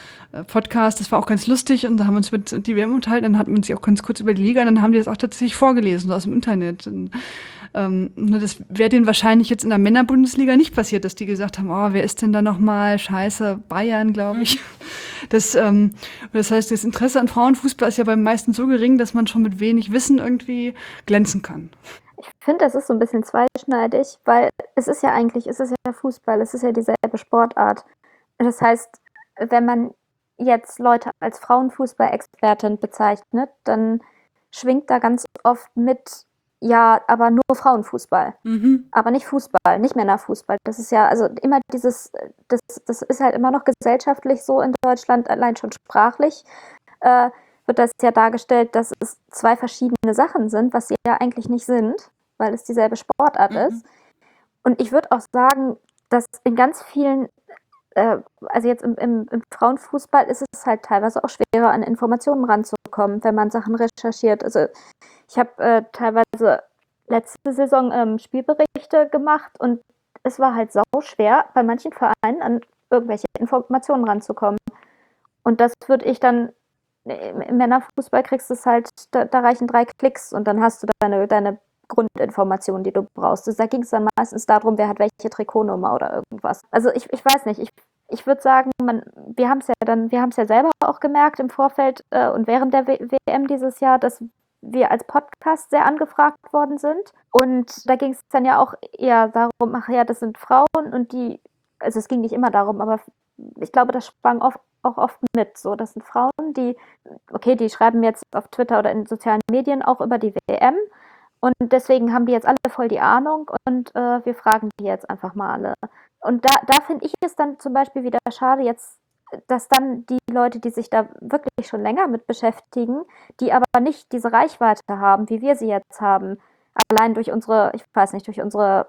Podcast, das war auch ganz lustig und da haben wir uns mit die W M unterhalten, dann hatten wir uns auch ganz kurz über die Liga, dann haben die das auch tatsächlich vorgelesen, so aus dem Internet. Und, ähm, das wäre denen wahrscheinlich jetzt in der Männerbundesliga nicht passiert, dass die gesagt haben, oh, wer ist denn da nochmal? Scheiße, Bayern, glaube ich. Das, ähm, das heißt, das Interesse an Frauenfußball ist ja beim meisten so gering, dass man schon mit wenig Wissen irgendwie glänzen kann. Ich finde, das ist so ein bisschen zweischneidig, weil es ist ja eigentlich, es ist ja Fußball, es ist ja dieselbe Sportart. Das heißt, wenn man jetzt Leute als Frauenfußball-Expertin bezeichnet, dann schwingt da ganz oft mit, ja, aber nur Frauenfußball, Mhm. aber nicht Fußball, nicht Männerfußball. Das ist ja, also immer dieses, das, das ist halt immer noch gesellschaftlich so in Deutschland, allein schon sprachlich, äh, wird das ja dargestellt, dass es zwei verschiedene Sachen sind, was sie ja eigentlich nicht sind, weil es dieselbe Sportart Mhm. ist. Und ich würde auch sagen, dass in ganz vielen äh, also jetzt im, im, im Frauenfußball ist es halt teilweise auch schwerer, an Informationen ranzukommen, wenn man Sachen recherchiert. Also ich habe äh, teilweise letzte Saison ähm, Spielberichte gemacht und es war halt sau schwer, bei manchen Vereinen an irgendwelche Informationen ranzukommen. Und das würde ich dann, im, im Männerfußball kriegst du es halt, da, da reichen drei Klicks und dann hast du deine, deine Grundinformationen, die du brauchst. Also da ging es dann meistens darum, wer hat welche Trikotnummer oder irgendwas. Also ich, ich weiß nicht, ich, ich würde sagen, man, wir haben es ja dann, wir haben es ja selber auch gemerkt im Vorfeld äh, und während der W M dieses Jahr, dass wir als Podcast sehr angefragt worden sind. Und da ging es dann ja auch eher darum, ach ja, das sind Frauen und die, also es ging nicht immer darum, aber ich glaube, das sprang oft, auch oft mit. So, das sind Frauen, die, okay, die schreiben jetzt auf Twitter oder in sozialen Medien auch über die W M. Und deswegen haben die jetzt alle voll die Ahnung und äh, wir fragen die jetzt einfach mal alle. Und da, da finde ich es dann zum Beispiel wieder schade jetzt, dass dann die Leute, die sich da wirklich schon länger mit beschäftigen, die aber nicht diese Reichweite haben, wie wir sie jetzt haben, allein durch unsere, ich weiß nicht, durch unsere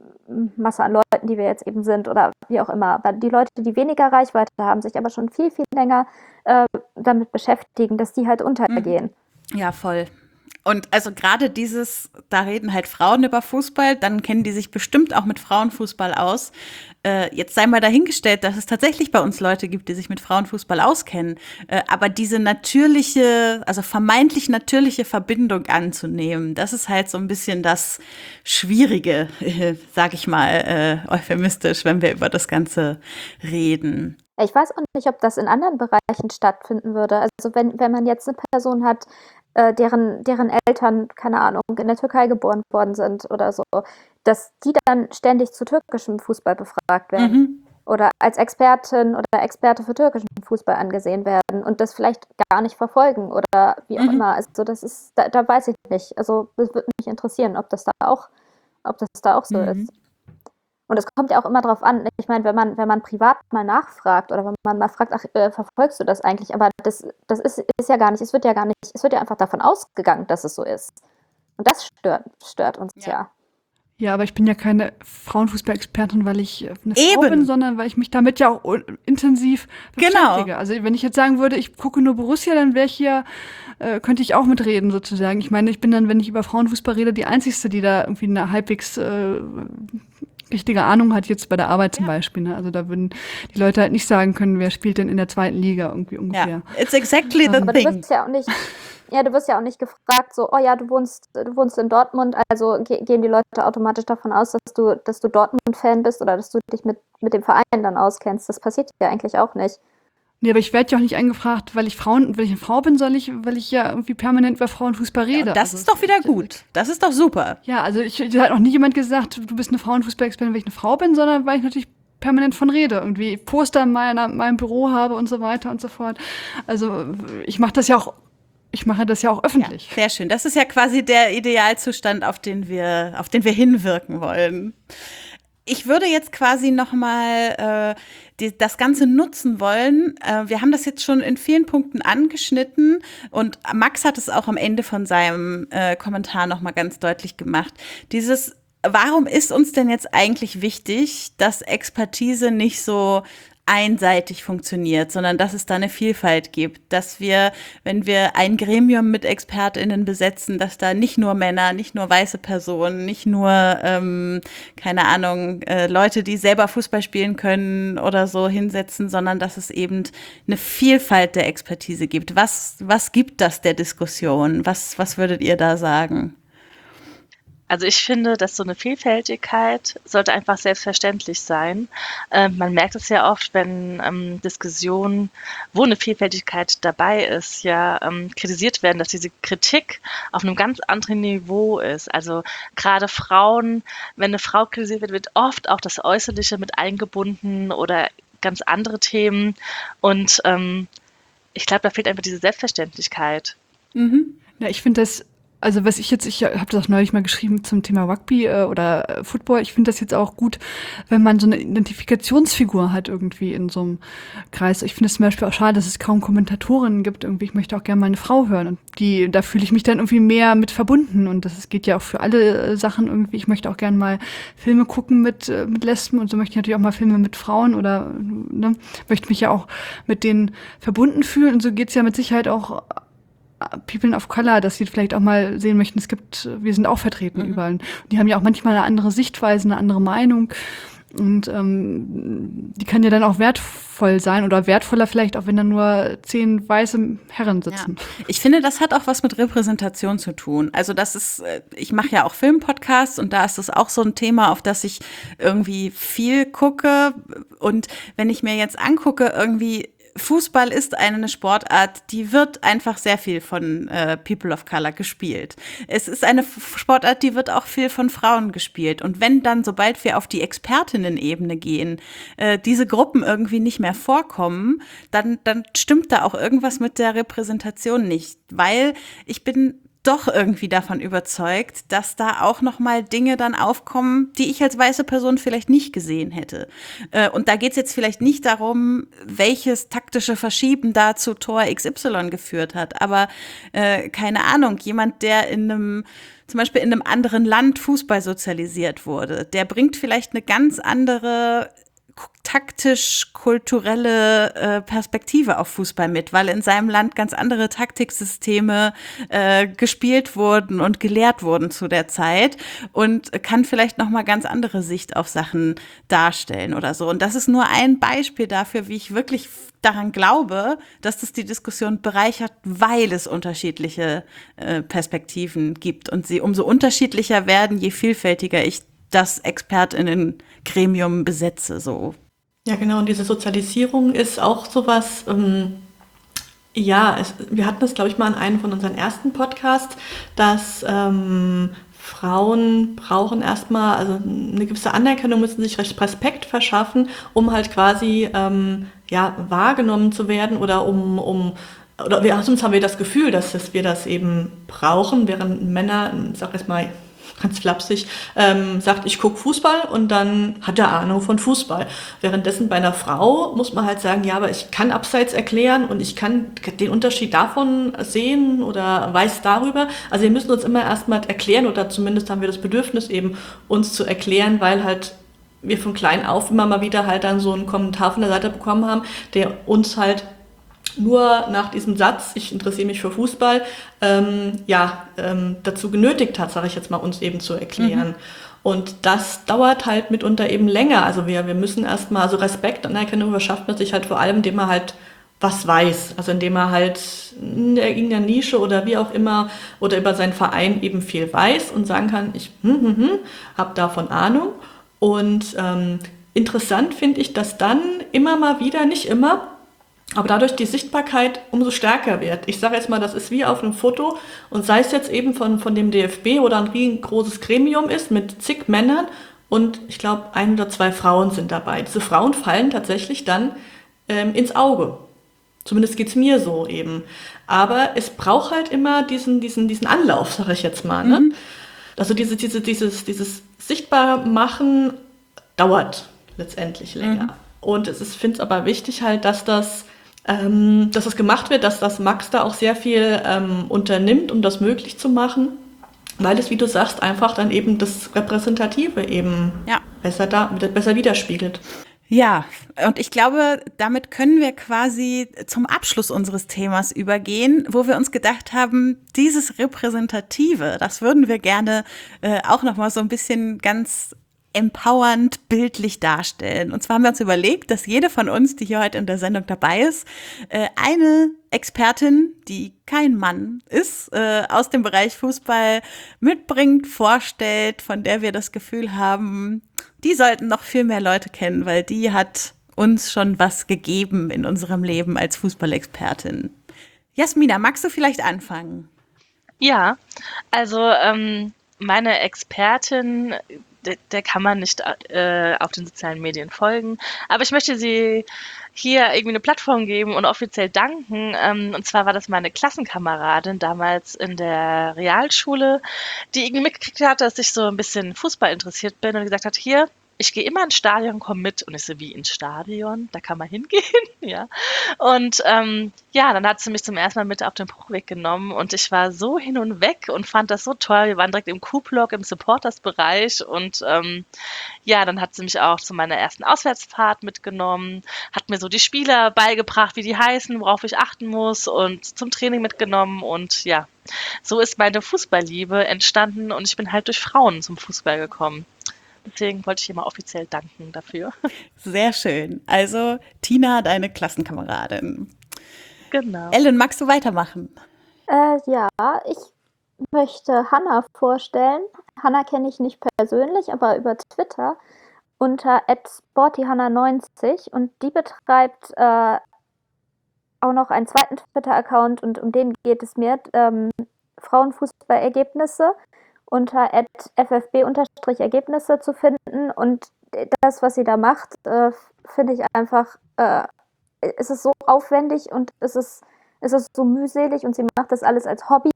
Masse an Leuten, die wir jetzt eben sind oder wie auch immer. Aber die Leute, die weniger Reichweite haben, sich aber schon viel, viel länger äh, damit beschäftigen, dass die halt untergehen. Ja, voll. Und also gerade dieses, da reden halt Frauen über Fußball, dann kennen die sich bestimmt auch mit Frauenfußball aus. Äh, jetzt sei mal dahingestellt, dass es tatsächlich bei uns Leute gibt, die sich mit Frauenfußball auskennen. Äh, aber diese natürliche, also vermeintlich natürliche Verbindung anzunehmen, das ist halt so ein bisschen das Schwierige, äh, sag ich mal, äh, euphemistisch, wenn wir über das Ganze reden. Ich weiß auch nicht, ob das in anderen Bereichen stattfinden würde. Also wenn, wenn man jetzt eine Person hat, äh, deren, deren Eltern, keine Ahnung, in der Türkei geboren worden sind oder so, dass die dann ständig zu türkischem Fußball befragt werden. Mhm. Oder als Expertin oder Experte für türkischen Fußball angesehen werden und das vielleicht gar nicht verfolgen oder wie auch Mhm. immer. Also das ist, da, da weiß ich nicht. Also das würde mich interessieren, ob das da auch, ob das da auch so Mhm. ist. Und es kommt ja auch immer drauf an. Ich meine, wenn man, wenn man privat mal nachfragt oder wenn man mal fragt, ach, äh, verfolgst du das eigentlich? Aber das, das ist, ist ja gar nicht, es wird ja gar nicht, es wird ja einfach davon ausgegangen, dass es so ist. Und das stört, stört uns ja. ja. Ja, aber ich bin ja keine Frauenfußball-Expertin, weil ich eine Eben. Frau bin, sondern weil ich mich damit ja auch intensiv beschäftige. Genau. Also wenn ich jetzt sagen würde, ich gucke nur Borussia, dann wäre ich hier, äh, könnte ich auch mitreden sozusagen. Ich meine, ich bin dann, wenn ich über Frauenfußball rede, die Einzige, die da irgendwie eine halbwegs äh, richtige Ahnung hat, jetzt bei der Arbeit zum Beispiel. Ne? Also da würden die Leute halt nicht sagen können, wer spielt denn in der zweiten Liga irgendwie ungefähr. Ja, it's exactly the Aber du thing. wirst ja auch nicht, ja, du wirst ja auch nicht gefragt, so, oh ja, du wohnst, du wohnst in Dortmund, also ge- gehen die Leute automatisch davon aus, dass du, dass du Dortmund-Fan bist oder dass du dich mit, mit dem Verein dann auskennst. Das passiert ja eigentlich auch nicht. Nee, aber ich werde ja auch nicht angefragt, weil ich Frauen, weil ich eine Frau bin, soll ich, weil ich ja irgendwie permanent über Frauenfußball rede. Ja, das also, ist doch wieder gut. Das ist doch super. Ja, also ich, da hat noch nie jemand gesagt, du bist eine Frauenfußball-Expertin, weil ich eine Frau bin, sondern weil ich natürlich permanent von rede, irgendwie Poster in meiner, meinem Büro habe und so weiter und so fort. Also ich mache das ja auch, ich mache das ja auch öffentlich. Ja, sehr schön. Das ist ja quasi der Idealzustand, auf den wir, auf den wir hinwirken wollen. Ich würde jetzt quasi noch mal äh, die, das Ganze nutzen wollen. Äh, wir haben das jetzt schon in vielen Punkten angeschnitten und Max hat es auch am Ende von seinem äh, Kommentar noch mal ganz deutlich gemacht. Dieses, warum ist uns denn jetzt eigentlich wichtig, dass Expertise nicht so einseitig funktioniert, sondern dass es da eine Vielfalt gibt, dass wir, wenn wir ein Gremium mit ExpertInnen besetzen, dass da nicht nur Männer, nicht nur weiße Personen, nicht nur, ähm, keine Ahnung, äh, Leute, die selber Fußball spielen können oder so hinsetzen, sondern dass es eben eine Vielfalt der Expertise gibt. Was, was gibt das der Diskussion? Was, was würdet ihr da sagen? Also ich finde, dass so eine Vielfältigkeit sollte einfach selbstverständlich sein. Ähm, man merkt es ja oft, wenn ähm, Diskussionen, wo eine Vielfältigkeit dabei ist, ja ähm, kritisiert werden, dass diese Kritik auf einem ganz anderen Niveau ist. Also gerade Frauen, wenn eine Frau kritisiert wird, wird oft auch das Äußerliche mit eingebunden oder ganz andere Themen. Und ähm, ich glaube, da fehlt einfach diese Selbstverständlichkeit. Mhm. Ja, ich finde das, also was ich jetzt, ich habe das auch neulich mal geschrieben zum Thema Rugby äh, oder äh, Football, ich finde das jetzt auch gut, wenn man so eine Identifikationsfigur hat irgendwie in so einem Kreis. Ich finde es zum Beispiel auch schade, dass es kaum Kommentatorinnen gibt irgendwie. Ich möchte auch gerne mal eine Frau hören und die, da fühle ich mich dann irgendwie mehr mit verbunden und das geht ja auch für alle äh, Sachen irgendwie. Ich möchte auch gerne mal Filme gucken mit, äh, mit Lesben und so möchte ich natürlich auch mal Filme mit Frauen oder ne, möchte mich ja auch mit denen verbunden fühlen und so geht's ja mit Sicherheit auch People of Color, dass sie vielleicht auch mal sehen möchten, es gibt, wir sind auch vertreten mhm. überall. Und die haben ja auch manchmal eine andere Sichtweise, eine andere Meinung. Und ähm, die kann ja dann auch wertvoll sein oder wertvoller vielleicht auch, wenn dann nur zehn weiße Herren sitzen. Ja. Ich finde, das hat auch was mit Repräsentation zu tun. Also das ist, ich mache ja auch Filmpodcasts und da ist das auch so ein Thema, auf das ich irgendwie viel gucke. Und wenn ich mir jetzt angucke, irgendwie Fußball ist eine Sportart, die wird einfach sehr viel von äh, People of Color gespielt. Es ist eine Sportart, die wird auch viel von Frauen gespielt. Und wenn dann, sobald wir auf die Expertinnen-Ebene gehen, äh, diese Gruppen irgendwie nicht mehr vorkommen, dann, dann stimmt da auch irgendwas mit der Repräsentation nicht. Weil ich bin doch irgendwie davon überzeugt, dass da auch noch mal Dinge dann aufkommen, die ich als weiße Person vielleicht nicht gesehen hätte. Und da geht es jetzt vielleicht nicht darum, welches taktische Verschieben da zu Tor X Y geführt hat, aber äh, keine Ahnung, jemand, der in einem zum Beispiel in einem anderen Land Fußball sozialisiert wurde, der bringt vielleicht eine ganz andere taktisch-kulturelle äh, Perspektive auf Fußball mit, weil in seinem Land ganz andere Taktiksysteme äh, gespielt wurden und gelehrt wurden zu der Zeit und kann vielleicht noch mal ganz andere Sicht auf Sachen darstellen oder so. Und das ist nur ein Beispiel dafür, wie ich wirklich daran glaube, dass das die Diskussion bereichert, weil es unterschiedliche äh, Perspektiven gibt und sie umso unterschiedlicher werden, je vielfältiger ich das ExpertInnen-Gremium besetze, so. Ja, genau, und diese Sozialisierung ist auch sowas, ähm, ja, es, wir hatten das, glaube ich, mal in einem von unseren ersten Podcasts, dass ähm, Frauen brauchen erstmal, also eine gewisse Anerkennung, müssen sich Respekt verschaffen, um halt quasi, ähm, ja, wahrgenommen zu werden oder um, um oder wir, sonst haben wir das Gefühl, dass, dass wir das eben brauchen, während Männer, ich sag jetzt mal, ganz flapsig, ähm, sagt, ich gucke Fußball und dann hat er Ahnung von Fußball. Währenddessen bei einer Frau muss man halt sagen, ja, aber ich kann Abseits erklären und ich kann den Unterschied davon sehen oder weiß darüber. Also wir müssen uns immer erstmal erklären oder zumindest haben wir das Bedürfnis eben, uns zu erklären, weil halt wir von klein auf immer mal wieder halt dann so einen Kommentar von der Seite bekommen haben, der uns halt nur nach diesem Satz, ich interessiere mich für Fußball, ähm, ja, ähm, dazu genötigt hat, sage ich jetzt mal, uns eben zu erklären. Mhm. Und das dauert halt mitunter eben länger. Also wir, wir müssen erstmal, also Respekt und Anerkennung verschafft man sich halt vor allem, indem man halt was weiß. Also indem man halt in irgendeiner Nische oder wie auch immer oder über seinen Verein eben viel weiß und sagen kann, ich hm, hm, hm, habe davon Ahnung. Und ähm, interessant finde ich, dass dann immer mal wieder, nicht immer, aber dadurch die Sichtbarkeit umso stärker wird. Ich sage jetzt mal, das ist wie auf einem Foto und sei es jetzt eben von, von dem D F B oder ein riesengroßes Gremium ist mit zig Männern und ich glaube ein oder zwei Frauen sind dabei. Diese Frauen fallen tatsächlich dann ähm, ins Auge. Zumindest geht's mir so eben. Aber es braucht halt immer diesen, diesen, diesen Anlauf, sage ich jetzt mal. Ne? Mhm. Also diese, diese, dieses, dieses Sichtbarmachen dauert letztendlich länger. Mhm. Und es ist, finde es aber wichtig halt, dass das Ähm, dass das gemacht wird, dass das Max da auch sehr viel ähm, unternimmt, um das möglich zu machen, weil es, wie du sagst, einfach dann eben das Repräsentative eben ja. besser, da, besser widerspiegelt. Ja, und ich glaube, damit können wir quasi zum Abschluss unseres Themas übergehen, wo wir uns gedacht haben, dieses Repräsentative, das würden wir gerne äh, auch noch mal so ein bisschen ganz empowernd bildlich darstellen. Und zwar haben wir uns überlegt, dass jede von uns, die hier heute in der Sendung dabei ist, äh, eine Expertin, die kein Mann ist, äh, aus dem Bereich Fußball mitbringt, vorstellt, von der wir das Gefühl haben, die sollten noch viel mehr Leute kennen, weil die hat uns schon was gegeben in unserem Leben als Fußballexpertin. Jasmina, magst du vielleicht anfangen? Ja, also ähm, meine Expertin, der, der kann man nicht äh, auf den sozialen Medien folgen, aber ich möchte sie hier irgendwie eine Plattform geben und offiziell danken. Ähm, und zwar war das meine Klassenkameradin damals in der Realschule, die irgendwie mitgekriegt hat, dass ich so ein bisschen Fußball interessiert bin und gesagt hat, hier, ich gehe immer ins Stadion, komm mit. Und ich so, wie ins Stadion? Da kann man hingehen, ja. Und ähm, ja, dann hat sie mich zum ersten Mal mit auf den Bruchweg genommen und ich war so hin und weg und fand das so toll. Wir waren direkt im Q-Block, im Supporters-Bereich und ähm, ja, dann hat sie mich auch zu meiner ersten Auswärtsfahrt mitgenommen, hat mir so die Spieler beigebracht, wie die heißen, worauf ich achten muss und zum Training mitgenommen und ja, so ist meine Fußballliebe entstanden und ich bin halt durch Frauen zum Fußball gekommen. Deswegen wollte ich hier mal offiziell danken dafür. Sehr schön. Also Tina, deine Klassenkameradin. Genau. Ellen, magst du weitermachen? Äh, ja, ich möchte Hannah vorstellen. Hannah kenne ich nicht persönlich, aber über Twitter unter at sportyhannah neunzig und die betreibt äh, auch noch einen zweiten Twitter-Account und um den geht es mir, ähm, Frauenfußballergebnisse unter at f f b-Ergebnisse zu finden und das, was sie da macht, äh, finde ich einfach, äh, es ist so aufwendig und es ist, es ist so mühselig und sie macht das alles als Hobby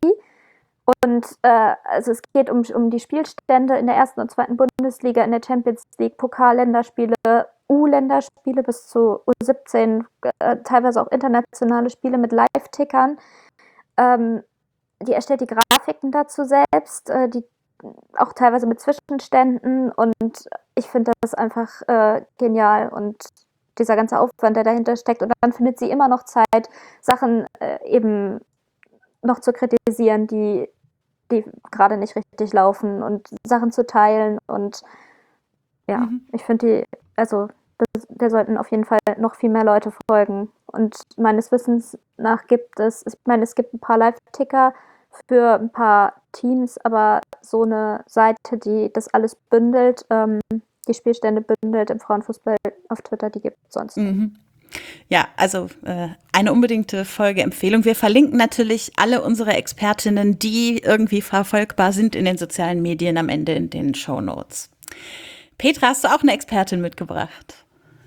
und äh, also es geht um, um die Spielstände in der ersten und zweiten Bundesliga, in der Champions League, Pokalländerspiele, U-Länderspiele bis zu U siebzehn, äh, teilweise auch internationale Spiele mit Live-Tickern. Ähm, Die erstellt die Grafiken dazu selbst, äh, die auch teilweise mit Zwischenständen und ich finde das einfach äh, genial und dieser ganze Aufwand, der dahinter steckt und dann findet sie immer noch Zeit, Sachen äh, eben noch zu kritisieren, die, die gerade nicht richtig laufen und Sachen zu teilen und ja, mhm. ich finde die, also das, der sollten auf jeden Fall noch viel mehr Leute folgen und meines Wissens nach gibt es, ich meine, es gibt ein paar Live-Ticker für ein paar Teams, aber so eine Seite, die das alles bündelt, ähm, die Spielstände bündelt im Frauenfußball auf Twitter, die gibt es sonst nicht. Mhm. Ja, also äh, eine unbedingte Folgeempfehlung. Wir verlinken natürlich alle unsere Expertinnen, die irgendwie verfolgbar sind in den sozialen Medien am Ende in den Shownotes. Petra, hast du auch eine Expertin mitgebracht?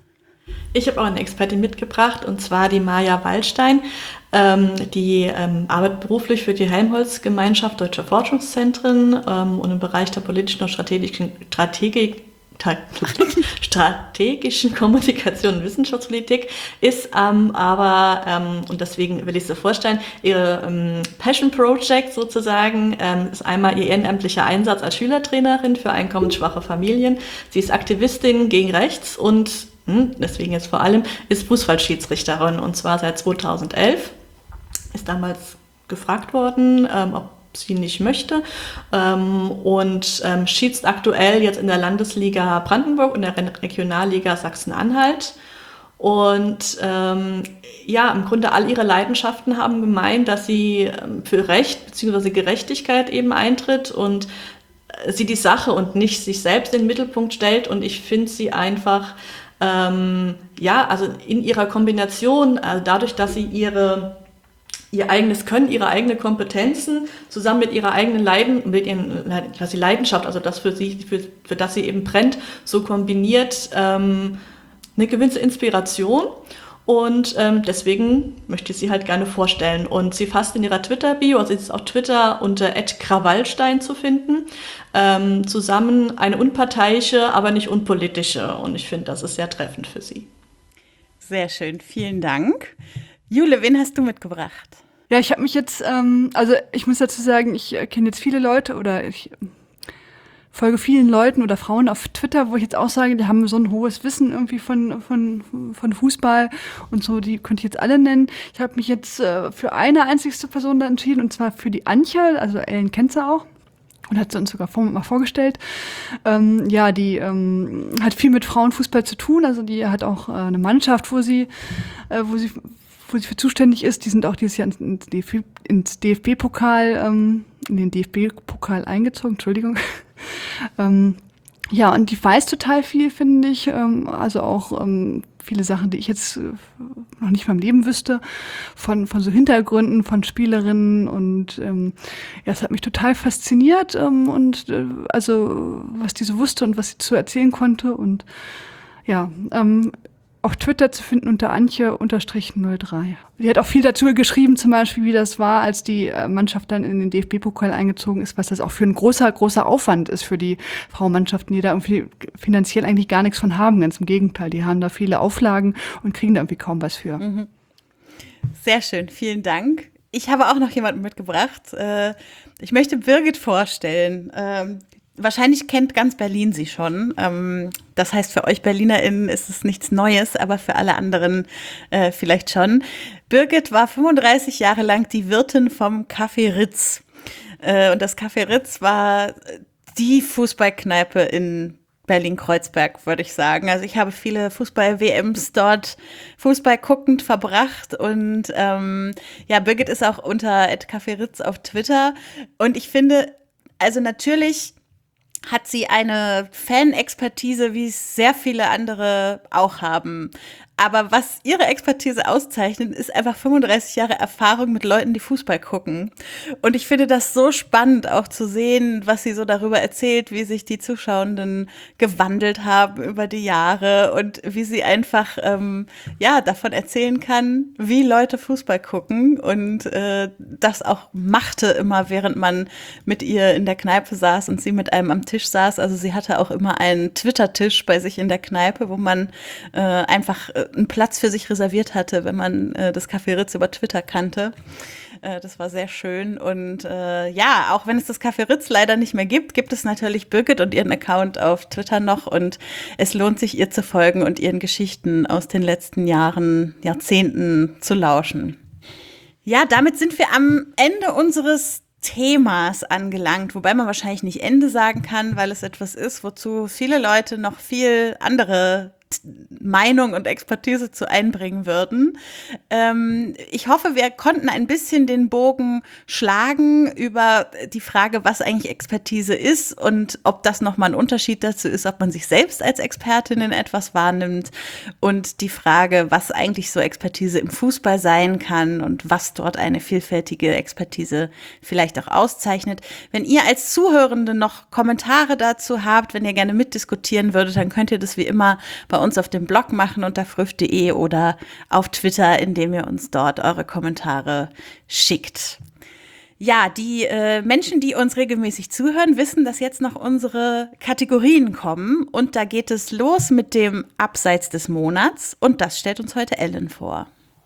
Ich habe auch eine Expertin mitgebracht, und zwar die Maja Wallstein. Ähm, die ähm, arbeitet beruflich für die Helmholtz-Gemeinschaft Deutscher Forschungszentren ähm, und im Bereich der politischen und strategischen, Strategik, strategischen Kommunikation und Wissenschaftspolitik, ist ähm, aber, ähm, und deswegen will ich sie vorstellen, ihre ähm, Passion Project sozusagen ähm, ist einmal ihr ehrenamtlicher Einsatz als Schülertrainerin für einkommensschwache Familien. Sie ist Aktivistin gegen rechts und deswegen jetzt vor allem, ist Fußballschiedsrichterin und zwar seit zweitausendelf. Ist damals gefragt worden, ähm, ob sie nicht möchte ähm, und ähm, schießt aktuell jetzt in der Landesliga Brandenburg und der Regionalliga Sachsen-Anhalt. Und ähm, ja, im Grunde all ihre Leidenschaften haben gemeint, dass sie ähm, für Recht bzw. Gerechtigkeit eben eintritt und äh, sie die Sache und nicht sich selbst in den Mittelpunkt stellt. Und ich finde sie einfach Ähm, ja, also in ihrer Kombination, also dadurch, dass sie ihre, ihr eigenes Können, ihre eigenen Kompetenzen zusammen mit ihrer eigenen Leiden, mit ihren, quasi Leidenschaft, also das für sie, für, für das sie eben brennt, so kombiniert, ähm, eine gewisse Inspiration. Und ähm, deswegen möchte ich sie halt gerne vorstellen. Und sie fasst in ihrer Twitter-Bio, also ist auf Twitter unter at krawallstein zu finden, ähm, zusammen eine unparteiische, aber nicht unpolitische. Und ich finde, das ist sehr treffend für sie. Sehr schön, vielen Dank. Jule, wen hast du mitgebracht? Ja, ich habe mich jetzt, ähm, also ich muss dazu sagen, ich äh, kenne jetzt viele Leute oder ich folge vielen Leuten oder Frauen auf Twitter, wo ich jetzt auch sage, die haben so ein hohes Wissen irgendwie von, von, von Fußball und so, die könnte ich jetzt alle nennen. Ich habe mich jetzt äh, für eine einzigste Person da entschieden, und zwar für die Antje, also Ellen kennt sie auch. Und hat sie uns sogar vor, mal vorgestellt. Ähm, ja, die ähm, hat viel mit Frauenfußball zu tun. Also die hat auch äh, eine Mannschaft, wo sie, äh, wo sie, wo sie für zuständig ist. Die sind auch dieses Jahr ins, ins D F B-Pokal, ähm, in den D F B-Pokal eingezogen. Entschuldigung. ähm, ja, und die weiß total viel, finde ich. Ähm, also auch ähm, viele Sachen, die ich jetzt äh, noch nicht mal im Leben wüsste, von, von so Hintergründen, von Spielerinnen, und ähm, ja, es hat mich total fasziniert, ähm, und äh, also was die so wusste und was sie zu erzählen konnte, und ja, ähm, auf Twitter zu finden unter Antje null drei. Die hat auch viel dazu geschrieben, zum Beispiel, wie das war, als die äh, Mannschaft dann in den D F B-Pokal eingezogen ist, was das auch für ein großer, großer Aufwand ist für die Frauenmannschaften, die da irgendwie finanziell eigentlich gar nichts von haben. Ganz im Gegenteil, die haben da viele Auflagen und kriegen da irgendwie kaum was für. Mhm. Sehr schön, vielen Dank. Ich habe auch noch jemanden mitgebracht. Äh, ich möchte Birgit vorstellen. Ähm, Wahrscheinlich kennt ganz Berlin sie schon. Ähm, das heißt, für euch BerlinerInnen ist es nichts Neues, aber für alle anderen äh, vielleicht schon. Birgit war fünfunddreißig Jahre lang die Wirtin vom Café Ritz. Äh, und das Café Ritz war die Fußballkneipe in Berlin-Kreuzberg, würde ich sagen. Also ich habe viele Fußball-W Ms dort Fußball guckend verbracht, und ähm, ja, Birgit ist auch unter at Café Ritz auf Twitter, und ich finde, also natürlich hat sie eine Fan-Expertise, wie es sehr viele andere auch haben. Aber was ihre Expertise auszeichnet, ist einfach fünfunddreißig Jahre Erfahrung mit Leuten, die Fußball gucken. Und ich finde das so spannend, auch zu sehen, was sie so darüber erzählt, wie sich die Zuschauenden gewandelt haben über die Jahre, und wie sie einfach ähm, ja davon erzählen kann, wie Leute Fußball gucken, und äh, das auch machte immer, während man mit ihr in der Kneipe saß und sie mit einem am Tisch saß. Also sie hatte auch immer einen Twitter-Tisch bei sich in der Kneipe, wo man äh, einfach äh, einen Platz für sich reserviert hatte, wenn man äh, das Café Ritz über Twitter kannte. Äh, das war sehr schön. Und äh, ja, auch wenn es das Café Ritz leider nicht mehr gibt, gibt es natürlich Birgit und ihren Account auf Twitter noch. Und es lohnt sich, ihr zu folgen und ihren Geschichten aus den letzten Jahren, Jahrzehnten zu lauschen. Ja, damit sind wir am Ende unseres Themas angelangt, wobei man wahrscheinlich nicht Ende sagen kann, weil es etwas ist, wozu viele Leute noch viel andere Meinung und Expertise zu einbringen würden. Ähm, ich hoffe, wir konnten ein bisschen den Bogen schlagen über die Frage, was eigentlich Expertise ist und ob das nochmal ein Unterschied dazu ist, ob man sich selbst als Expertin in etwas wahrnimmt, und die Frage, was eigentlich so Expertise im Fußball sein kann und was dort eine vielfältige Expertise vielleicht auch auszeichnet. Wenn ihr als Zuhörende noch Kommentare dazu habt, wenn ihr gerne mitdiskutieren würdet, dann könnt ihr das wie immer bei uns auf dem Blog machen unter früff punkt de oder auf Twitter, indem ihr uns dort eure Kommentare schickt. Ja, die äh, Menschen, die uns regelmäßig zuhören, wissen, dass jetzt noch unsere Kategorien kommen, und da geht es los mit dem Abseits des Monats, und das stellt uns heute Ellen vor.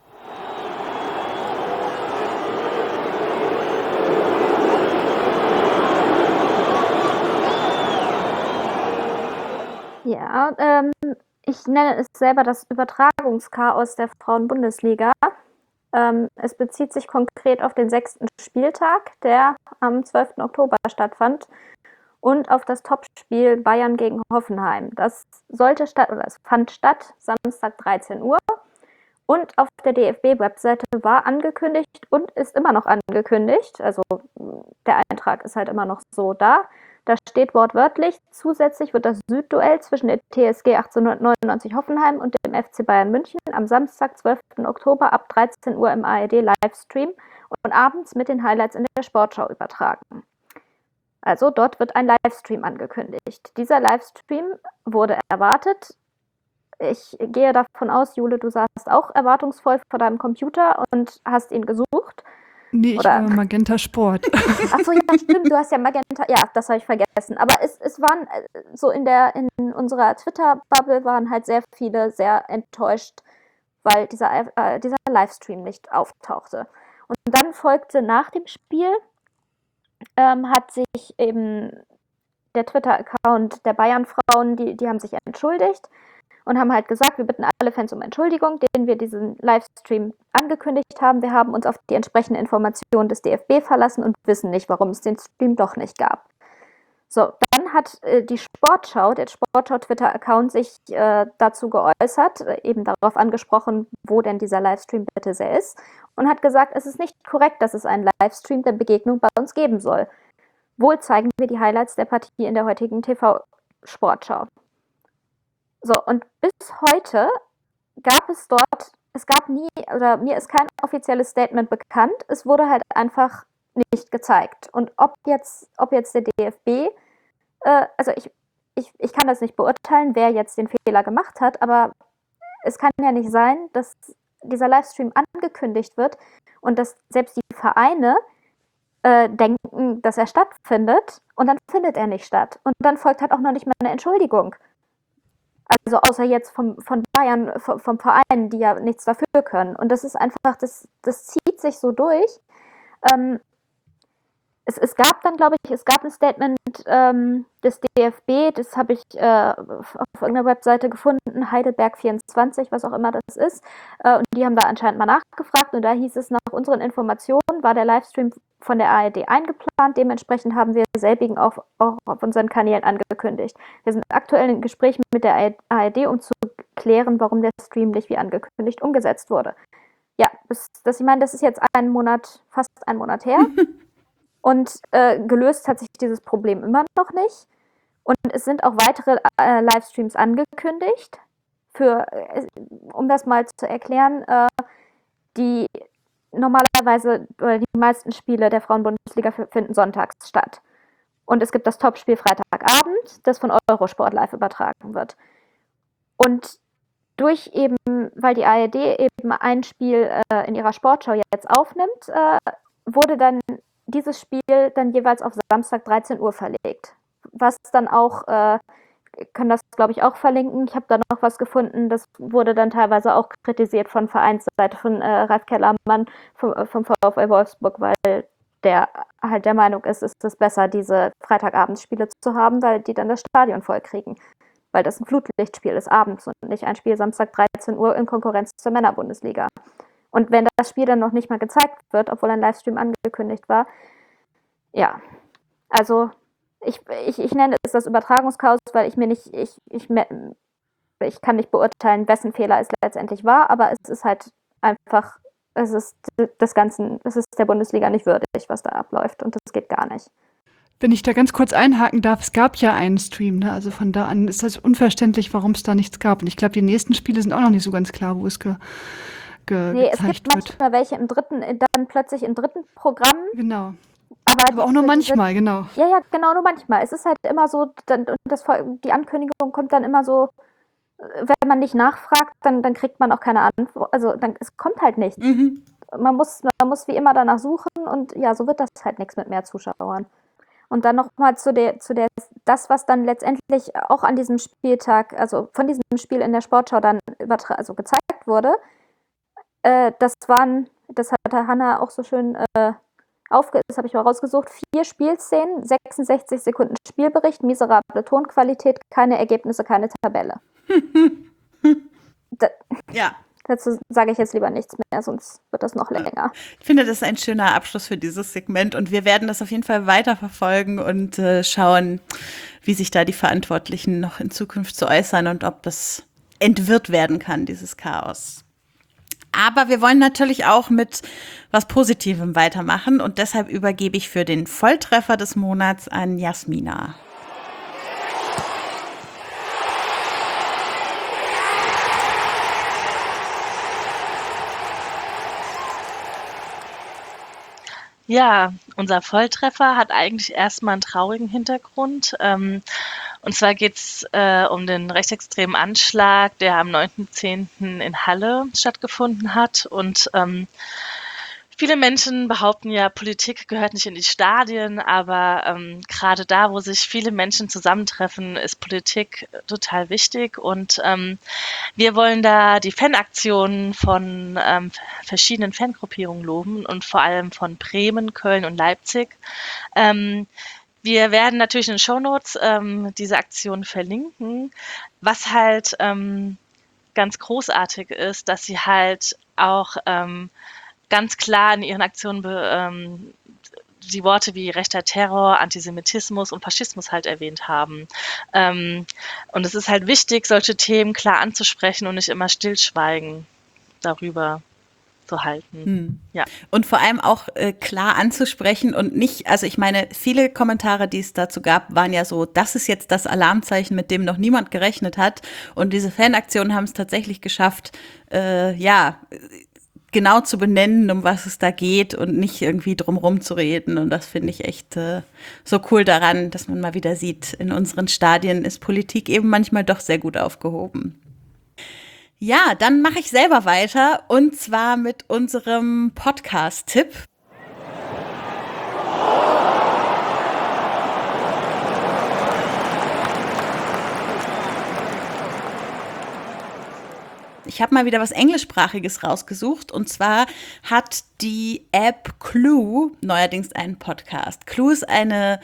Ja, ähm, ich nenne es selber das Übertragungschaos der Frauen-Bundesliga. Ähm, es bezieht sich konkret auf den sechsten Spieltag, der am zwölften Oktober stattfand, und auf das Topspiel Bayern gegen Hoffenheim. Das sollte statt, oder es fand statt, Samstag dreizehn Uhr. Und auf der D F B-Webseite war angekündigt und ist immer noch angekündigt, also der Eintrag ist halt immer noch so da. Da steht wortwörtlich, zusätzlich wird das Südduell zwischen der T S G achtzehnhundertneunundneunzig Hoffenheim und dem F C Bayern München am Samstag, zwölften Oktober ab dreizehn Uhr im A R D-Livestream und abends mit den Highlights in der Sportschau übertragen. Also dort wird ein Livestream angekündigt. Dieser Livestream wurde erwartet. Ich gehe davon aus, Jule, du saßt auch erwartungsvoll vor deinem Computer und hast ihn gesucht. Nee, ich Oder? war Magenta Sport. Achso, ja, stimmt, du hast ja Magenta, ja, das habe ich vergessen. Aber es, es waren so in der, in unserer Twitter-Bubble waren halt sehr viele sehr enttäuscht, weil dieser, äh, dieser Livestream nicht auftauchte. Und dann folgte nach dem Spiel, ähm, hat sich eben der Twitter-Account der Bayern-Frauen, die, die haben sich entschuldigt und haben halt gesagt, wir bitten alle Fans um Entschuldigung, denen wir diesen Livestream angekündigt haben. Wir haben uns auf die entsprechenden Informationen des D F B verlassen und wissen nicht, warum es den Stream doch nicht gab. So, dann hat äh, die Sportschau, der Sportschau-Twitter-Account, sich äh, dazu geäußert, äh, eben darauf angesprochen, wo denn dieser Livestream bitte sehr ist, und hat gesagt, es ist nicht korrekt, dass es einen Livestream der Begegnung bei uns geben soll. Wohl zeigen wir die Highlights der Partie in der heutigen T V-Sportschau. So, und bis heute gab es dort, es gab nie, oder mir ist kein offizielles Statement bekannt, es wurde halt einfach nicht gezeigt. Und ob jetzt, ob jetzt der D F B, äh, also ich, ich, ich kann das nicht beurteilen, wer jetzt den Fehler gemacht hat, aber es kann ja nicht sein, dass dieser Livestream angekündigt wird und dass selbst die Vereine äh, denken, dass er stattfindet, und dann findet er nicht statt. Und dann folgt halt auch noch nicht mal eine Entschuldigung. Also außer jetzt vom, von Bayern, vom, vom Verein, die ja nichts dafür können. Und das ist einfach, das, das zieht sich so durch. Ähm, Es, es gab dann, glaube ich, es gab ein Statement ähm, des D F B, das habe ich äh, auf irgendeiner Webseite gefunden, Heidelberg vierundzwanzig, was auch immer das ist. Äh, und die haben da anscheinend mal nachgefragt, und da hieß es, nach unseren Informationen war der Livestream von der A R D eingeplant, dementsprechend haben wir selbigen auch, auch auf unseren Kanälen angekündigt. Wir sind aktuell in Gesprächen mit der A R D, um zu klären, warum der Stream nicht wie angekündigt umgesetzt wurde. Ja, das, das, ich meine, das ist jetzt einen Monat, fast einen Monat her. Und äh, gelöst hat sich dieses Problem immer noch nicht. Und es sind auch weitere äh, Livestreams angekündigt. Für, äh, um das mal zu erklären, äh, die normalerweise, oder die meisten Spiele der Frauenbundesliga finden sonntags statt. Und es gibt das Topspiel Freitagabend, das von Eurosport live übertragen wird. Und durch eben, weil die A R D eben ein Spiel äh, in ihrer Sportschau jetzt aufnimmt, äh, wurde dann dieses Spiel dann jeweils auf Samstag dreizehn Uhr verlegt. Was dann auch, äh, können das glaube ich auch verlinken, ich habe da noch was gefunden, das wurde dann teilweise auch kritisiert von Vereinsseite von äh, Ralf Kellermann vom, vom VfL Wolfsburg, weil der halt der Meinung ist, es ist besser, diese Freitagabendspiele zu haben, weil die dann das Stadion voll kriegen. Weil das ein Flutlichtspiel ist abends und nicht ein Spiel Samstag dreizehn Uhr in Konkurrenz zur Männerbundesliga. Und wenn das Spiel dann noch nicht mal gezeigt wird, obwohl ein Livestream angekündigt war, ja, also ich, ich, ich nenne es das Übertragungschaos, weil ich mir nicht, ich, ich, ich kann nicht beurteilen, wessen Fehler es letztendlich war, aber es ist halt einfach, es ist das Ganze, es ist der Bundesliga nicht würdig, was da abläuft, und das geht gar nicht. Wenn ich da ganz kurz einhaken darf, es gab ja einen Stream, ne? Also von da an ist das unverständlich, warum es da nichts gab. Und ich glaube, die nächsten Spiele sind auch noch nicht so ganz klar, wo es ge Ge nee, es gibt wird. manchmal welche im dritten, dann plötzlich im dritten Programm. Genau. Aber, Aber auch nur manchmal, diese, genau. Ja, ja, genau, nur manchmal. Es ist halt immer so, dann, das, die Ankündigung kommt dann immer so, wenn man nicht nachfragt, dann, dann kriegt man auch keine Antwort. Also dann, es kommt halt nichts. Mhm. Man muss, man muss wie immer danach suchen, und ja, so wird das halt nichts mit mehr Zuschauern. Und dann nochmal zu der, zu der, das, was dann letztendlich auch an diesem Spieltag, also von diesem Spiel in der Sportschau dann übertra- also gezeigt wurde. Das waren, das hat Hannah auch so schön äh, aufge... Das habe ich mal rausgesucht. Vier Spielszenen, sechsundsechzig Sekunden Spielbericht, miserable Tonqualität, keine Ergebnisse, keine Tabelle. da, ja. Dazu sage ich jetzt lieber nichts mehr, sonst wird das noch länger. Ich finde, das ist ein schöner Abschluss für dieses Segment, und wir werden das auf jeden Fall weiterverfolgen und äh, schauen, wie sich da die Verantwortlichen noch in Zukunft zu äußern und ob das entwirrt werden kann, dieses Chaos. Aber wir wollen natürlich auch mit was Positivem weitermachen, und deshalb übergebe ich für den Volltreffer des Monats an Jasmina. Ja, unser Volltreffer hat eigentlich erstmal einen traurigen Hintergrund. Ähm, und zwar geht's äh, um den rechtsextremen Anschlag, der am neunten zehnten in Halle stattgefunden hat. Und ähm, viele Menschen behaupten ja, Politik gehört nicht in die Stadien, aber ähm, gerade da, wo sich viele Menschen zusammentreffen, ist Politik total wichtig. Und ähm, wir wollen da die Fanaktionen von ähm, verschiedenen Fangruppierungen loben, und vor allem von Bremen, Köln und Leipzig. Ähm, Wir werden natürlich in den Shownotes ähm, diese Aktion verlinken, was halt ähm, ganz großartig ist, dass sie halt auch ähm, ganz klar in ihren Aktionen be, ähm, die Worte wie rechter Terror, Antisemitismus und Faschismus halt erwähnt haben. Ähm, und es ist halt wichtig, solche Themen klar anzusprechen und nicht immer stillschweigen darüber zu halten. Hm. Ja. Und vor allem auch äh, klar anzusprechen und nicht, also ich meine, viele Kommentare, die es dazu gab, waren ja so, das ist jetzt das Alarmzeichen, mit dem noch niemand gerechnet hat. Und diese Fanaktionen haben es tatsächlich geschafft, äh, ja, genau zu benennen, um was es da geht und nicht irgendwie drumherum zu reden. Und das finde ich echt äh, so cool daran, dass man mal wieder sieht, in unseren Stadien ist Politik eben manchmal doch sehr gut aufgehoben. Ja, dann mache ich selber weiter und zwar mit unserem Podcast-Tipp. Ich habe mal wieder was Englischsprachiges rausgesucht und zwar hat die App Clue neuerdings einen Podcast. Clue ist eine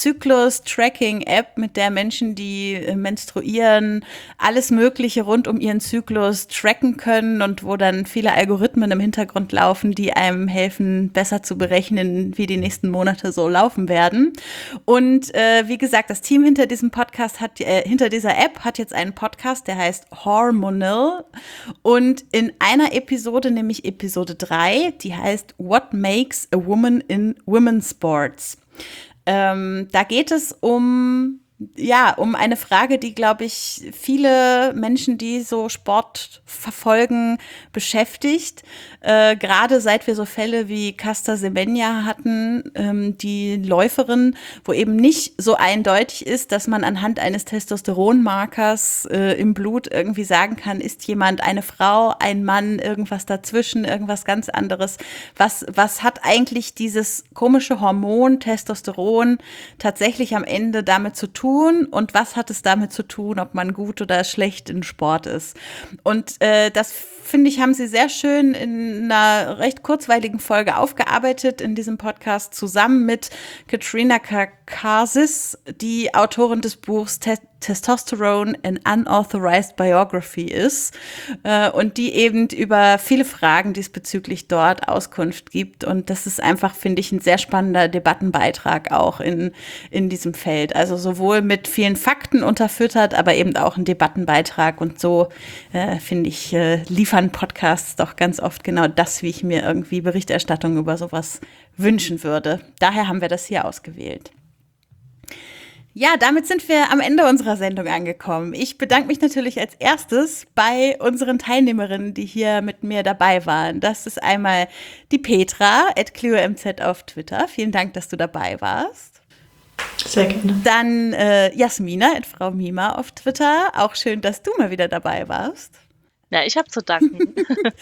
Zyklus-Tracking-App, mit der Menschen, die menstruieren, alles Mögliche rund um ihren Zyklus tracken können und wo dann viele Algorithmen im Hintergrund laufen, die einem helfen, besser zu berechnen, wie die nächsten Monate so laufen werden. Und äh, wie gesagt, das Team hinter diesem Podcast hat, äh, hinter dieser App hat jetzt einen Podcast, der heißt Hormonal. Und in einer Episode, nämlich Episode drei, die heißt What Makes a Woman in Women's Sports? Ähm, da geht es um, ja, um eine Frage, die, glaube ich, viele Menschen, die so Sport verfolgen, beschäftigt. Äh, gerade seit wir so Fälle wie Caster Semenya hatten, ähm, die Läuferin, wo eben nicht so eindeutig ist, dass man anhand eines Testosteronmarkers äh, im Blut irgendwie sagen kann, ist jemand eine Frau, ein Mann, irgendwas dazwischen, irgendwas ganz anderes. Was, was hat eigentlich dieses komische Hormon Testosteron tatsächlich am Ende damit zu tun und was hat es damit zu tun, ob man gut oder schlecht in Sport ist? Und äh, das finde ich, haben sie sehr schön in einer recht kurzweiligen Folge aufgearbeitet in diesem Podcast zusammen mit Katrina Karkazis, die Autorin des Buchs Te- Testosterone, an Unauthorized Biography ist äh, und die eben über viele Fragen diesbezüglich dort Auskunft gibt. Und das ist einfach, finde ich, ein sehr spannender Debattenbeitrag auch in, in diesem Feld. Also sowohl mit vielen Fakten unterfüttert, aber eben auch ein Debattenbeitrag. Und so, äh, finde ich, äh, liefern Podcasts doch ganz oft genau das, wie ich mir irgendwie Berichterstattung über sowas wünschen würde. Daher haben wir das hier ausgewählt. Ja, damit sind wir am Ende unserer Sendung angekommen. Ich bedanke mich natürlich als erstes bei unseren Teilnehmerinnen, die hier mit mir dabei waren. Das ist einmal die Petra, at CleoMZ auf Twitter. Vielen Dank, dass du dabei warst. Sehr gerne. Dann äh, Jasmina, at Frau Mima auf Twitter. Auch schön, dass du mal wieder dabei warst. Ja, ich habe zu danken.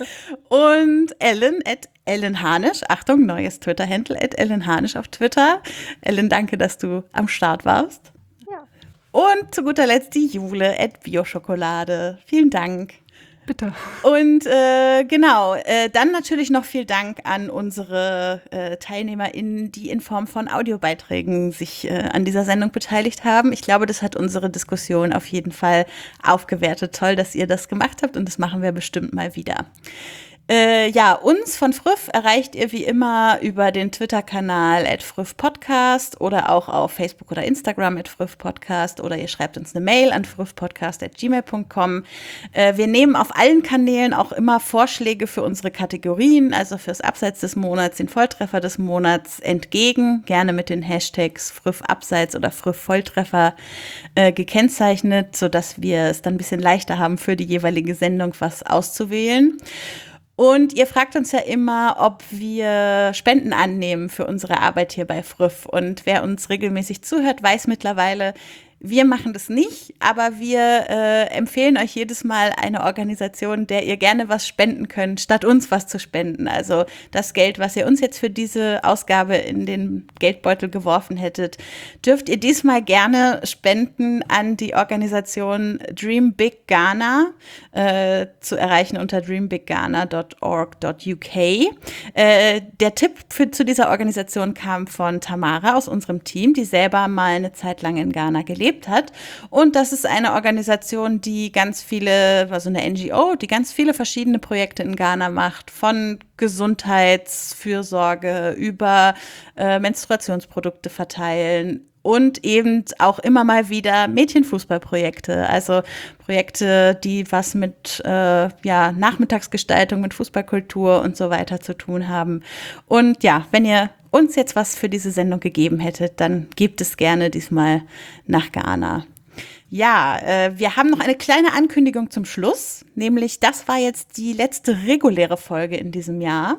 Und Ellen, at Ellen Hanisch. Achtung, neues Twitter-Handle, at Ellen Hanisch auf Twitter. Ellen, danke, dass du am Start warst. Ja. Und zu guter Letzt die Jule, at Bioschokolade. Vielen Dank. Bitte. Und äh, genau, äh, dann natürlich noch viel Dank an unsere äh, TeilnehmerInnen, die in Form von Audiobeiträgen sich äh, an dieser Sendung beteiligt haben. Ich glaube, das hat unsere Diskussion auf jeden Fall aufgewertet. Toll, dass ihr das gemacht habt und das machen wir bestimmt mal wieder. Äh, ja, uns von Früff erreicht ihr wie immer über den Twitter-Kanal at Früff Podcast oder auch auf Facebook oder Instagram at Früff Podcast oder ihr schreibt uns eine Mail an früffpodcast at gmail punkt com. Äh, wir nehmen auf allen Kanälen auch immer Vorschläge für unsere Kategorien, also fürs Abseits des Monats, den Volltreffer des Monats entgegen, gerne mit den Hashtags Früff Abseits oder Früff Volltreffer äh, gekennzeichnet, sodass wir es dann ein bisschen leichter haben, für die jeweilige Sendung was auszuwählen. Und ihr fragt uns ja immer, ob wir Spenden annehmen für unsere Arbeit hier bei Früff. Und wer uns regelmäßig zuhört, weiß mittlerweile, Wir machen das nicht, aber wir äh, empfehlen euch jedes Mal eine Organisation, der ihr gerne was spenden könnt, statt uns was zu spenden. Also das Geld, was ihr uns jetzt für diese Ausgabe in den Geldbeutel geworfen hättet, dürft ihr diesmal gerne spenden an die Organisation Dream Big Ghana, äh, zu erreichen unter dream big ghana dot org dot u k. Äh, der Tipp für, zu dieser Organisation kam von Tamara aus unserem Team, die selber mal eine Zeit lang in Ghana gelebt hat. Und das ist eine Organisation, die ganz viele, also eine N G O, die ganz viele verschiedene Projekte in Ghana macht, von Gesundheitsfürsorge über äh, Menstruationsprodukte verteilen und eben auch immer mal wieder Mädchenfußballprojekte, also Projekte, die was mit äh, ja, Nachmittagsgestaltung, mit Fußballkultur und so weiter zu tun haben. Und ja, wenn ihr uns jetzt was für diese Sendung gegeben hättet, dann gebt es gerne diesmal nach Ghana. Ja, äh, wir haben noch eine kleine Ankündigung zum Schluss, nämlich das war jetzt die letzte reguläre Folge in diesem Jahr.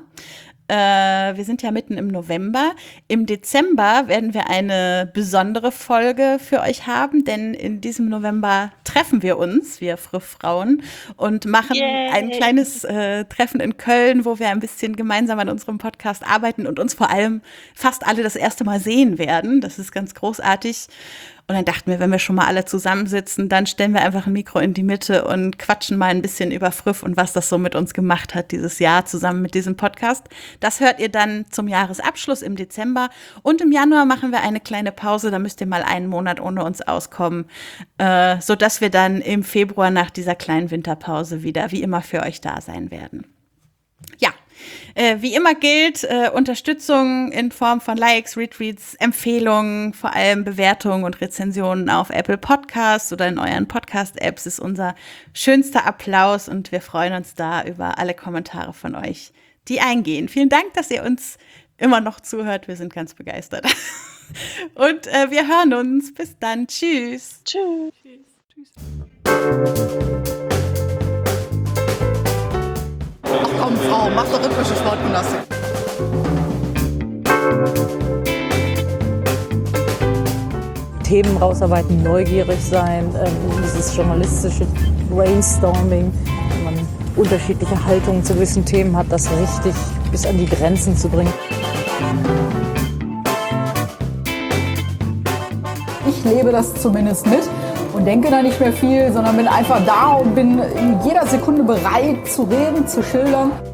Äh, wir sind ja mitten im November. Im Dezember werden wir eine besondere Folge für euch haben, denn in diesem November treffen wir uns, wir Früff-Frauen, und machen Yay. ein kleines äh, Treffen in Köln, wo wir ein bisschen gemeinsam an unserem Podcast arbeiten und uns vor allem fast alle das erste Mal sehen werden. Das ist ganz großartig. Und dann dachten wir, wenn wir schon mal alle zusammensitzen, dann stellen wir einfach ein Mikro in die Mitte und quatschen mal ein bisschen über Früff und was das so mit uns gemacht hat dieses Jahr zusammen mit diesem Podcast. Das hört ihr dann zum Jahresabschluss im Dezember. Und im Januar machen wir eine kleine Pause, da müsst ihr mal einen Monat ohne uns auskommen, äh, sodass wir dann im Februar nach dieser kleinen Winterpause wieder wie immer für euch da sein werden. Ja. Äh, wie immer gilt, äh, Unterstützung in Form von Likes, Retweets, Empfehlungen, vor allem Bewertungen und Rezensionen auf Apple Podcasts oder in euren Podcast-Apps ist unser schönster Applaus und wir freuen uns da über alle Kommentare von euch, die eingehen. Vielen Dank, dass ihr uns immer noch zuhört. Wir sind ganz begeistert. Und äh, wir hören uns. Bis dann. Tschüss. Tschüss. Tschüss. Ach komm, Frau, mach doch rhythmische Sportgymnastik. Themen rausarbeiten, neugierig sein, ähm, dieses journalistische Brainstorming, wenn man unterschiedliche Haltungen zu gewissen Themen hat, das richtig bis an die Grenzen zu bringen. Ich lebe das zumindest mit und denke da nicht mehr viel, sondern bin einfach da und bin in jeder Sekunde bereit zu reden, zu schildern.